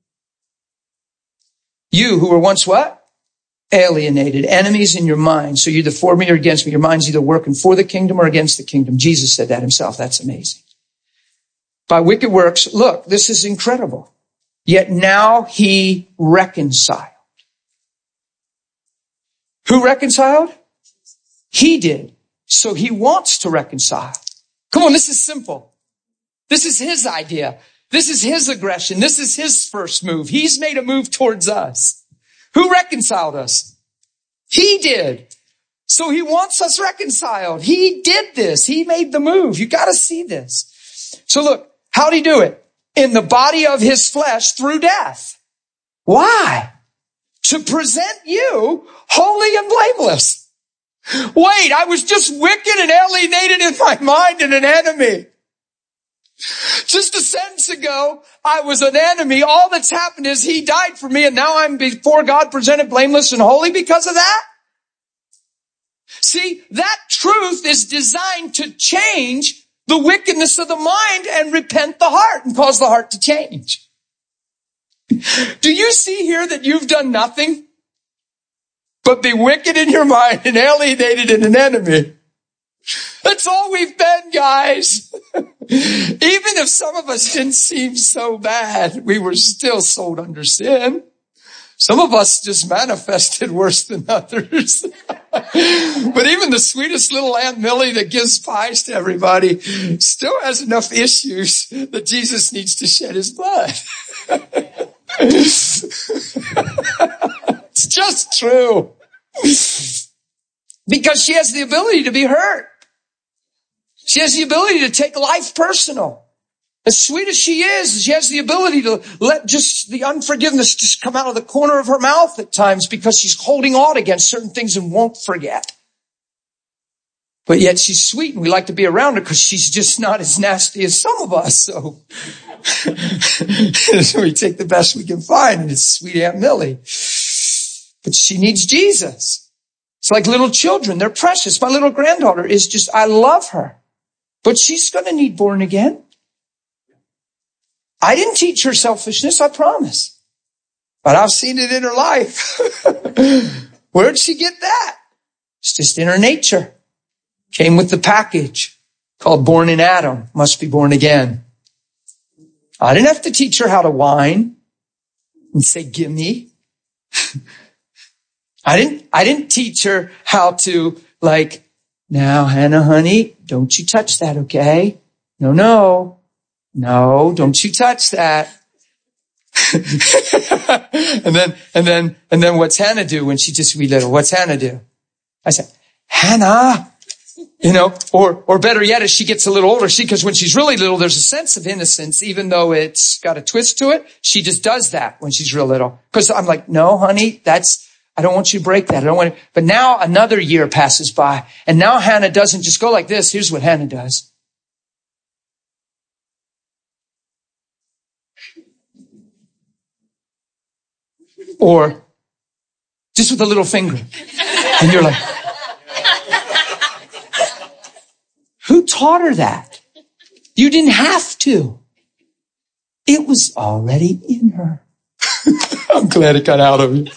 You who were once what? Alienated, enemies in your mind. So you're either for me or against me. Your mind's either working for the kingdom or against the kingdom. Jesus said that himself. That's amazing. By wicked works, look, this is incredible. Yet now he reconciled. Who reconciled? He did. So he wants to reconcile. Come on, this is simple. This is his idea. This is his aggression. This is his first move. He's made a move towards us. Who reconciled us? He did. So he wants us reconciled. He did this. He made the move. You got to see this. So look, how'd he do it? In the body of his flesh through death. Why? To present you holy and blameless. Wait, I was just wicked and alienated in my mind and an enemy. Just a sentence ago, I was an enemy. All that's happened is he died for me, and now I'm before God presented blameless and holy because of that. See, that truth is designed to change the wickedness of the mind and repent the heart and cause the heart to change. Do you see here that you've done nothing but be wicked in your mind and alienated in an enemy? That's all we've been, guys. Even if some of us didn't seem so bad, we were still sold under sin. Some of us just manifested worse than others. But even the sweetest little Aunt Millie that gives pies to everybody still has enough issues that Jesus needs to shed his blood. It's just true. Because she has the ability to be hurt. She has the ability to take life personal. As sweet as she is, she has the ability to let just the unforgiveness just come out of the corner of her mouth at times because she's holding on against certain things and won't forget. But yet she's sweet and we like to be around her because she's just not as nasty as some of us. So we take the best we can find, and it's sweet Aunt Millie. But she needs Jesus. It's like little children. They're precious. My little granddaughter is just, I love her. But she's going to need born again. I didn't teach her selfishness, I promise. But I've seen it in her life. Where'd she get that? It's just in her nature. Came with the package called born in Adam, must be born again. I didn't have to teach her how to whine and say, gimme. I didn't, I didn't teach her how to like, now, Hannah, honey, don't you touch that, okay? No, no. No, don't you touch that. and then, and then, and then what's Hannah do when she just wee little? What's Hannah do? I said, Hannah, you know, or, or better yet, as she gets a little older, she, cause when she's really little, there's a sense of innocence, even though it's got a twist to it. She just does that when she's real little. Cause I'm like, no, honey, that's, I don't want you to break that. I don't want to, but now another year passes by and now Hannah doesn't just go like this. Here's what Hannah does. Or just with a little finger. And you're like, who taught her that? You didn't have to. It was already in her. I'm glad it got out of you.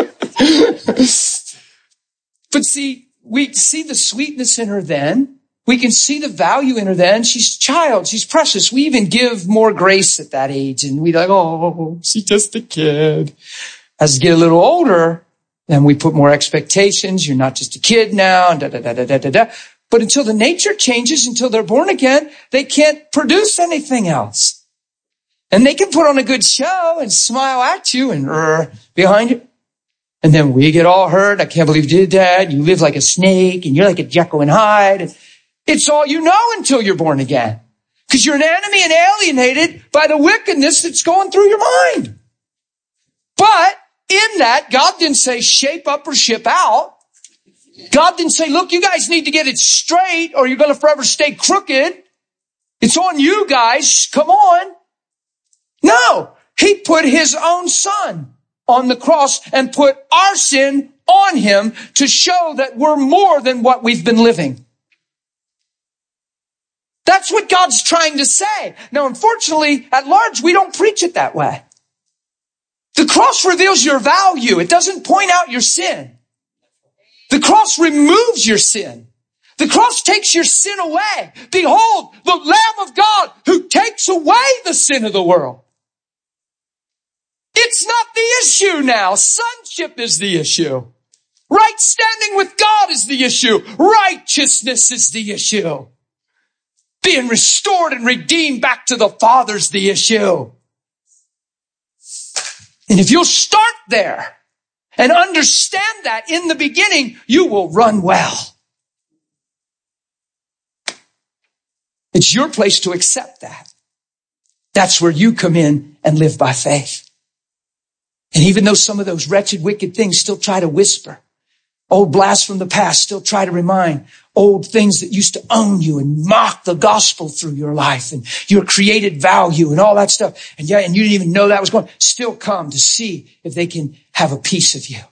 But see, we see the sweetness in her then. We can see the value in her then. She's a child. She's precious. We even give more grace at that age. And we like, oh, she's just a kid. As you get a little older, then we put more expectations. You're not just a kid now, and da, da, da, da, da, da, da. But until the nature changes, until they're born again, they can't produce anything else. And they can put on a good show and smile at you and uh, behind you. And then we get all hurt. I can't believe you did that. You live like a snake and you're like a Jekyll and Hyde. It's all you know until you're born again. Because you're an enemy and alienated by the wickedness that's going through your mind. But in that, God didn't say shape up or ship out. God didn't say, look, you guys need to get it straight or you're going to forever stay crooked. It's on you guys. Come on. No, he put his own son on the cross and put our sin on him to show that we're more than what we've been living. That's what God's trying to say. Now, unfortunately, at large, we don't preach it that way. The cross reveals your value. It doesn't point out your sin. The cross removes your sin. The cross takes your sin away. Behold, the Lamb of God who takes away the sin of the world. It's not the issue now. Sonship is the issue. Right standing with God is the issue. Righteousness is the issue. Being restored and redeemed back to the Father's the issue. And if you'll start there and understand that in the beginning, you will run well. It's your place to accept that. That's where you come in and live by faith. And even though some of those wretched, wicked things still try to whisper, old blasts from the past still try to remind, old things that used to own you and mock the gospel through your life and your created value and all that stuff. And yeah, and you didn't even know that was going, still come to see if they can have a piece of you.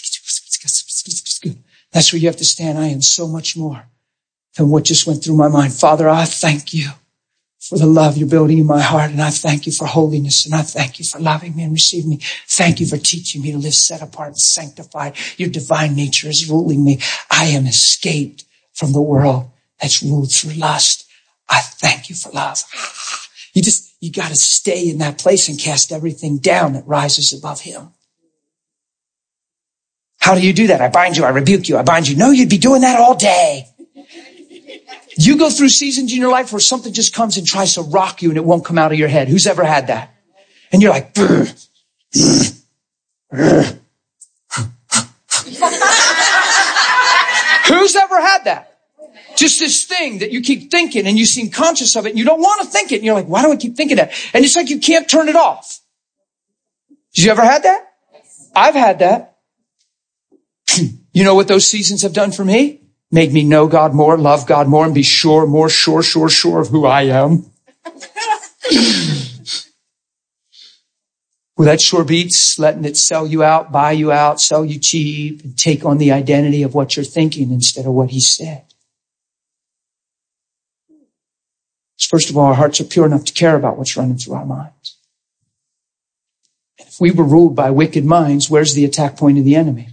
That's where you have to stand. I am so much more than what just went through my mind. Father, I thank you for the love you're building in my heart. And I thank you for holiness. And I thank you for loving me and receiving me. Thank you for teaching me to live set apart and sanctified. Your divine nature is ruling me. I am escaped from the world that's ruled through lust. I thank you for love. You just, you got to stay in that place and cast everything down that rises above him. How do you do that? I bind you. I rebuke you. I bind you. No, you'd be doing that all day. You go through seasons in your life where something just comes and tries to rock you and it won't come out of your head. Who's ever had that? And you're like, brr, brr, brr. Who's ever had that? Just this thing that you keep thinking and you seem conscious of it and you don't want to think it. And you're like, why do I keep thinking that? And it's like you can't turn it off. Did you ever had that? I've had that. You know what those seasons have done for me? Made me know God more, love God more, and be sure, more sure, sure, sure of who I am. Well, that sure beats letting it sell you out, buy you out, sell you cheap, and take on the identity of what you're thinking instead of what he said. First of all, our hearts are pure enough to care about what's running through our minds. And if we were ruled by wicked minds, where's the attack point of the enemy?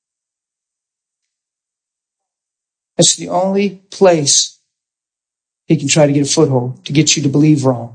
That's the only place he can try to get a foothold, to get you to believe wrong,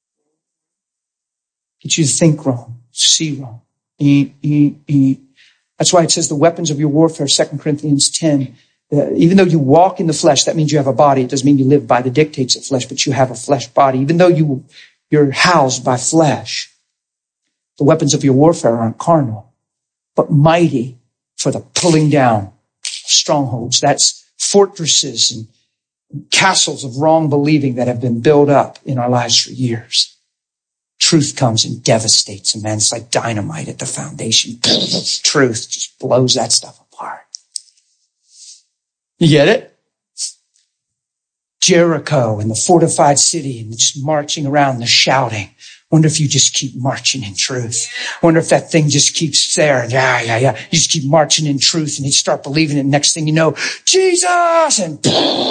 get you to think wrong, see wrong. E, e, e. That's why it says the weapons of your warfare, Second Corinthians ten, uh, even though you walk in the flesh, that means you have a body. It doesn't mean you live by the dictates of flesh, but you have a flesh body. Even though you, you're housed by flesh, the weapons of your warfare aren't carnal, but mighty for the pulling down of strongholds. That's fortresses and castles of wrong believing that have been built up in our lives for years. Truth comes and devastates a man. It's like dynamite at the foundation. Truth just blows that stuff apart. You get it? Jericho and the fortified city and just marching around, the shouting. Wonder if you just keep marching in truth. Wonder if that thing just keeps there. Yeah, yeah, yeah. You just keep marching in truth and you start believing it. Next thing you know, Jesus! And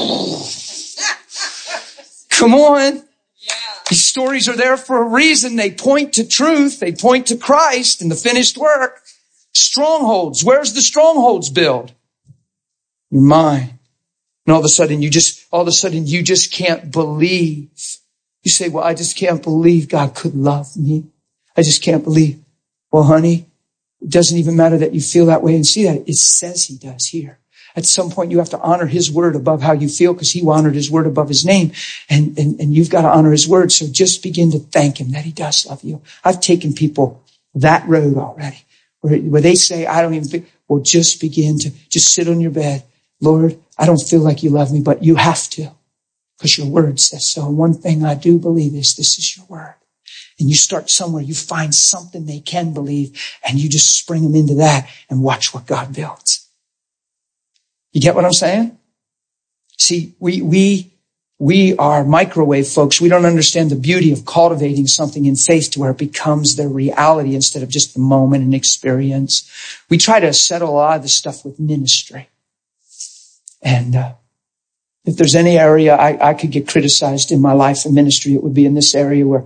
come on. These stories are there for a reason. They point to truth. They point to Christ and the finished work. Strongholds. Where's the strongholds build? Your mind. And all of a sudden you just, all of a sudden you just can't believe. You say, well, I just can't believe God could love me. I just can't believe. Well, honey, it doesn't even matter that you feel that way and see that. It says he does here. At some point, you have to honor his word above how you feel because he honored his word above his name. And, and, and you've got to honor his word. So just begin to thank him that he does love you. I've taken people that road already where, where they say, I don't even think, well, just begin to just sit on your bed. Lord, I don't feel like you love me, but you have to. Because your word says so. And one thing I do believe is this is your word. And you start somewhere, you find something they can believe, and you just spring them into that and watch what God builds. You get what I'm saying? See, we, we, we are microwave folks. We don't understand the beauty of cultivating something in faith to where it becomes their reality instead of just the moment and experience. We try to settle a lot of this stuff with ministry. And, uh, if there's any area I, I could get criticized in my life and ministry, it would be in this area where,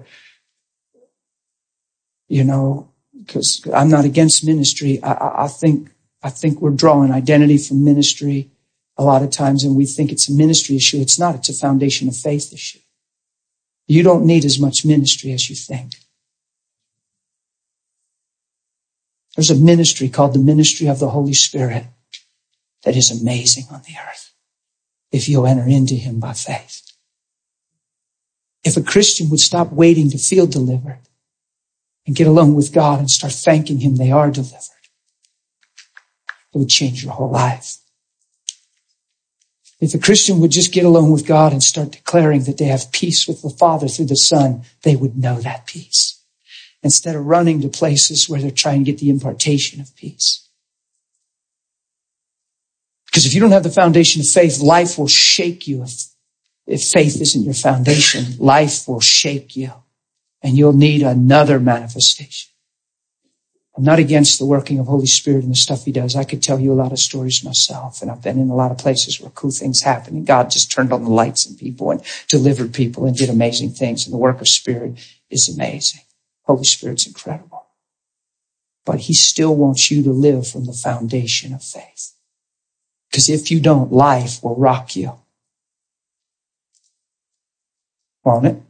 you know, because I'm not against ministry. I, I think, I think we're drawing identity from ministry a lot of times, and we think it's a ministry issue. It's not. It's a foundation of faith issue. You don't need as much ministry as you think. There's a ministry called the ministry of the Holy Spirit that is amazing on the earth. If you'll enter into him by faith. If a Christian would stop waiting to feel delivered and get alone with God and start thanking him they are delivered, It would change your whole life. If a Christian would just get alone with God and start declaring that they have peace with the Father through the Son, they would know that peace. Instead of running to places where they're trying to get the impartation of peace. Because if you don't have the foundation of faith, life will shake you. If, if faith isn't your foundation, life will shake you. And you'll need another manifestation. I'm not against the working of Holy Spirit and the stuff he does. I could tell you a lot of stories myself, and I've been in a lot of places where cool things happen, and God just turned on the lights in people and delivered people and did amazing things. And the work of Spirit is amazing. Holy Spirit's incredible. But he still wants you to live from the foundation of faith. Because if you don't, life will rock you. Won't it?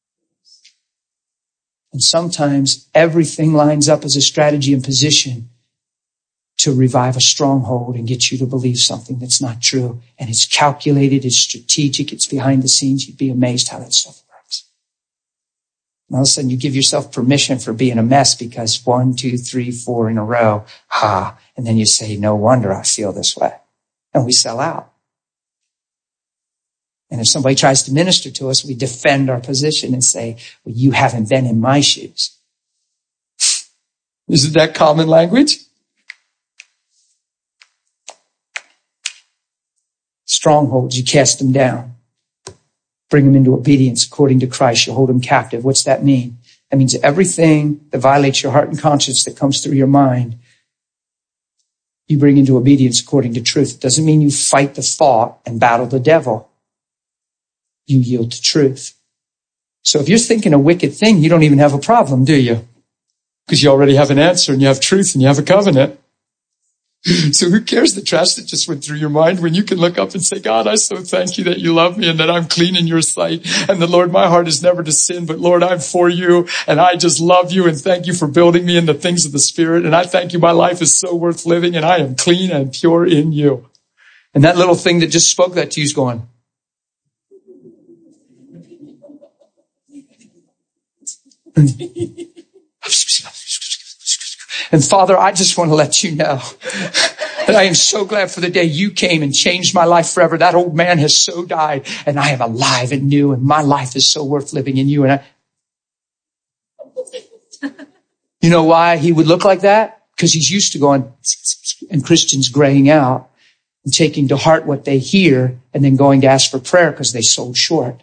And sometimes everything lines up as a strategy and position to revive a stronghold and get you to believe something that's not true. And it's calculated, it's strategic, it's behind the scenes. You'd be amazed how that stuff works. And all of a sudden you give yourself permission for being a mess because one, two, three, four in a row, ha. And then you say, no wonder I feel this way. And we sell out. And if somebody tries to minister to us, we defend our position and say, well, you haven't been in my shoes. Isn't that common language? Strongholds, you cast them down. Bring them into obedience according to Christ. You hold them captive. What's that mean? That means everything that violates your heart and conscience that comes through your mind, you bring into obedience according to truth. It doesn't mean you fight the thought and battle the devil. You yield to truth. So if you're thinking a wicked thing, you don't even have a problem, do you? Because you already have an answer and you have truth and you have a covenant. So who cares the trash that just went through your mind when you can look up and say, God, I so thank you that you love me and that I'm clean in your sight. And the Lord, my heart is never to sin, but Lord, I'm for you and I just love you and thank you for building me in the things of the Spirit. And I thank you. My life is so worth living and I am clean and pure in you. And that little thing that just spoke that to you is going, and Father, I just want to let you know that I am so glad for the day you came and changed my life forever. That old man has so died and I am alive and new and my life is so worth living in you. And I, you know why he would look like that? Because he's used to going and Christians graying out and taking to heart what they hear and then going to ask for prayer because they sold short.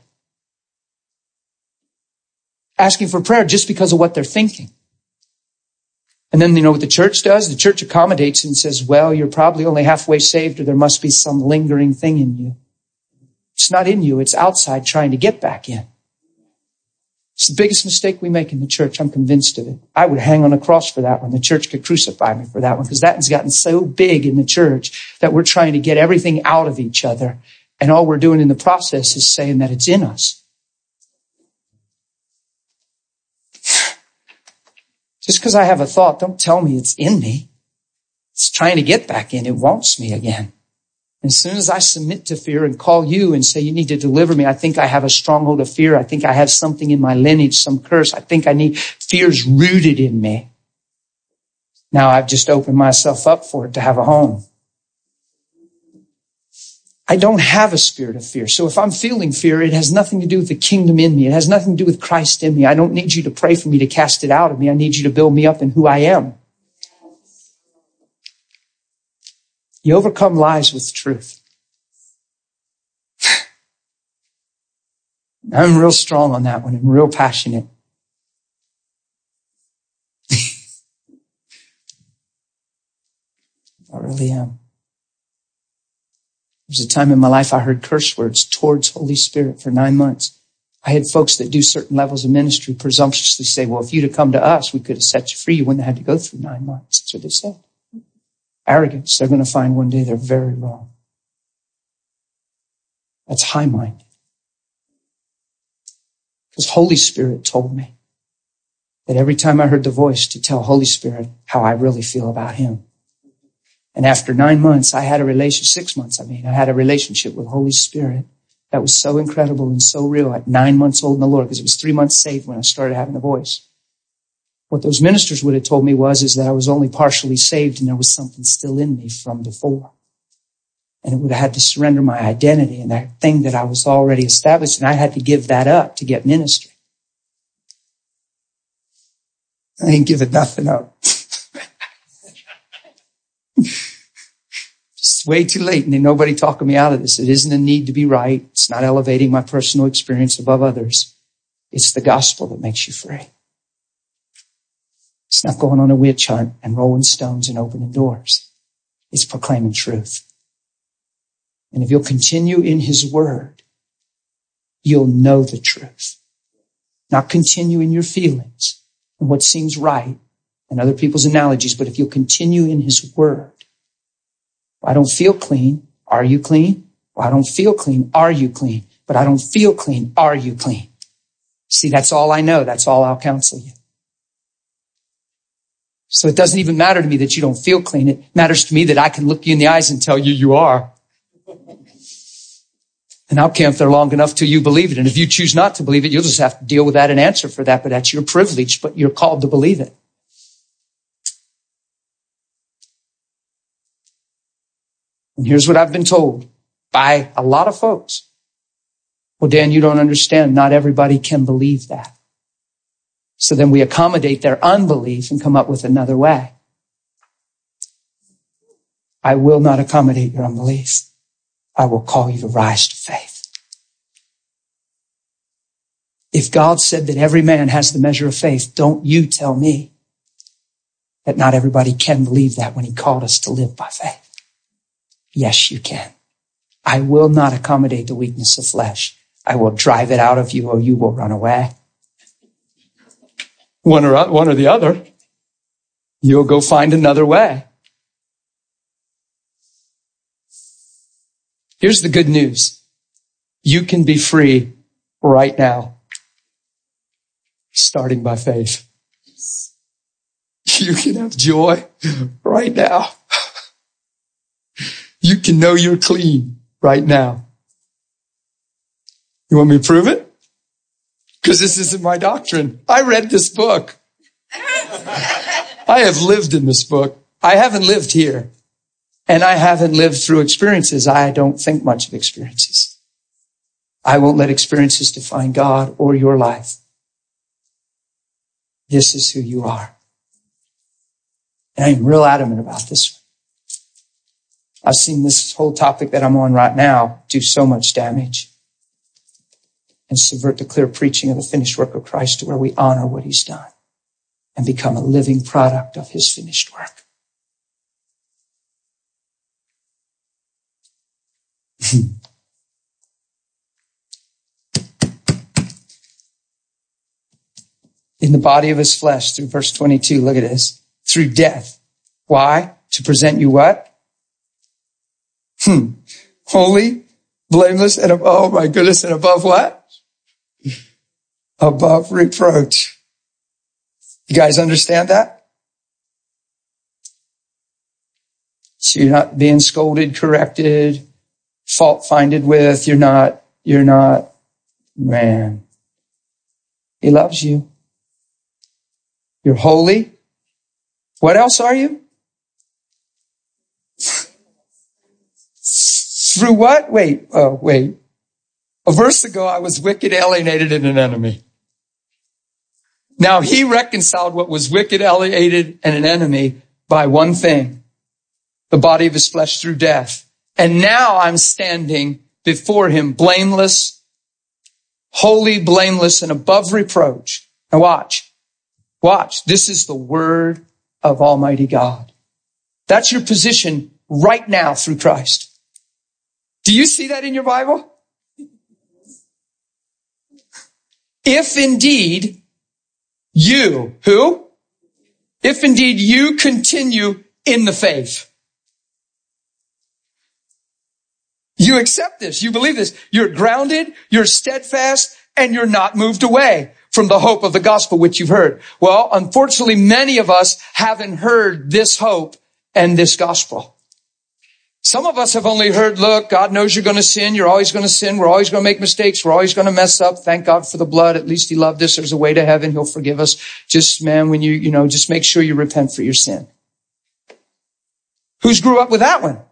Asking for prayer just because of what they're thinking. And then you know what the church does? The church accommodates and says, well, you're probably only halfway saved or there must be some lingering thing in you. It's not in you. It's outside trying to get back in. It's the biggest mistake we make in the church. I'm convinced of it. I would hang on a cross for that one. The church could crucify me for that one because that one's gotten so big in the church that we're trying to get everything out of each other. And all we're doing in the process is saying that it's in us. Just because I have a thought, don't tell me it's in me. It's trying to get back in. It wants me again. And as soon as I submit to fear and call you and say, you need to deliver me, I think I have a stronghold of fear. I think I have something in my lineage, some curse. I think I need fear's rooted in me. Now I've just opened myself up for it to have a home. I don't have a spirit of fear. So if I'm feeling fear, it has nothing to do with the kingdom in me. It has nothing to do with Christ in me. I don't need you to pray for me to cast it out of me. I need you to build me up in who I am. You overcome lies with truth. I'm real strong on that one. I'm real passionate. I really am. There's a time in my life I heard curse words towards Holy Spirit for nine months. I had folks that do certain levels of ministry presumptuously say, well, if you'd have come to us, we could have set you free. You wouldn't have had to go through nine months. That's what they said. Arrogance. They're going to find one day they're very wrong. That's high-minded. Because Holy Spirit told me that every time I heard the voice to tell Holy Spirit how I really feel about him. And after nine months, I had a relationship, six months, I mean, I had a relationship with Holy Spirit that was so incredible and so real at nine months old in the Lord, because it was three months saved when I started having the voice. What those ministers would have told me was, is that I was only partially saved and there was something still in me from before. And it would have had to surrender my identity and that thing that I was already established. And I had to give that up to get ministry. I ain't giving nothing up. It's way too late and ain't nobody talking me out of this. It isn't a need to be right. It's not elevating my personal experience above others. It's the gospel that makes you free. It's not going on a witch hunt and rolling stones and opening doors. It's proclaiming truth. And if you'll continue in his word, you'll know the truth. Not continue in your feelings and what seems right and other people's analogies, but if you'll continue in his word. I don't feel clean. Are you clean? Well, I don't feel clean. Are you clean? But I don't feel clean. Are you clean? See, that's all I know. That's all I'll counsel you. So it doesn't even matter to me that you don't feel clean. It matters to me that I can look you in the eyes and tell you you are. And I'll camp there long enough till you believe it. And if you choose not to believe it, you'll just have to deal with that and answer for that. But that's your privilege, but you're called to believe it. And here's what I've been told by a lot of folks. Well, Dan, you don't understand. Not everybody can believe that. So then we accommodate their unbelief and come up with another way. I will not accommodate your unbelief. I will call you to rise to faith. If God said that every man has the measure of faith, don't you tell me that not everybody can believe that when he called us to live by faith. Yes, you can. I will not accommodate the weakness of flesh. I will drive it out of you or you will run away. One or, one or the other. You'll go find another way. Here's the good news. You can be free right now. Starting by faith. You can have joy right now. You can know you're clean right now. You want me to prove it? Because this isn't my doctrine. I read this book. I have lived in this book. I haven't lived here. And I haven't lived through experiences. I don't think much of experiences. I won't let experiences define God or your life. This is who you are. And I'm real adamant about this one. I've seen this whole topic that I'm on right now do so much damage and subvert the clear preaching of the finished work of Christ to where we honor what he's done and become a living product of his finished work. In the body of his flesh, through verse twenty-two, look at this, through death. Why? To present you what? Hmm. Holy, blameless, and oh my goodness, and above what? Above reproach. You guys understand that? So you're not being scolded, corrected, fault finded with. You're not, you're not, man. He loves you. You're holy. What else are you? Through what? Wait, oh, wait. A verse ago, I was wicked, alienated, and an enemy. Now he reconciled what was wicked, alienated, and an enemy by one thing, the body of his flesh through death. And now I'm standing before him blameless, holy, blameless, and above reproach. Now watch, watch. This is the word of Almighty God. That's your position right now through Christ. Do you see that in your Bible? If indeed you, who? If indeed you continue in the faith. You accept this. You believe this. You're grounded, you're steadfast, and you're not moved away from the hope of the gospel which you've heard. Well, unfortunately, many of us haven't heard this hope and this gospel. Some of us have only heard, look, God knows you're going to sin. You're always going to sin. We're always going to make mistakes. We're always going to mess up. Thank God for the blood. At least he loved us. There's a way to heaven. He'll forgive us. Just, man, when you, you know, just make sure you repent for your sin. Who's grew up with that one?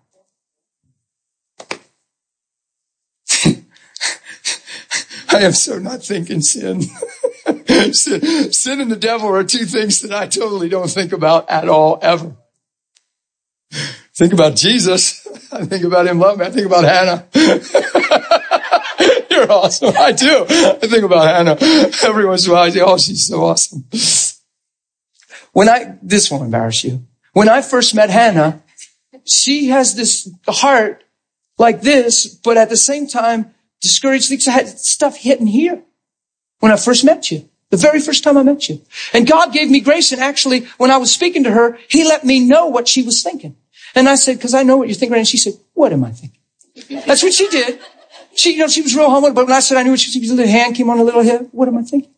I am so not thinking sin. sin. Sin and the devil are two things that I totally don't think about at all, ever. Think about Jesus. I think about him loving me. I think about Hannah. You're awesome. I do. I think about Hannah. Every once in a while, I say, oh, she's so awesome. When I, this won't embarrass you. When I first met Hannah, she has this heart like this, but at the same time, discouraged things. I had stuff hitting here when I first met you. The very first time I met you. And God gave me grace. And actually, when I was speaking to her, he let me know what she was thinking. And I said, because I know what you're thinking. And she said, what am I thinking? That's what she did. She, you know, she was real humble. But when I said I knew what she was thinking, a little hand came on a little hip. What am I thinking?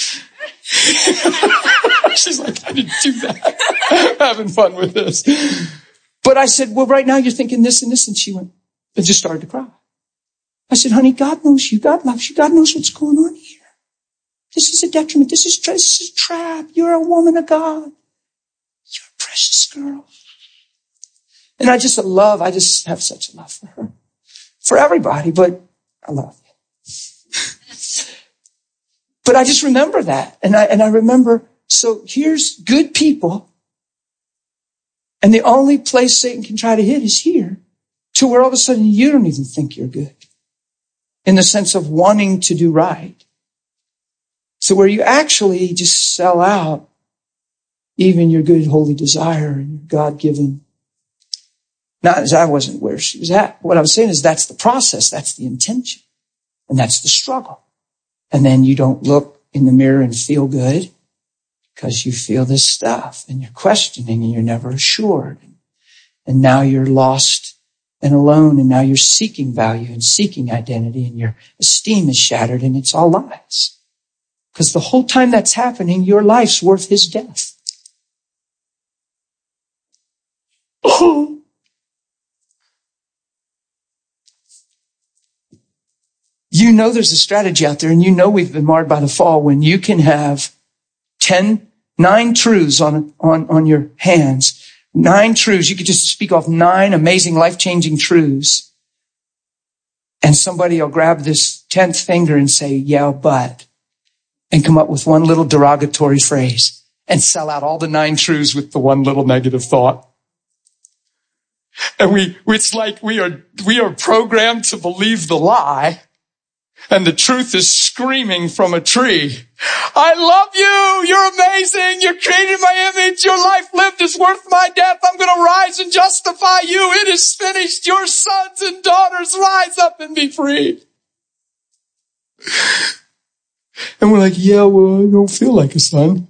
She's like, I didn't do that. I'm having fun with this. But I said, well, right now you're thinking this and this. And she went, and just started to cry. I said, honey, God knows you. God loves you. God knows what's going on here. This is a detriment. This is, this is a trap. You're a woman of God. You're a precious girl. And I just love, I just have such a love for her. For everybody, but I love you. But I just remember that. And I, and I remember, so here's good people. And the only place Satan can try to hit is here. To where all of a sudden you don't even think you're good. In the sense of wanting to do right. So where you actually just sell out even your good holy desire and your God-given. Not as I wasn't where she was at. What I was saying is that's the process. That's the intention. And that's the struggle. And then you don't look in the mirror and feel good because you feel this stuff and you're questioning and you're never assured. And now you're lost and alone, and now you're seeking value and seeking identity, and your esteem is shattered, and it's all lies. Because the whole time that's happening, your life's worth his death. Oh. You know there's a strategy out there, and you know we've been marred by the fall when you can have ten, nine truths on, on, on your hands. Nine truths. You could just speak off nine amazing, life-changing truths. And somebody will grab this tenth finger and say, yeah, but, and come up with one little derogatory phrase and sell out all the nine truths with the one little negative thought. And we, it's like we are, we are programmed to believe the lie. And the truth is screaming from a tree. I love you. You're amazing. You're created in my image. Your life lived is worth my death. I'm going to rise and justify you. It is finished. Your sons and daughters rise up and be free. And we're like, yeah, well, I don't feel like a son.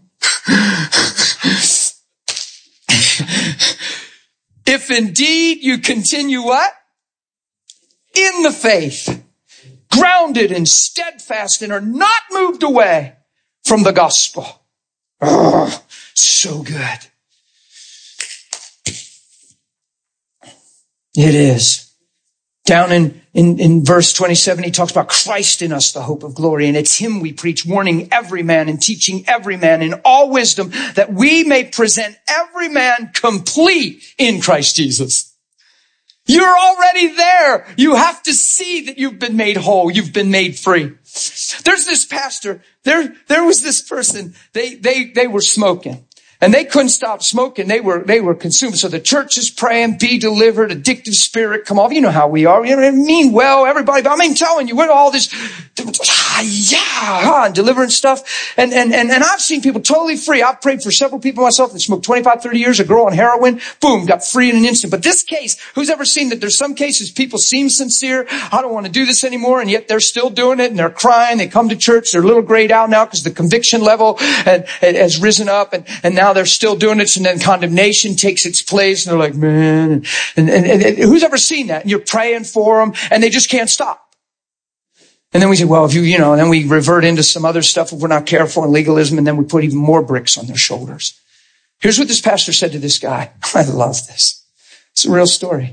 If indeed you continue what? In the faith. Grounded and steadfast and are not moved away from the gospel. Oh, so good. It is. Down in, in, in verse twenty-seven, he talks about Christ in us, the hope of glory. And it's him we preach, warning every man and teaching every man in all wisdom that we may present every man complete in Christ Jesus. You're already there. You have to see that you've been made whole. You've been made free. There's this pastor. There, there was this person. They, they, they were smoking. And they couldn't stop smoking. They were, they were consumed. So the church is praying, be delivered, addictive spirit come off. You know how we are. You know what I mean? Well, everybody, but I mean, telling you, we're all this, ah, yeah, and delivering stuff. And, and, and, and I've seen people totally free. I've prayed for several people myself that smoked twenty-five, thirty years, a girl on heroin, boom, got free in an instant. But this case, who's ever seen that there's some cases people seem sincere. I don't want to do this anymore. And yet they're still doing it and they're crying. They come to church. They're a little grayed out now because the conviction level had, has risen up and, and now they're still doing it, and then condemnation takes its place, and they're like, man, and, and, and, and who's ever seen that? And you're praying for them, and they just can't stop. And then we say, well, if you, you know, and then we revert into some other stuff if we're not careful and legalism, and then we put even more bricks on their shoulders. Here's what this pastor said to this guy. I love this. It's a real story.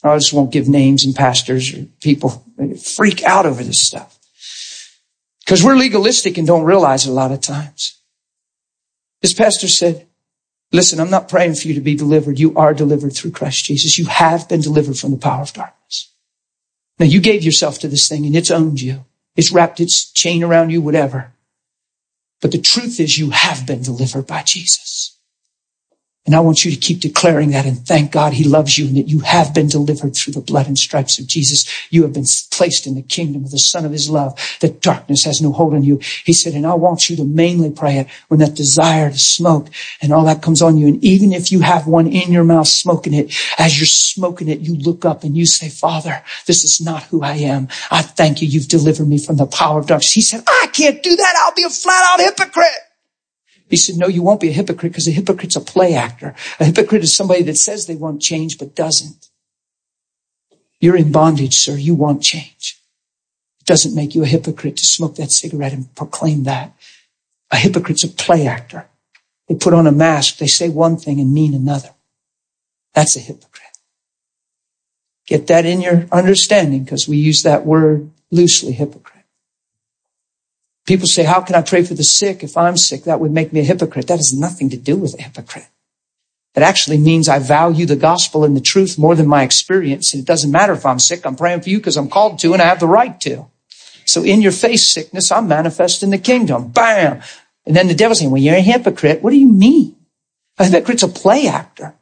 I just won't give names and pastors or people. They freak out over this stuff. Because we're legalistic and don't realize it a lot of times. This pastor said, listen, I'm not praying for you to be delivered. You are delivered through Christ Jesus. You have been delivered from the power of darkness. Now, you gave yourself to this thing and it's owned you. It's wrapped its chain around you, whatever. But the truth is you have been delivered by Jesus. And I want you to keep declaring that and thank God he loves you and that you have been delivered through the blood and stripes of Jesus. You have been placed in the kingdom of the Son of his love, that darkness has no hold on you. He said, and I want you to mainly pray it when that desire to smoke and all that comes on you. And even if you have one in your mouth smoking it, as you're smoking it, you look up and you say, Father, this is not who I am. I thank you. You've delivered me from the power of darkness. He said, I can't do that. I'll be a flat out hypocrite. He said, no, you won't be a hypocrite because a hypocrite's a play actor. A hypocrite is somebody that says they want change but doesn't. You're in bondage, sir. You want change. It doesn't make you a hypocrite to smoke that cigarette and proclaim that. A hypocrite's a play actor. They put on a mask. They say one thing and mean another. That's a hypocrite. Get that in your understanding because we use that word loosely, hypocrite. People say, how can I pray for the sick? If I'm sick, that would make me a hypocrite. That has nothing to do with a hypocrite. It actually means I value the gospel and the truth more than my experience. And it doesn't matter if I'm sick. I'm praying for you because I'm called to and I have the right to. So in your face sickness, I'm manifesting the kingdom. Bam. And then the devil's saying, well, you're a hypocrite. What do you mean? A hypocrite's a play actor.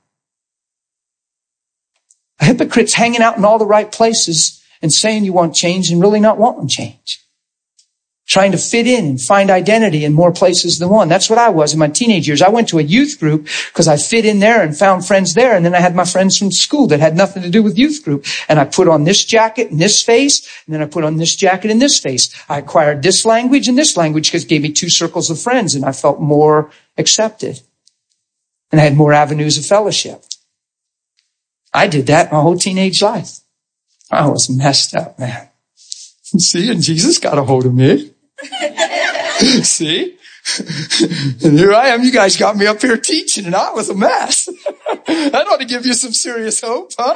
A hypocrite's hanging out in all the right places and saying you want change and really not wanting change. Trying to fit in and find identity in more places than one. That's what I was in my teenage years. I went to a youth group because I fit in there and found friends there. And then I had my friends from school that had nothing to do with youth group. And I put on this jacket and this face. And then I put on this jacket and this face. I acquired this language and this language because it gave me two circles of friends. And I felt more accepted. And I had more avenues of fellowship. I did that my whole teenage life. I was messed up, man. See, and Jesus got a hold of me. See? And here I am. You guys got me up here teaching and I was a mess. That ought to give you some serious hope, huh?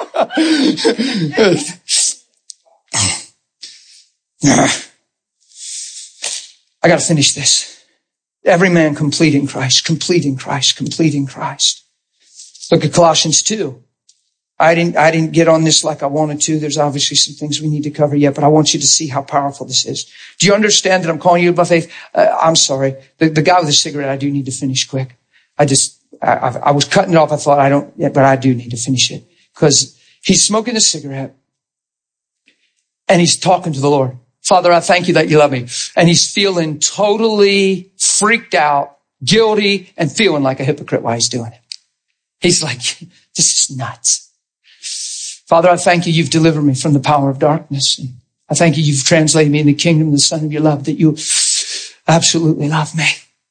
I got to finish this. Every man complete in Christ, complete in Christ, complete in Christ. Look at Colossians two. I didn't, I didn't get on this like I wanted to. There's obviously some things we need to cover yet, but I want you to see how powerful this is. Do you understand that I'm calling you by faith? Uh, I'm sorry. The, the guy with the cigarette, I do need to finish quick. I just, I, I, I was cutting it off. I thought I don't, yeah, but I do need to finish it because he's smoking a cigarette and he's talking to the Lord. Father, I thank you that you love me. And he's feeling totally freaked out, guilty, and feeling like a hypocrite while he's doing it. He's like, this is nuts. Father, I thank you, you've delivered me from the power of darkness. And I thank you, you've translated me in the kingdom of the Son of your love, that you absolutely love me.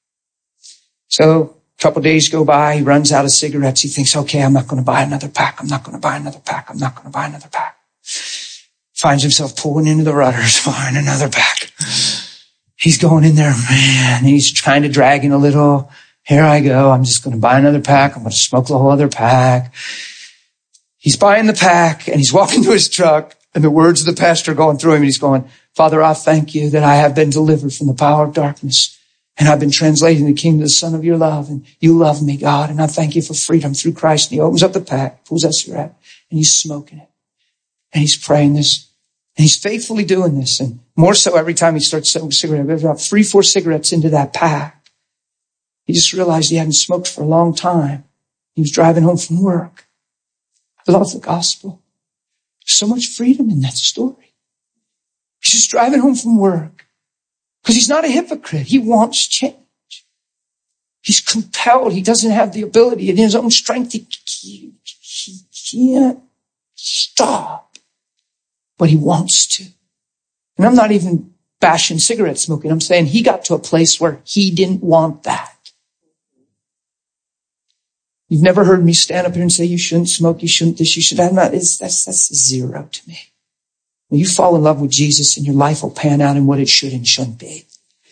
So a couple of days go by, he runs out of cigarettes. He thinks, okay, I'm not going to buy another pack. I'm not going to buy another pack. I'm not going to buy another pack. Finds himself pulling into the rudders, buying another pack. He's going in there, man. He's trying to drag in a little. Here I go. I'm just going to buy another pack. I'm going to smoke the whole other pack. He's buying the pack and he's walking to his truck and the words of the pastor are going through him and he's going, Father, I thank you that I have been delivered from the power of darkness and I've been translated in the kingdom of the Son of your love and you love me, God, and I thank you for freedom through Christ. And he opens up the pack, pulls that cigarette and he's smoking it and he's praying this and he's faithfully doing this. And more so every time he starts smoking a cigarette, about three, four cigarettes into that pack, he just realized he hadn't smoked for a long time. He was driving home from work. I love the gospel. There's so much freedom in that story. He's just driving home from work because he's not a hypocrite. He wants change. He's compelled. He doesn't have the ability in his own strength. He, he, he can't stop, but he wants to. And I'm not even bashing cigarette smoking. I'm saying he got to a place where he didn't want that. You've never heard me stand up here and say, you shouldn't smoke, you shouldn't this, you should. I'm not, it's, that's, that's zero to me. When you fall in love with Jesus and your life will pan out in what it should and shouldn't be.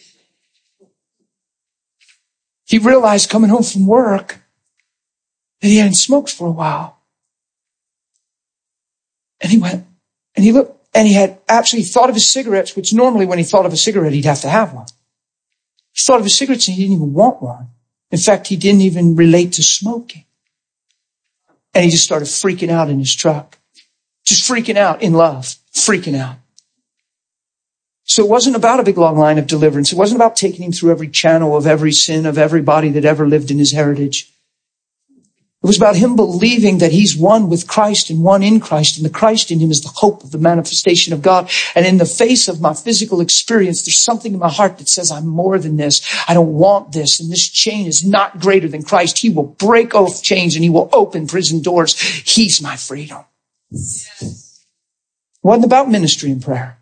He realized coming home from work that he hadn't smoked for a while. And he went, and he looked, and he had actually thought of his cigarettes, which normally when he thought of a cigarette, he'd have to have one. He thought of his cigarettes and he didn't even want one. In fact, he didn't even relate to smoking. And he just started freaking out in his truck. Just freaking out in love. Freaking out. So it wasn't about a big long line of deliverance. It wasn't about taking him through every channel of every sin of everybody that ever lived in his heritage. It was about him believing that he's one with Christ and one in Christ, and the Christ in him is the hope of the manifestation of God. And in the face of my physical experience, there's something in my heart that says, I'm more than this. I don't want this. And this chain is not greater than Christ. He will break off chains and he will open prison doors. He's my freedom. Yes. It wasn't about ministry and prayer.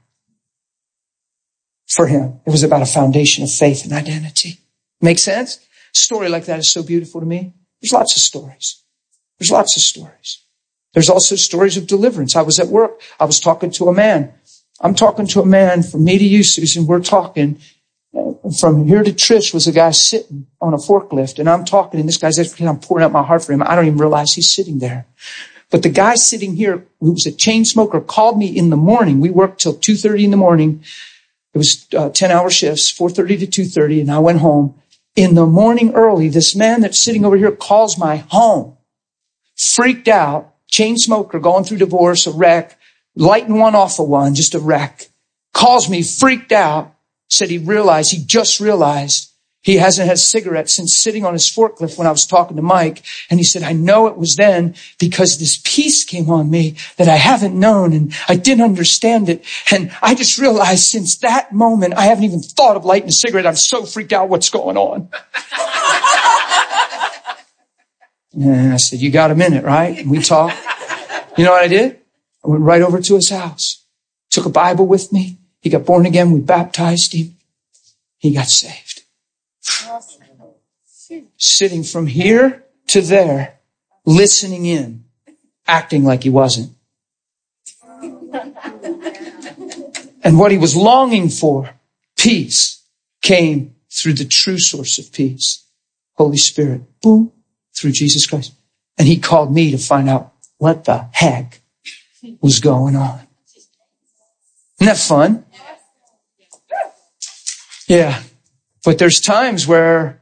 For him, it was about a foundation of faith and identity. Make sense? A story like that is so beautiful to me. There's lots of stories. There's lots of stories. There's also stories of deliverance. I was at work. I was talking to a man. I'm talking to a man from me to you, Susan. We're talking. From here to Trish was a guy sitting on a forklift. And I'm talking, and this guy's, I'm pouring out my heart for him. I don't even realize he's sitting there. But the guy sitting here, who was a chain smoker, called me in the morning. We worked till two thirty in the morning. It was uh, ten-hour shifts, four thirty to two thirty, and I went home. In the morning early, this man that's sitting over here calls my home. Freaked out, chain smoker, going through divorce, a wreck, lighting one off of one, just a wreck. Calls me, freaked out, said he realized, he just realized he hasn't had cigarettes since sitting on his forklift when I was talking to Mike. And he said, I know it was then because this peace came on me that I haven't known and I didn't understand it. And I just realized since that moment, I haven't even thought of lighting a cigarette. I'm so freaked out what's going on. And I said, you got a minute, right? And we talked. You know what I did? I went right over to his house, took a Bible with me. He got born again. We baptized him. He got saved. Sitting from here to there, listening in, acting like he wasn't. And what he was longing for, peace, came through the true source of peace, Holy Spirit, boom, through Jesus Christ. And he called me to find out what the heck was going on. Isn't that fun? Yeah. But there's times where,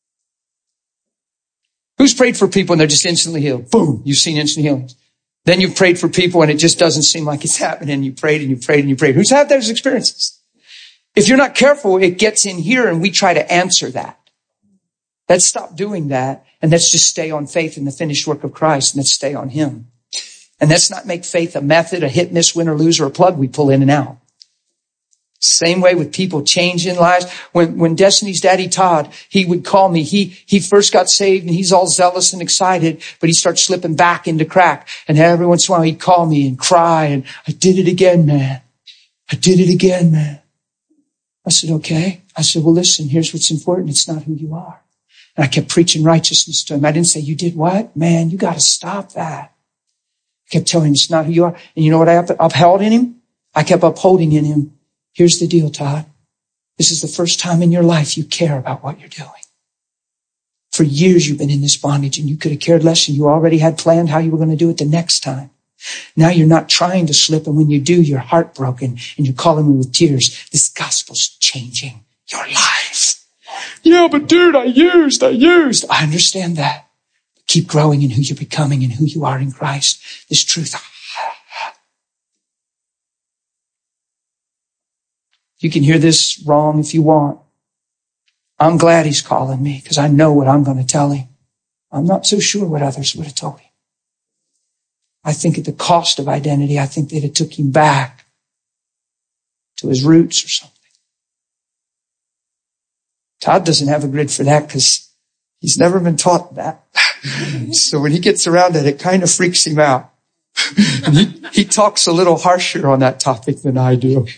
who's prayed for people and they're just instantly healed? Boom, you've seen instant healings. Then you've prayed for people and it just doesn't seem like it's happening. You prayed and you prayed and you prayed. Who's had those experiences? If you're not careful, it gets in here and we try to answer that. Let's stop doing that and let's just stay on faith in the finished work of Christ and let's stay on him. And let's not make faith a method, a hit, miss, win, or lose, or a plug we pull in and out. Same way with people changing lives. When, when Destiny's daddy Todd, he would call me. He, he first got saved and he's all zealous and excited, but he starts slipping back into crack. And every once in a while he'd call me and cry and I did it again, man. I did it again, man. I said, okay. I said, well, listen, here's what's important. It's not who you are. And I kept preaching righteousness to him. I didn't say, you did what? Man, you got to stop that. I kept telling him it's not who you are. And you know what I upheld in him? I kept upholding in him. Here's the deal, Todd. This is the first time in your life you care about what you're doing. For years you've been in this bondage and you could have cared less and you already had planned how you were going to do it the next time. Now you're not trying to slip, and when you do, you're heartbroken and you're calling me with tears. This gospel's changing your life. Yeah, but dude, I used, I used. I understand that. Keep growing in who you're becoming and who you are in Christ. This truth. You can hear this wrong if you want. I'm glad he's calling me because I know what I'm going to tell him. I'm not so sure what others would have told him. I think at the cost of identity, I think they'd have took him back to his roots or something. Todd doesn't have a grid for that because he's never been taught that. So when he gets around it, it kind of freaks him out. And he, he talks a little harsher on that topic than I do.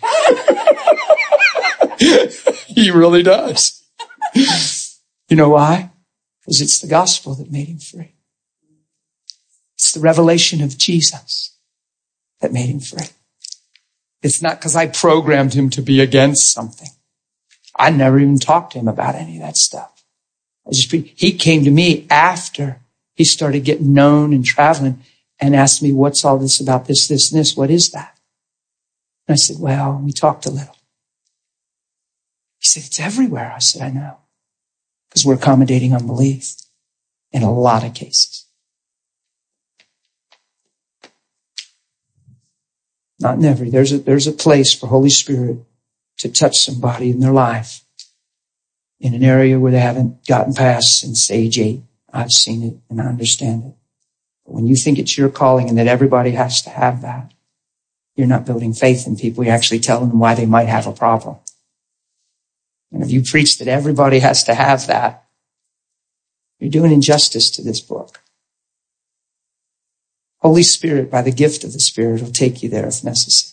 He really does. You know why? Because it's the gospel that made him free. It's the revelation of Jesus that made him free. It's not because I programmed him to be against something. I never even talked to him about any of that stuff. I just, he came to me after he started getting known and traveling. and asked me, what's all this about this, this, and this? What is that? And I said, well, we talked a little. He said, it's everywhere. I said, I know. Because we're accommodating unbelief in a lot of cases. Not in every. There's a, there's a place for Holy Spirit to touch somebody in their life in an area where they haven't gotten past in stage eight. I've seen it and I understand it. But when you think it's your calling and that everybody has to have that, you're not building faith in people. You're actually telling them why they might have a problem. And if you preach that everybody has to have that, you're doing injustice to this book. Holy Spirit, by the gift of the Spirit, will take you there if necessary.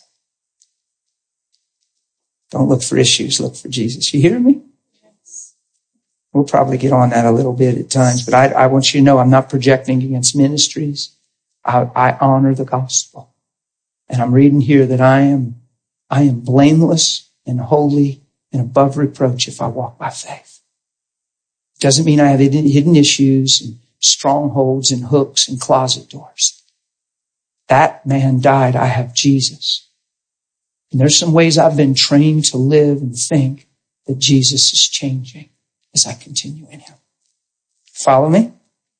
Don't look for issues, look for Jesus. You hear me? Yes. We'll probably get on that a little bit at times, but I, I want you to know I'm not projecting against ministries. I, I honor the gospel. And I'm reading here that I am, I am blameless and holy and above reproach if I walk by faith. It doesn't mean I have hidden issues and strongholds and hooks and closet doors. That man died. I have Jesus. And there's some ways I've been trained to live and think that Jesus is changing as I continue in him. Follow me?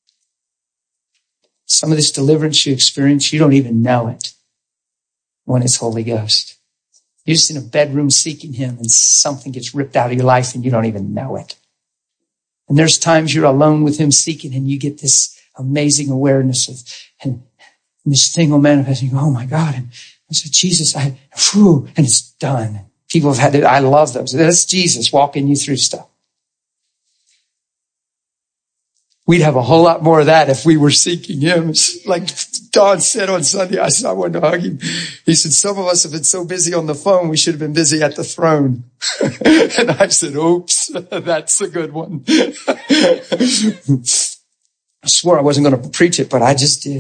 Some of this deliverance you experience, you don't even know it when it's Holy Ghost. You're just in a bedroom seeking him and something gets ripped out of your life and you don't even know it. And there's times you're alone with him seeking and you get this amazing awareness of, and, and this thing will manifest and you go, oh my God. And I said, Jesus, I, whew, and it's done. People have had it. I love those. That's Jesus walking you through stuff. We'd have a whole lot more of that if we were seeking him. Like Don said on Sunday, I said, I wanted to hug him. He said, some of us have been so busy on the phone, we should have been busy at the throne. And I said, oops, that's a good one. I swore I wasn't going to preach it, but I just did.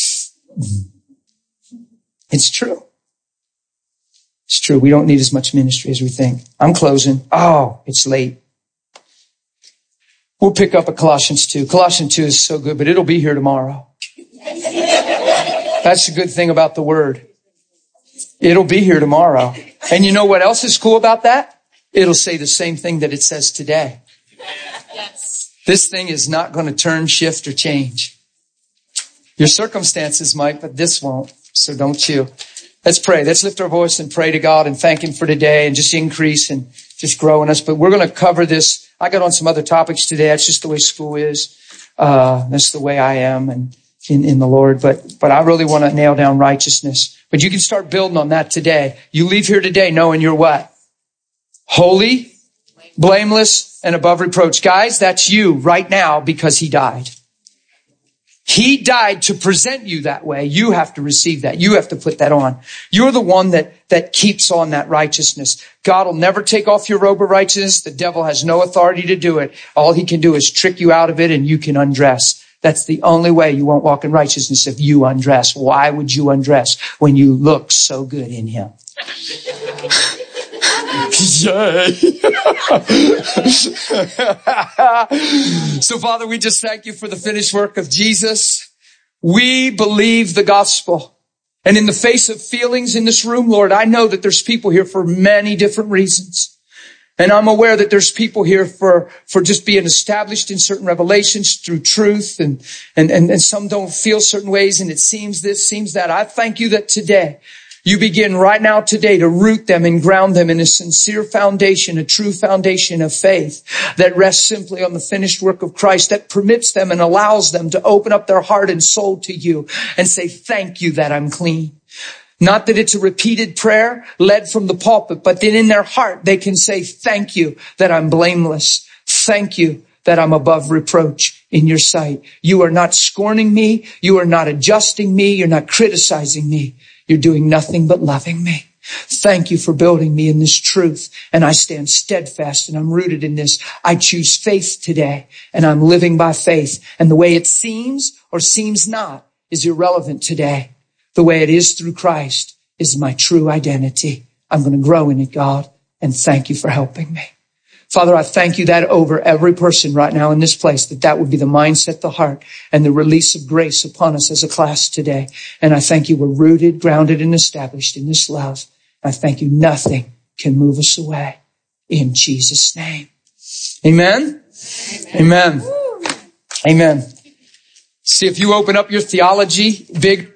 It's true. It's true. We don't need as much ministry as we think. I'm closing. Oh, it's late. We'll pick up at Colossians two. Colossians two is so good, but it'll be here tomorrow. That's the good thing about the word. It'll be here tomorrow. And you know what else is cool about that? It'll say the same thing that it says today. Yes. This thing is not going to turn, shift, or change. Your circumstances might, but this won't. So don't you. Let's pray. Let's lift our voice and pray to God and thank him for today and just increase and just grow in us. But we're going to cover this. I got on some other topics today. That's just the way school is. Uh, that's the way I am and in, in the Lord. But, but I really want to nail down righteousness. But you can start building on that today. You leave here today knowing you're what? Holy, blameless, and above reproach. Guys, that's you right now because he died. He died to present you that way. You have to receive that. You have to put that on. You're the one that, that keeps on that righteousness. God will never take off your robe of righteousness. The devil has no authority to do it. All he can do is trick you out of it and you can undress. That's the only way you won't walk in righteousness if you undress. Why would you undress when you look so good in him? Yay. So, Father, we just thank you for the finished work of Jesus. We believe the gospel. And in the face of feelings in this room, Lord, I know that there's people here for many different reasons. And I'm aware that there's people here for, for just being established in certain revelations through truth. And, and, and, and some don't feel certain ways. And it seems this, seems that. I thank you that today, you begin right now today to root them and ground them in a sincere foundation, a true foundation of faith that rests simply on the finished work of Christ, that permits them and allows them to open up their heart and soul to you and say, thank you that I'm clean. Not that it's a repeated prayer led from the pulpit, but that in their heart they can say, thank you that I'm blameless. Thank you that I'm above reproach in your sight. You are not scorning me. You are not adjusting me. You're not criticizing me. You're doing nothing but loving me. Thank you for building me in this truth. And I stand steadfast and I'm rooted in this. I choose faith today and I'm living by faith. And the way it seems or seems not is irrelevant today. The way it is through Christ is my true identity. I'm going to grow in it, God. And thank you for helping me. Father, I thank you that over every person right now in this place, that that would be the mindset, the heart, and the release of grace upon us as a class today. And I thank you we're rooted, grounded, and established in this love. I thank you nothing can move us away. In Jesus' name. Amen? Amen. Amen. Amen. See, if you open up your theology big